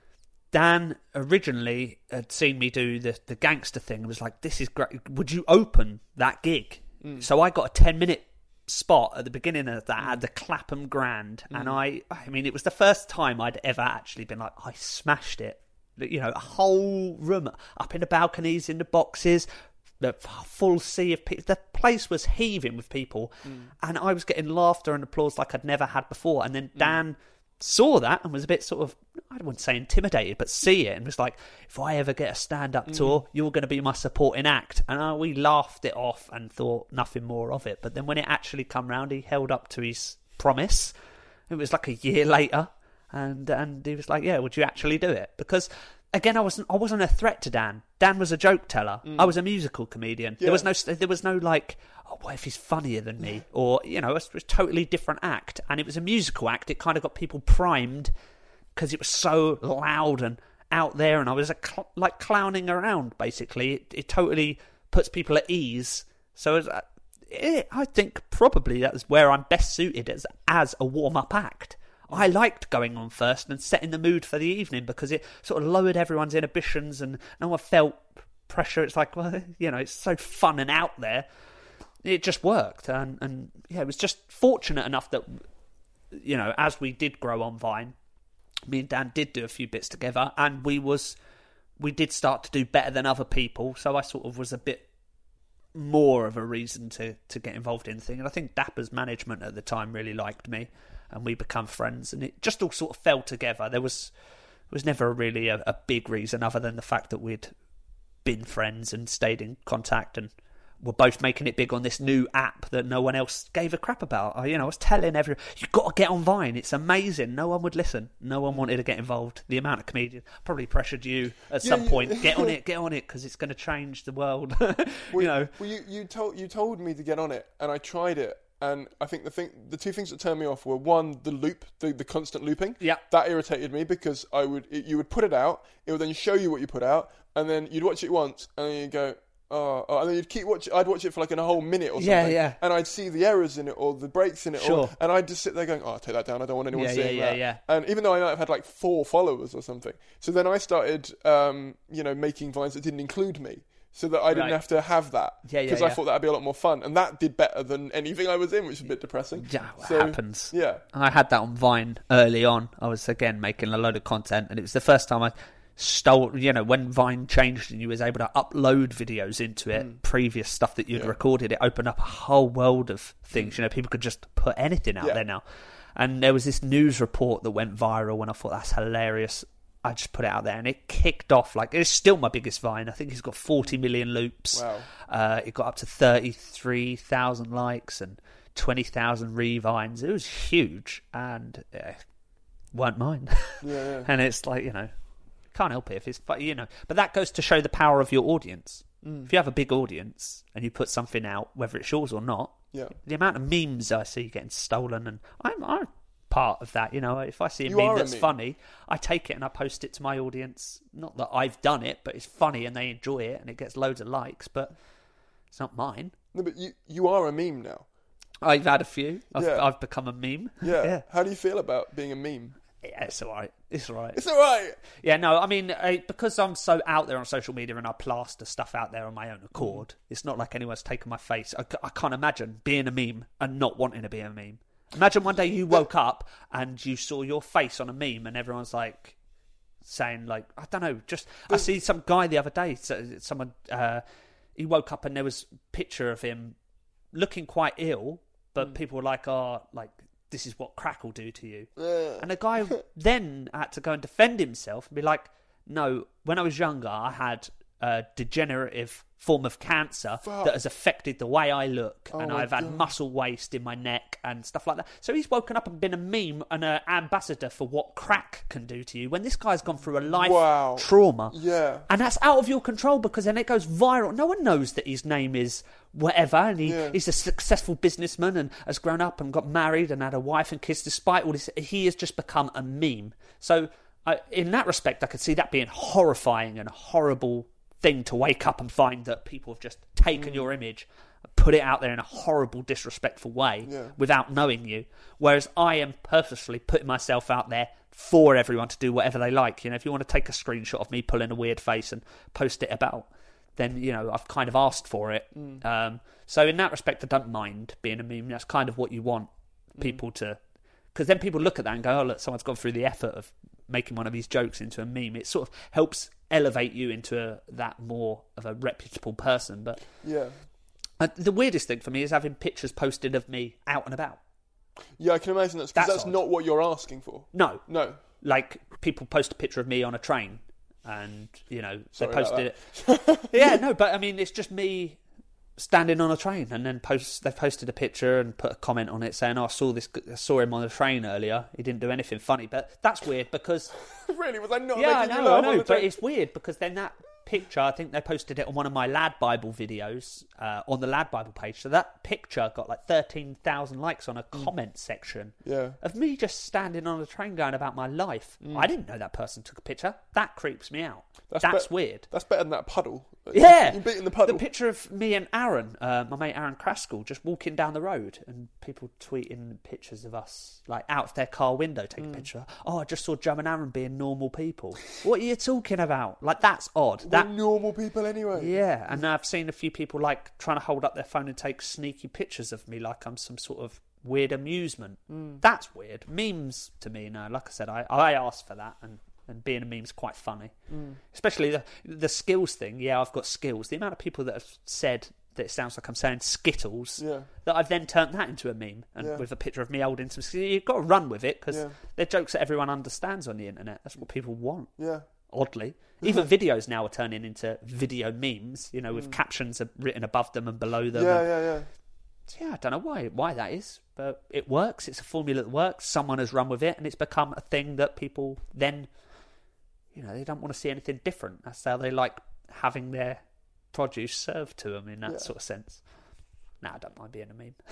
Dan originally had seen me do the gangster thing and was like, this is great, would you open that gig? So I got a 10-minute spot at the beginning of that at the Clapham Grand, and I mean, it was the first time I'd ever actually been like, I smashed it. You know, a whole room up in the balconies, in the boxes, the full sea of people. The place was heaving with people, and I was getting laughter and applause like I'd never had before. And then Dan saw that and was a bit sort of, I wouldn't say intimidated, but see it and was like, if I ever get a stand-up tour, you're going to be my supporting act. And we laughed it off and thought nothing more of it. But then when it actually come round, he held up to his promise. It was like a year later, and he was like, yeah, would you actually do it? Because again, I wasn't a threat to Dan. Dan was a joke teller. I was a musical comedian. There was no like, oh, what if he's funnier than me? Or, you know, it was a totally different act. And it was a musical act. It kind of got people primed because it was so loud and out there, and I was like clowning around, basically. It totally puts people at ease. So I think probably that's where I'm best suited as a warm-up act. I liked going on first and setting the mood for the evening because it sort of lowered everyone's inhibitions and no one felt pressure. It's like, well, you know, it's so fun and out there. It just worked. And yeah, it was just fortunate enough that, you know, as we did grow on Vine, me and Dan did do a few bits together, and we did start to do better than other people. So I sort of was a bit more of a reason to get involved in the thing. And I think Dapper's management at the time really liked me, and we become friends, and it just all sort of fell together. There was was never really a big reason other than the fact that we'd been friends and stayed in contact and were both making it big on this new app that no one else gave a crap about. I was telling everyone, you've got to get on Vine. It's amazing. No one would listen. No one wanted to get involved. The amount of comedians probably pressured you at some point. Get on it, because it's going to change the world. Well, you told me to get on it, and I tried it. And I think the two things that turned me off were, one, the loop, the constant looping. Yeah, that irritated me because you would put it out, it would then show you what you put out, and then you'd watch it once, and then you'd go, and then you'd keep watching. I'd watch it for like in a whole minute or something, and I'd see the errors in it or the breaks in it, and I'd just sit there going, I'll take that down. I don't want anyone seeing that. Yeah. And even though I might have had like 4 followers or something, so then I started, making Vines that didn't include me, so that I didn't have to have that, because I thought that'd be a lot more fun, and that did better than anything I was in, which was a bit depressing. Yeah, it happens. Yeah, I had that on Vine early on. I was again making a load of content, and it was the first time I stole, when Vine changed and you was able to upload videos into it, previous stuff that you'd recorded, it opened up a whole world of things. People could just put anything out there now. And there was this news report that went viral, and I thought, that's hilarious. I just put it out there, and it kicked off. Like, it's still my biggest Vine. I think it's got 40 million loops. Wow. It got up to 33,000 likes and 20,000 revines. It was huge, and weren't mine. And it's like, can't help it if it's, but that goes to show the power of your audience. If you have a big audience and you put something out, whether it's yours or not, the amount of memes I see getting stolen, and I'm part of that. If I see a meme that's funny, I take it and I post it to my audience. Not that I've done it, but it's funny and they enjoy it and it gets loads of likes, but it's not mine. No, but you are a meme now. I've had a few. I've become a meme. Yeah. How do you feel about being a meme? Yeah, it's all right. It's all right. It's all right. Yeah, no, I mean, because I'm so out there on social media and I plaster stuff out there on my own accord, it's not like anyone's taken my face. I can't imagine being a meme and not wanting to be a meme. Imagine one day you woke up and you saw your face on a meme and everyone's like saying, like, I don't know, I see some guy the other day, someone, he woke up and there was a picture of him looking quite ill, but people were like, this is what crack will do to you. And the guy then had to go and defend himself and be like, no, when I was younger, I had a degenerative form of cancer that has affected the way I look, and I've had muscle waste in my neck and stuff like that. So he's woken up and been a meme and an ambassador for what crack can do to you, when this guy's gone through a life trauma. Yeah. And that's out of your control, because then it goes viral. No one knows that his name is whatever, and he's a successful businessman and has grown up and got married and had a wife and kids. Despite all this, he has just become a meme. So in that respect, I could see that being horrifying and a horrible thing to wake up and find that people have just taken your image, put it out there in a horrible, disrespectful way without knowing you. Whereas I am purposefully putting myself out there for everyone to do whatever they like. If you want to take a screenshot of me pulling a weird face and post it about, then, I've kind of asked for it. So in that respect, I don't mind being a meme. That's kind of what you want people to... Because then people look at that and go, oh, look, someone's gone through the effort of making one of these jokes into a meme. It sort of helps elevate you into that more of a reputable person. But the weirdest thing for me is having pictures posted of me out and about. Yeah, I can imagine that's not what you're asking for. No. Like, people post a picture of me on a train and, they posted it. Yeah, no, but I mean, it's just me standing on a train, and then they've posted a picture and put a comment on it saying, I saw him on the train earlier, he didn't do anything funny. But that's weird because... Really? Was I not making you laugh? I know, but it's weird because then that picture, I think they posted it on one of my Lad Bible videos on the Lad Bible page. So that picture got like 13,000 likes on a comment section of me just standing on a train going about my life. I didn't know that person took a picture. That creeps me out. That's weird. That's better than that puddle. Yeah. You're beating the puddle. The picture of me and Aaron, my mate Aaron Kraskell, just walking down the road and people tweeting pictures of us, like out of their car window, taking a picture. Oh, I just saw Joe and Aaron being normal people. What are you talking about? Like, that's odd. We're normal people anyway. Yeah, and I've seen a few people like trying to hold up their phone and take sneaky pictures of me like I'm some sort of weird amusement. That's weird. Memes, to me, no. Like I said, I asked for that, and being a meme's quite funny. Especially the skills thing. Yeah, I've got skills. The amount of people that have said that it sounds like I'm saying Skittles, that I've then turned that into a meme and with a picture of me holding some Skittles. You've got to run with it because they're jokes that everyone understands on the internet. That's what people want. Yeah. Oddly. Even videos now are turning into video memes, you know, with captions written above them and below them. Yeah. So I don't know why that is, but it works. It's a formula that works. Someone has run with it, and it's become a thing that people then, you know, they don't want to see anything different. That's how they like having their produce served to them in that sort of sense. Nah, I don't mind being a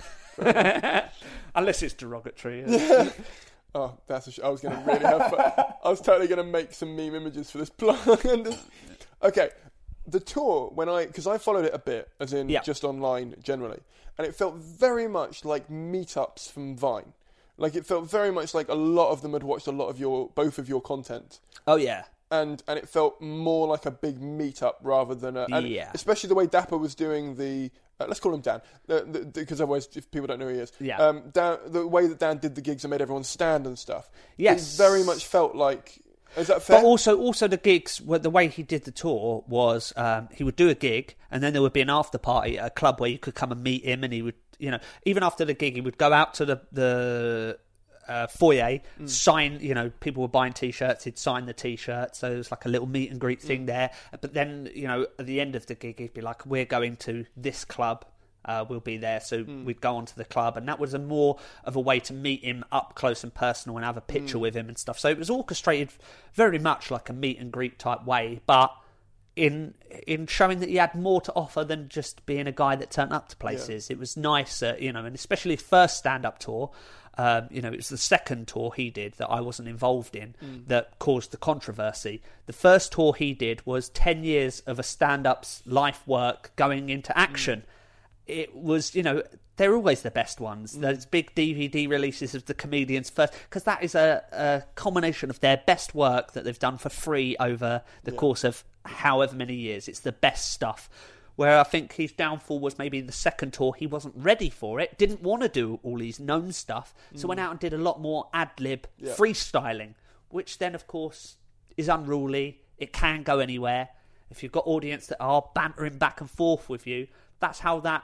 meme. Unless it's derogatory. Yeah. Oh, that's I was going to really have fun. I was totally going to make some meme images for this plug. Okay, the tour, because I followed it a bit, as in just online generally, and it felt very much like meetups from Vine. Like, it felt very much like a lot of them had watched a lot of both of your content. Oh, yeah. And it felt more like a big meetup rather than especially the way Dapper was doing the... let's call him Dan, because otherwise, if people don't know who he is, Dan, the way that Dan did the gigs and made everyone stand and stuff, it very much felt like. Is that fair? But also the gigs, the way he did the tour was he would do a gig, and then there would be an after party at a club where you could come and meet him, and he would, you know, even after the gig, he would go out to the foyer, sign, you know, people were buying T-shirts, he'd sign the T-shirt, so it was like a little meet and greet thing there. But then, you know, at the end of the gig, he'd be like, we're going to this club, we'll be there, so we'd go on to the club, and that was more of a way to meet him up close and personal and have a picture with him and stuff. So it was orchestrated very much like a meet and greet type way, but in showing that he had more to offer than just being a guy that turned up to places. It was nice, you know, and especially first stand-up tour. You know, it was the second tour he did that I wasn't involved in that caused the controversy. The first tour he did was 10 years of a stand-up's life work going into action. It was, you know, they're always the best ones. Those big DVD releases of the comedians first, because that is a combination of their best work that they've done for free over the course of however many years. It's the best stuff. Where I think his downfall was maybe in the second tour, he wasn't ready for it, didn't want to do all these known stuff, so went out and did a lot more ad-lib freestyling, which then, of course, is unruly. It can go anywhere. If you've got audience that are bantering back and forth with you, that's how that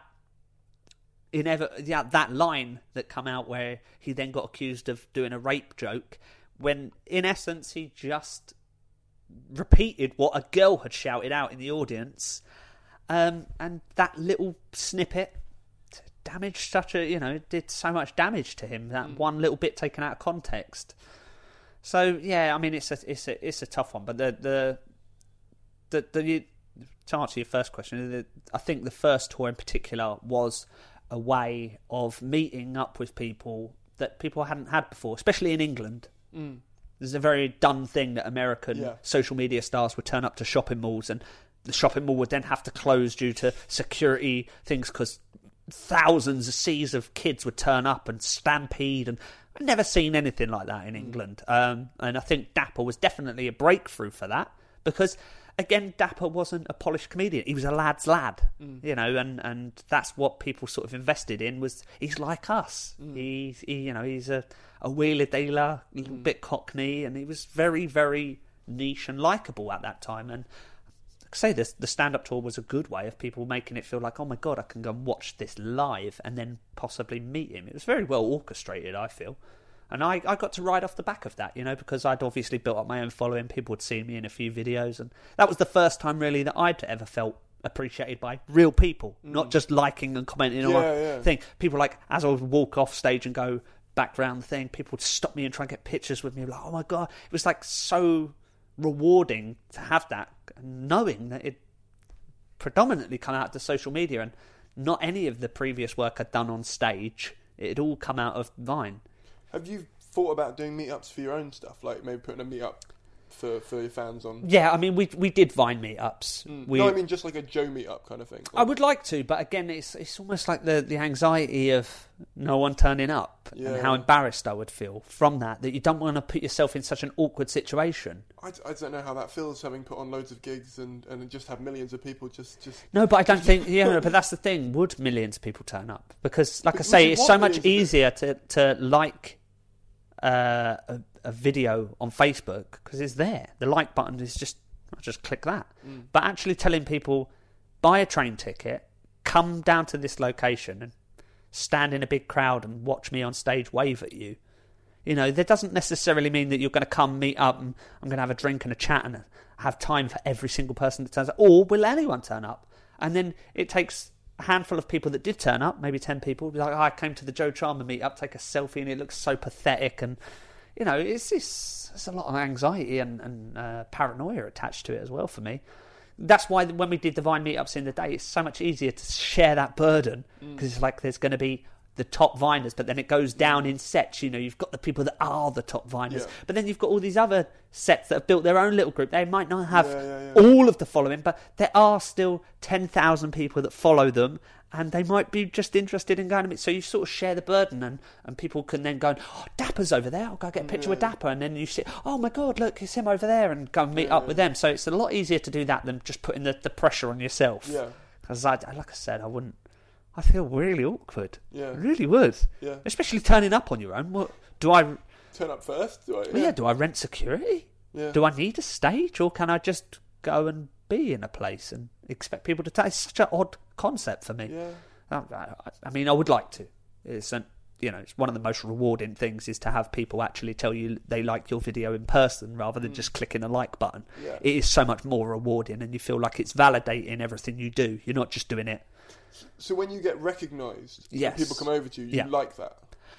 line that come out where he then got accused of doing a rape joke, when in essence he just repeated what a girl had shouted out in the audience. And that little snippet damaged did so much damage to him. That one little bit taken out of context. So yeah, I mean, it's a tough one. But to answer your first question, I think the first tour in particular was a way of meeting up with people that people hadn't had before, especially in England. There's a very done thing that American social media stars would turn up to shopping malls, and the shopping mall would then have to close due to security things because thousands of seas of kids would turn up and stampede, and I've never seen anything like that in England. And I think Dapper was definitely a breakthrough for that because, again, Dapper wasn't a polished comedian. He was a lad's lad, you know, and that's what people sort of invested in. Was he's like us. He's a wheeler dealer, a little bit cockney, and he was very, very niche and likeable at that time. And say this, the stand-up tour was a good way of people making it feel like, oh my God, I can go and watch this live and then possibly meet him. It was very well orchestrated, I feel. And I got to ride off the back of that, you know, because I'd obviously built up my own following. People had seen me in a few videos. And that was the first time, really, that I'd ever felt appreciated by real people, not just liking and commenting on a thing. People, like, as I would walk off stage and go back round the thing, people would stop me and try and get pictures with me. Like, oh my God. It was, like, so rewarding to have that, knowing that it predominantly come out to social media and not any of the previous work I'd done on stage. It had all come out of Vine. Have you thought about doing meetups for your own stuff, like maybe putting a meetup for your fans on? Yeah, I mean, we did Vine meetups. No, I mean just like a Joe meetup kind of thing. I would like to, but again, it's almost like the anxiety of no one turning up and how embarrassed I would feel from that you don't want to put yourself in such an awkward situation. I don't know how that feels, having put on loads of gigs and just have millions of people just... No, but I don't think... but that's the thing. Would millions of people turn up? Because, like I say, it's so much easier to like a video on Facebook because it's there. The like button is just click that. But actually telling people, buy a train ticket, come down to this location and stand in a big crowd and watch me on stage wave at you. You know, that doesn't necessarily mean that you're going to come meet up and I'm going to have a drink and a chat and have time for every single person that turns up. Or will anyone turn up? And then it takes a handful of people that did turn up, maybe 10 people, be like, I came to the Joe Charmer meet-up, take a selfie, and it looks so pathetic. And, you know, there's a lot of anxiety and paranoia attached to it as well for me. That's why when we did the Vine meetups in the day, it's so much easier to share that burden, because it's like there's going to be the top Viners, but then it goes down in sets. You know, you've got the people that are the top Viners, but then you've got all these other sets that have built their own little group. They might not have all of the following, but there are still 10,000 people that follow them, and they might be just interested in going to meet. So you sort of share the burden, and people can then go, oh, Dapper's over there, I'll go get a picture with Dapper. And then you see, oh my God, look, it's him over there, and go and meet up with them. So it's a lot easier to do that than just putting the pressure on yourself. Because like I said, I feel really awkward. I really would. Especially turning up on your own. What do I turn up first? Do I rent security? Do I need a stage, or can I just go and be in a place and expect people to take? It's such an odd concept for me. I mean, I would like to. It's one of the most rewarding things is to have people actually tell you they like your video in person rather than just clicking a like button. It is so much more rewarding, and you feel like it's validating everything you do. You're not just doing it. So when you get recognised, when people come over to you, you like that?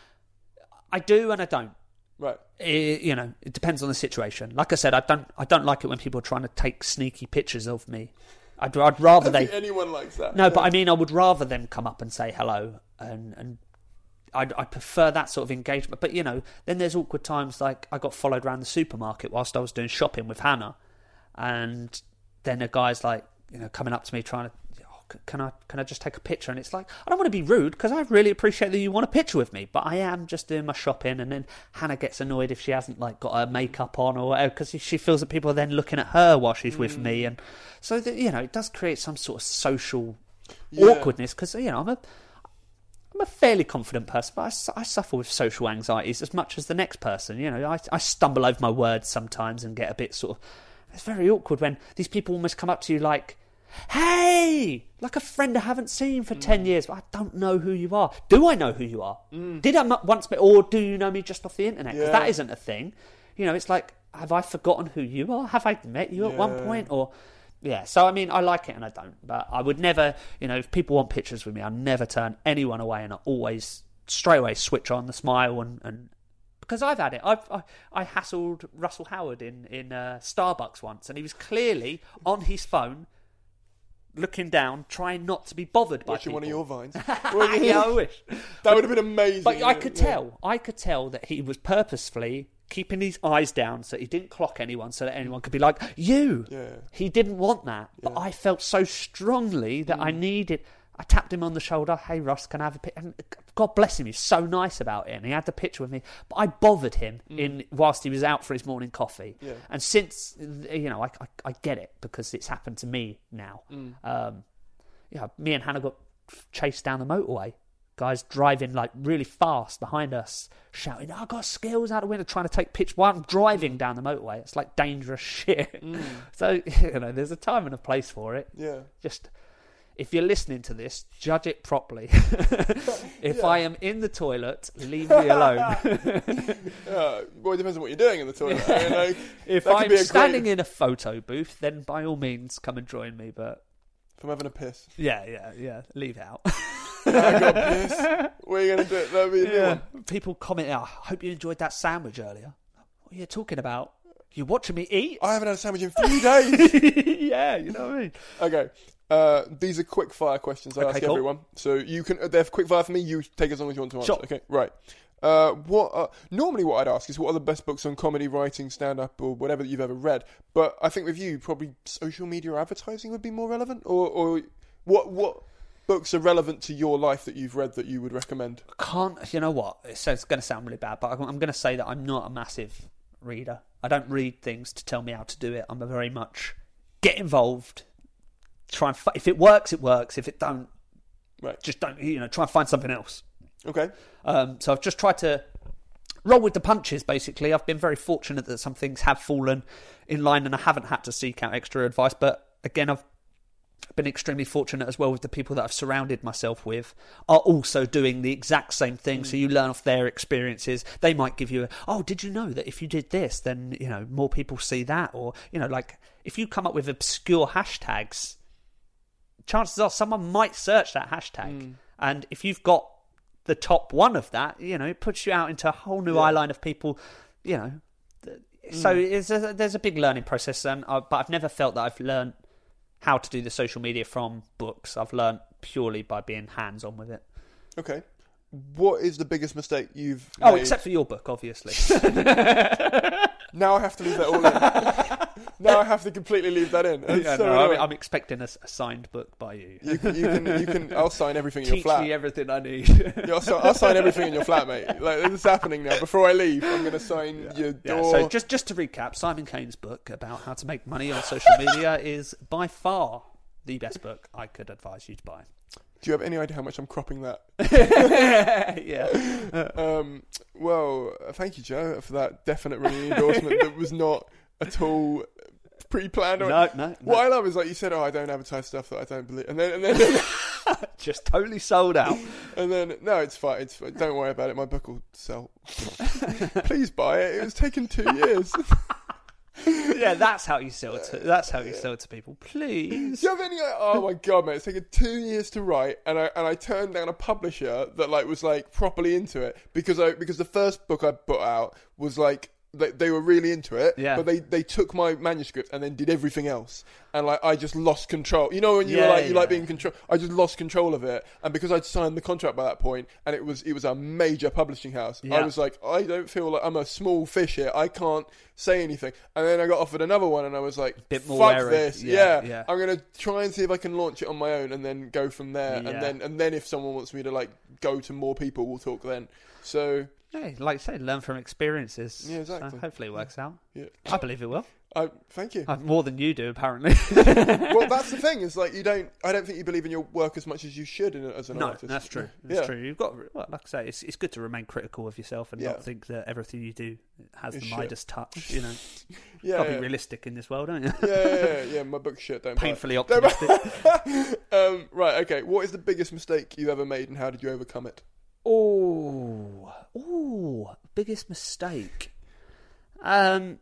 I do and I don't. Right. It depends on the situation. Like I said, I don't like it when people are trying to take sneaky pictures of me. I'd rather I don't think anyone likes that. No, but I mean, I would rather them come up and say hello, and I prefer that sort of engagement. But then there's awkward times, like I got followed around the supermarket whilst I was doing shopping with Hannah, and then a guy's like, coming up to me trying to, can I just take a picture? And it's like, I don't want to be rude, because I really appreciate that you want a picture with me, but I am just doing my shopping. And then Hannah gets annoyed if she hasn't got her makeup on or whatever, because she feels that people are then looking at her while she's with me. And so it does create some sort of social awkwardness, because I'm a fairly confident person, but I suffer with social anxieties as much as the next person. I stumble over my words sometimes and get a bit sort of, it's very awkward when these people almost come up to you like, hey, like a friend I haven't seen for 10 years, but I don't know who you are. Do I know who you are? Did I once meet, or do you know me just off the internet? Because that isn't a thing. It's like, have I forgotten who you are? Have I met you at one point? Or so I mean, I like it and I don't, but I would never, if people want pictures with me, I'll never turn anyone away, and I always straight away switch on the smile and because I've had it. I hassled Russell Howard in Starbucks once, and he was clearly on his phone, looking down, trying not to be bothered by watching people. One of your vines. Yeah, I wish. That would have been amazing. But I could tell that he was purposefully keeping his eyes down so he didn't clock anyone, so that anyone could be like, you. He didn't want that. But I felt so strongly that I needed. I tapped him on the shoulder. Hey, Russ, can I have a picture? And God bless him, he's so nice about it. And he had the picture with me. But I bothered him whilst he was out for his morning coffee. And since, I get it, because it's happened to me now. Me and Hannah got chased down the motorway. Guys driving like really fast behind us, shouting, I got skills out the window, trying to take pictures while I'm driving down the motorway. It's like dangerous shit. So, there's a time and a place for it. Just, if you're listening to this, judge it properly. If I am in the toilet, leave me alone. Well, it depends on what you're doing in the toilet. I mean, if I'm standing in a photo booth, then by all means come and join me. But if I'm having a piss, leave it out. I got piss. What are you going to do? That'd be a new one. People comment, I hope you enjoyed that sandwich earlier. What are you talking about? You're watching me eat? I haven't had a sandwich in 3 days. Yeah, you know what I mean? Okay. These are quick fire questions I ask everyone. So you can, they're quick fire for me. You take as long as you want to answer. Sure. Okay, right. Normally what I'd ask is what are the best books on comedy, writing, stand-up, or whatever that you've ever read. But I think with you, probably social media advertising would be more relevant. Or what books are relevant to your life that you've read that you would recommend? You know what? It's going to sound really bad, but I'm going to say that I'm not a massive reader. I don't read things to tell me how to do it. I'm a very much get involved. Try and if it works, it works. If it don't, just don't. Try and find something else. Okay. So I've just tried to roll with the punches. Basically, I've been very fortunate that some things have fallen in line, and I haven't had to seek out extra advice. But again, I've been extremely fortunate as well with the people that I've surrounded myself with are also doing the exact same thing. So you learn off their experiences. They might give you did you know that if you did this, then, you know, more people see that? Or, you know, like if you come up with obscure hashtags, chances are someone might search that hashtag. And if you've got the top one of that, you know, it puts you out into a whole new eye line of people, you know. So there's a big learning process, but I've never felt that I've learned how to do the social media from books. I've learned purely by being hands-on with it. Okay. What is the biggest mistake you've made? Oh, except for your book, obviously. Now I have to leave that all in. Now I have to completely leave that in. I'm expecting a signed book by you. You can. I'll sign everything in your flat. Teach me everything I need. I'll sign everything in your flat, mate. Like, this is happening now. Before I leave, I'm going to sign your door. So just to recap, Simon Kane's book about how to make money on social media is by far the best book I could advise you to buy. Do you have any idea how much I'm cropping that? Yeah. Well, thank you, Joe, for that definite ringing endorsement that was not at all pre-planned. No. What I love is, like you said, I don't advertise stuff that I don't believe, and then just totally sold out. And then no, it's fine. It's fine. Don't worry about it. My book will sell. Please buy it. It was taken 2 years. Yeah, that's how you sell it. That's how you sell it to people. Please. Do you have any? Oh my god, man! It's taken 2 years to write, and I turned down a publisher that was properly into it because the first book I put out was they were really into it, but they took my manuscript and then did everything else, and I just lost control. You know when you like being in control. I just lost control of it, and because I'd signed the contract by that point, and it was a major publishing house. Yeah. I was like, I don't feel like I'm a small fish here. I can't say anything. And then I got offered another one, and I was like, bit more fuck wary. this. Yeah. I'm gonna try and see if I can launch it on my own, and then go from there. Yeah. And then if someone wants me to go to more people, we'll talk then. So. Yeah, like I say, learn from experiences. Yeah, exactly. So hopefully it works out. Yeah. I believe it will. Thank you. More than you do, apparently. Well, that's the thing. Is I don't think you believe in your work as much as you should as an artist. No, that's true. That's true. You've got, like I say, it's good to remain critical of yourself and not think that everything you do has the Midas touch. You know, got to be realistic in this world, don't you? Yeah. My book's shit. Don't painfully optimistic. Right. Okay. What is the biggest mistake you've ever made, and how did you overcome it? Biggest mistake. No.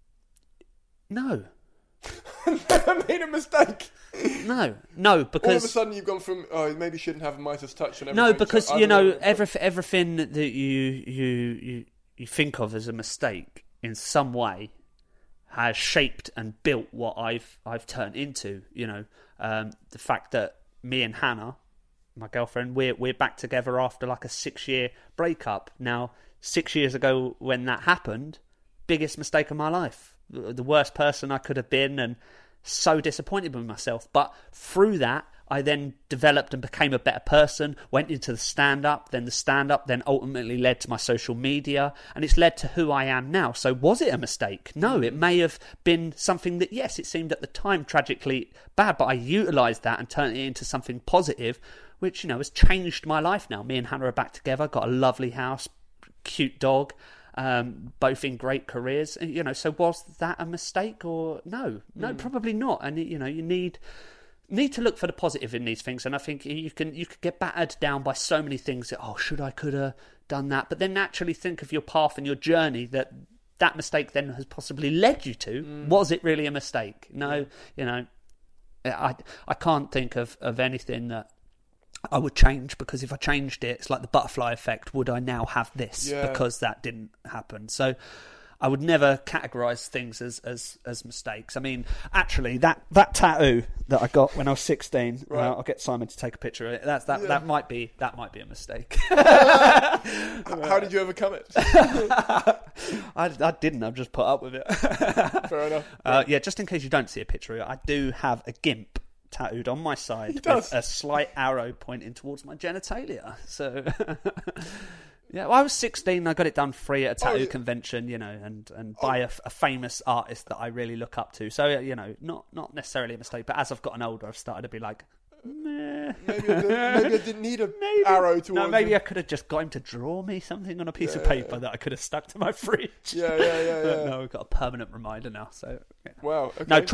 Never made a mistake. No, because all of a sudden you've gone from maybe shouldn't have a Midas touch on everything. No, because everything that you think of as a mistake in some way has shaped and built what I've turned into. You know, the fact that me and Hannah, my girlfriend, we're back together after a 6-year breakup. Now, 6 years ago when that happened, biggest mistake of my life. The worst person I could have been, and so disappointed with myself. But through that, I then developed and became a better person, went into the stand-up, then the stand-up then ultimately led to my social media, and it's led to who I am now. So was it a mistake? No, it may have been something that, yes, it seemed at the time tragically bad, but I utilised that and turned it into something positive, which, has changed my life now. Me and Hannah are back together, got a lovely house, cute dog, both in great careers. So was that a mistake or no? No, probably not. And, you need to look for the positive in these things. And I think you could get battered down by so many things that, could have done that. But then naturally think of your path and your journey that mistake then has possibly led you to. Was it really a mistake? No, I can't think of anything that I would change, because if I changed it, it's like the butterfly effect. Would I now have this because that didn't happen? So I would never categorise things as mistakes. I mean, actually, that tattoo that I got when I was 16, I'll get Simon to take a picture of it. That might be a mistake. How did you overcome it? I didn't. I've just put up with it. Fair enough. Just in case you don't see a picture of it, I do have a GIMP tattooed on my side with a slight arrow pointing towards my genitalia. So, I was 16. I got it done free at a tattoo convention, and by a famous artist that I really look up to. So, not necessarily a mistake, but as I've gotten older, I've started to be like, Maybe I didn't need an arrow towards No, maybe him. I could have just got him to draw me something on a piece of paper that I could have stuck to my fridge. Yeah. No, we've got a permanent reminder now. So Wow. Okay. no,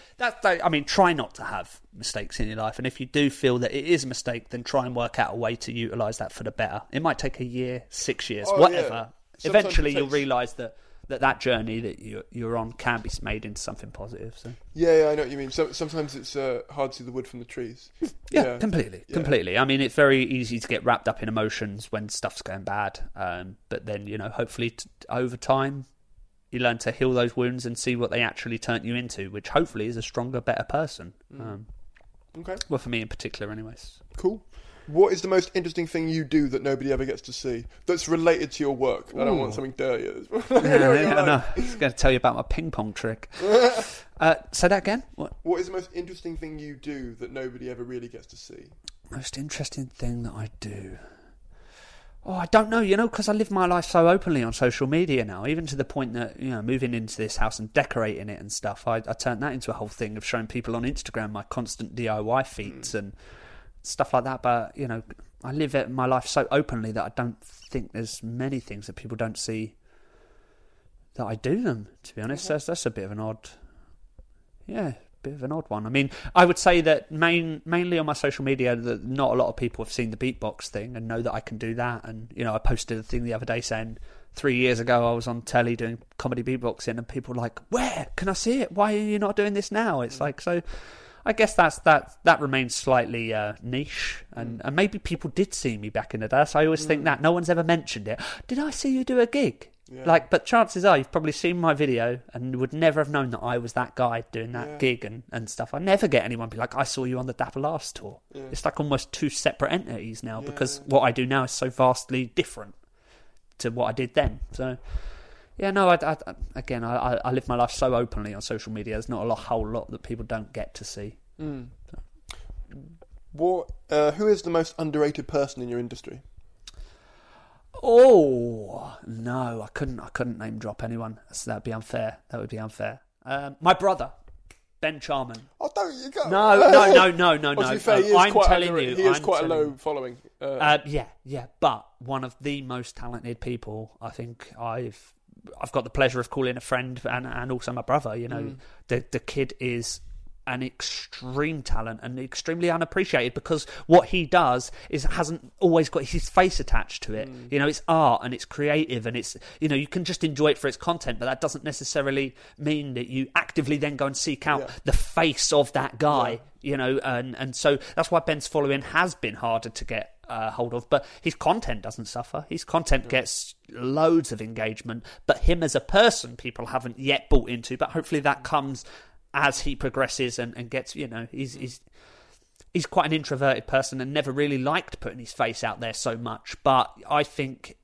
try not to have mistakes in your life, and if you do feel that it is a mistake, then try and work out a way to utilise that for the better. It might take a year, 6 years, whatever. Sometimes Eventually, it takes- you'll realise that journey that you're on can be made into something positive. So Yeah, I know what you mean. Sometimes it's hard to see the wood from the trees. yeah, completely. I mean, it's very easy to get wrapped up in emotions when stuff's going bad, but then hopefully over time you learn to heal those wounds and see what they actually turned you into, which hopefully is a stronger, better person. Okay. Well, for me in particular, anyways. Cool. What is the most interesting thing you do that nobody ever gets to see that's related to your work? I don't want something dirty. I know. I was going to tell you about my ping pong trick. Say that again? What is the most interesting thing you do that nobody ever really gets to see? Most interesting thing that I do? Oh, I don't know, because I live my life so openly on social media now, even to the point that, moving into this house and decorating it and stuff, I turned that into a whole thing of showing people on Instagram my constant DIY feats and stuff like that. But, I live my life so openly that I don't think there's many things that people don't see that I do them, to be honest. That's a bit of an odd... Yeah, bit of an odd one. I mean, I would say that mainly on my social media, that not a lot of people have seen the beatbox thing and know that I can do that. And, I posted a thing the other day saying 3 years ago I was on telly doing comedy beatboxing and people were like, where? Can I see it? Why are you not doing this now? It's like, so... I guess that remains slightly niche, and maybe people did see me back in the day. So I always think that no one's ever mentioned it. Did I see you do a gig? Yeah. But chances are you've probably seen my video and would never have known that I was that guy doing that gig and stuff. I never get anyone be like, I saw you on the Dapper Laughs tour. Yeah. It's like almost two separate entities now because what I do now is so vastly different to what I did then. So. Yeah, no, I live my life so openly on social media. There's not a whole lot that people don't get to see. So. Who is the most underrated person in your industry? Oh no, I couldn't name drop anyone. So that'd be unfair. My brother, Ben Charman. Oh, don't you go? No. Well, to be fair, he is quite a low following. Yeah, but one of the most talented people I think I've got the pleasure of calling a friend and also my brother. The kid is an extreme talent and extremely unappreciated because what he does hasn't always got his face attached to it. It's art and it's creative and it's, you can just enjoy it for its content, but that doesn't necessarily mean that you actively then go and seek out the face of that guy, and so that's why Ben's following has been harder to get hold of, but his content doesn't suffer. His content gets loads of engagement, but him as a person people haven't yet bought into, but hopefully that comes as he progresses and gets, he's quite an introverted person and never really liked putting his face out there so much, but I think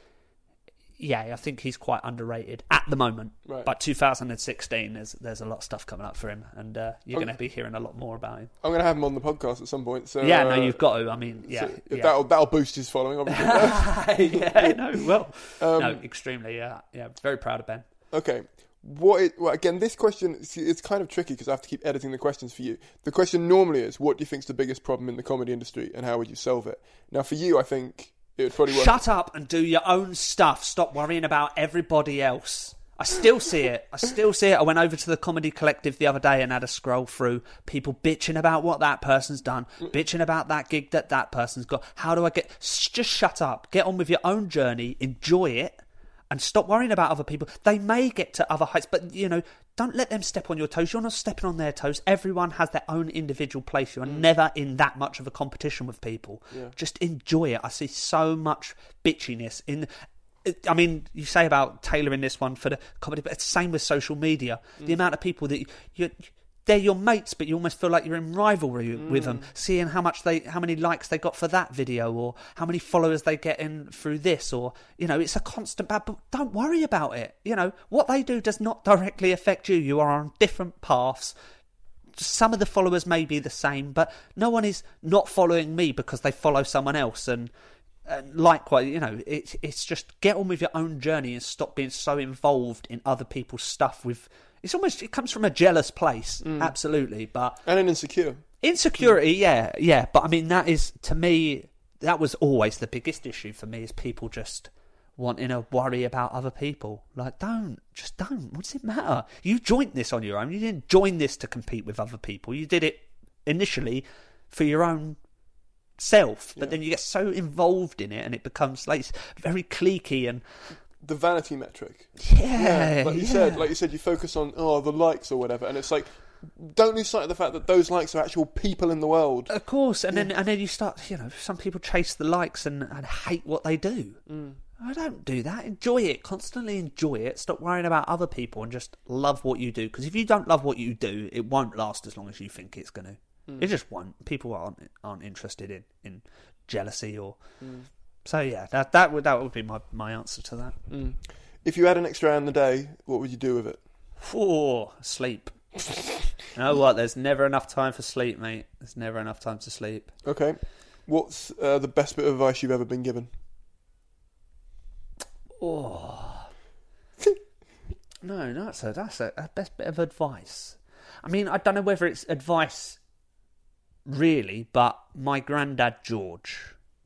he's quite underrated at the moment. Right. But 2016, there's a lot of stuff coming up for him, and you're going to be hearing a lot more about him. I'm going to have him on the podcast at some point. So you've got to. I mean, that'll boost his following, obviously. Extremely. Very proud of Ben. Okay. Again, this question, it's kind of tricky because I have to keep editing the questions for you. The question normally is, what do you think is the biggest problem in the comedy industry and how would you solve it? Now, for you, I think it would probably work. Shut up and do your own stuff. Stop worrying about everybody else. I still see it. I went over to the Comedy Collective the other day and had a scroll through people bitching about what that person's done, bitching about that gig that person's got. How do I just shut up. Get on with your own journey. Enjoy it. And stop worrying about other people. They may get to other heights, but, don't let them step on your toes. You're not stepping on their toes. Everyone has their own individual place. You are never in that much of a competition with people. Yeah. Just enjoy it. I see so much bitchiness you say about tailoring this one for the comedy, but it's the same with social media. The amount of people that they're your mates, but you almost feel like you're in rivalry with them, seeing how many likes they got for that video, or how many followers they get in through this, or, it's a constant bad, but don't worry about it. What they do does not directly affect you. You are on different paths. Some of the followers may be the same, but no one is not following me because they follow someone else. And likewise, it's just get on with your own journey and stop being so involved in other people's stuff it comes from a jealous place, absolutely, and an insecure. Insecurity, yeah. But I mean, that is, to me, that was always the biggest issue for me, is people just wanting to worry about other people. Like, don't. What does it matter? You joined this on your own. You didn't join this to compete with other people. You did it initially for your own self, but then you get so involved in it and it becomes like very cliquey and the vanity metric. Like you said, you focus on the likes or whatever, and it's like, don't lose sight of the fact that those likes are actual people in the world. Of course, and then you start, some people chase the likes and hate what they do. I don't do that. Enjoy it. Constantly enjoy it. Stop worrying about other people and just love what you do. Because if you don't love what you do, it won't last as long as you think it's going to. It just won't. People aren't interested in jealousy or. So yeah, that would be my answer to that. If you had an extra hour in the day, what would you do with it? Sleep. You know what? There's never enough time for sleep, mate. There's never enough time to sleep. Okay. What's the best bit of advice you've ever been given? No, that's a best bit of advice. I mean, I don't know whether it's advice really, but my granddad George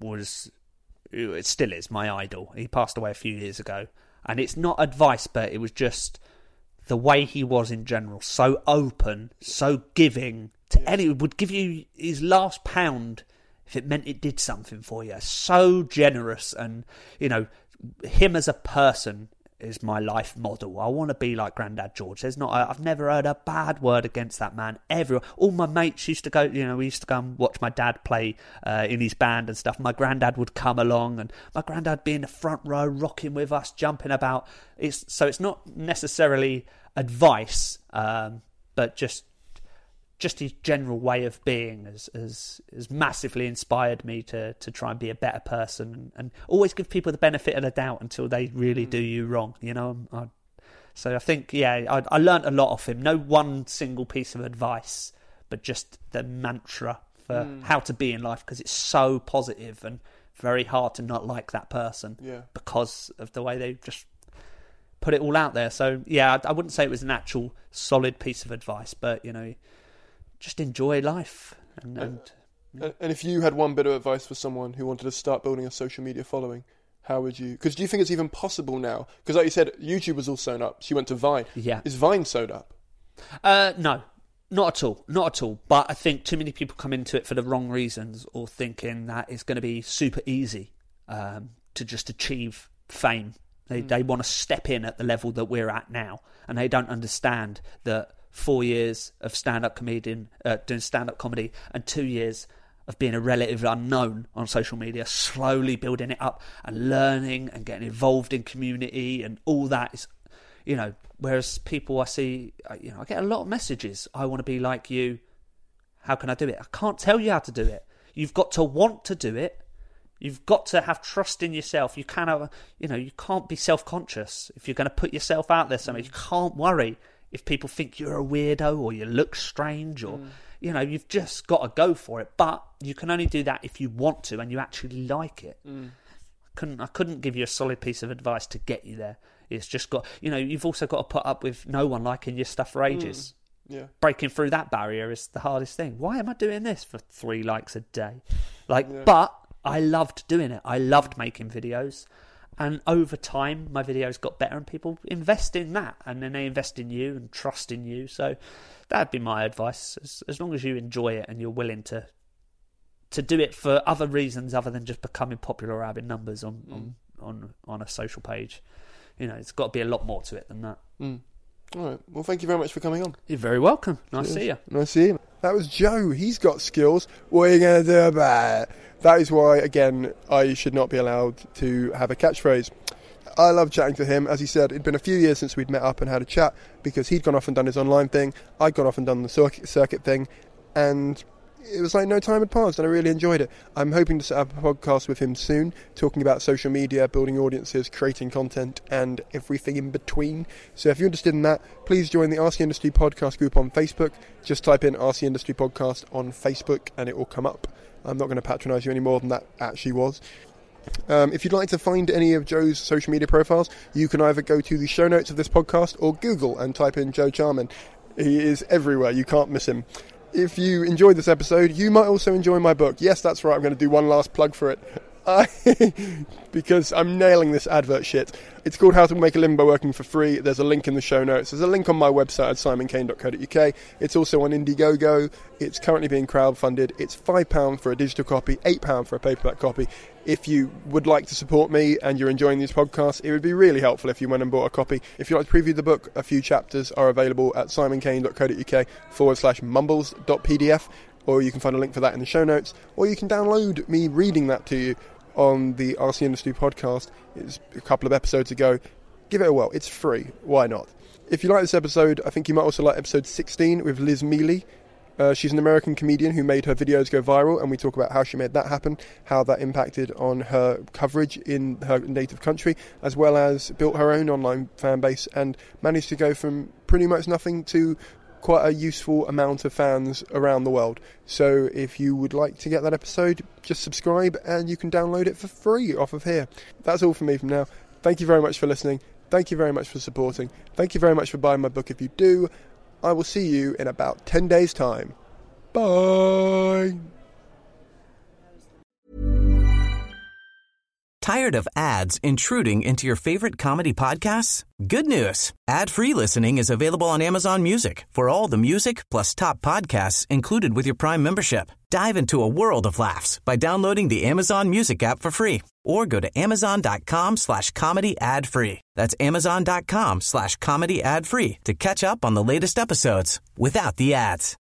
it still is my idol. He passed away a few years ago, and it's not advice, but it was just the way he was in general. So open, so giving to anyone. Would give you his last pound if it meant it did something for you. So generous, and him as a person is my life model. I want to be like Grandad George. I've never heard a bad word against that man. All my mates used to go, we used to go and watch my dad play in his band and stuff. My granddad would come along, and my granddad be in the front row, rocking with us, jumping about. So it's not necessarily advice, but just his general way of being has massively inspired me to try and be a better person and always give people the benefit of the doubt until they really do you wrong, So I think, I learnt a lot off him. No one single piece of advice, but just the mantra for how to be in life, because it's so positive and very hard to not like that person because of the way they just put it all out there. So, I wouldn't say it was an actual solid piece of advice, but, just enjoy life. And if you had one bit of advice for someone who wanted to start building a social media following, how would you... Because do you think it's even possible now? Because like you said, YouTube was all sewn up. So you went to Vine. Yeah. Is Vine sewed up? No, not at all. But I think too many people come into it for the wrong reasons, or thinking that it's going to be super easy to just achieve fame. They want to step in at the level that we're at now, and they don't understand that 4 years of stand-up comedian, doing stand-up comedy, and 2 years of being a relative unknown on social media, slowly building it up and learning and getting involved in community and all that is, whereas people I see, I get a lot of messages. I want to be like you. How can I do it? I can't tell you how to do it. You've got to want to do it. You've got to have trust in yourself. You cannot, you can't be self-conscious if you're going to put yourself out there. You can't worry if people think you're a weirdo or you look strange, or you've just got to go for it. But you can only do that if you want to and you actually like it. I couldn't give you a solid piece of advice to get you there. It's just got, you've also got to put up with no one liking your stuff for ages. Breaking through that barrier is the hardest thing. Why am I doing this for 3 likes a day? But I loved doing it. I loved making videos. And over time, my videos got better and people invest in that. And then they invest in you and trust in you. So that'd be my advice. As long as you enjoy it and you're willing to do it for other reasons other than just becoming popular or having numbers on a social page. It's got to be a lot more to it than that. All right. Well, thank you very much for coming on. You're very welcome. Nice to see you. Nice to see you. That was Joe. He's got skills. What are you going to do about it? That is why, again, I should not be allowed to have a catchphrase. I love chatting to him. As he said, it'd been a few years since we'd met up and had a chat, because he'd gone off and done his online thing. I'd gone off and done the circuit thing. And it was like no time had passed, and I really enjoyed it. I'm hoping to set up a podcast with him soon, talking about social media, building audiences, creating content, and everything in between. So if you're interested in that, please join the RC Industry Podcast group on Facebook. Just type in RC Industry Podcast on Facebook and it will come up. I'm not going to patronise you any more than that actually was. If you'd like to find any of Joe's social media profiles, you can either go to the show notes of this podcast or Google and type in Joe Charman. He is everywhere. You can't miss him. If you enjoyed this episode, you might also enjoy my book. Yes, that's right, I'm going to do one last plug for it. Because I'm nailing this advert shit. It's called How to Make a Living by Working for Free. There's a link in the show notes. There's a link on my website at simonkane.co.uk. It's also on Indiegogo. It's currently being crowdfunded. It's £5 for a digital copy, £8 for a paperback copy. If you would like to support me and you're enjoying these podcasts, it would be really helpful if you went and bought a copy. If you'd like to preview the book, a few chapters are available at simonkane.co.uk/mumbles.pdf, or you can find a link for that in the show notes, or you can download me reading that to you on the RC Industry podcast. It's a couple of episodes ago. Give it a whirl. It's free. Why not? If you like this episode, I think you might also like episode 16 with Liz Mealy. She's an American comedian who made her videos go viral, and we talk about how she made that happen, how that impacted on her coverage in her native country, as well as built her own online fan base and managed to go from pretty much nothing to quite a useful amount of fans around the world. So if you would like to get that episode, just subscribe and you can download it for free off of here. That's all from me from now. Thank you very much for listening. Thank you very much for supporting. Thank you very much for buying my book if you do. I will see you in about 10 days' time. Bye! Tired of ads intruding into your favorite comedy podcasts? Good news. Ad-free listening is available on Amazon Music for all the music plus top podcasts included with your Prime membership. Dive into a world of laughs by downloading the Amazon Music app for free, or go to amazon.com/comedy ad-free. That's amazon.com/comedy ad-free to catch up on the latest episodes without the ads.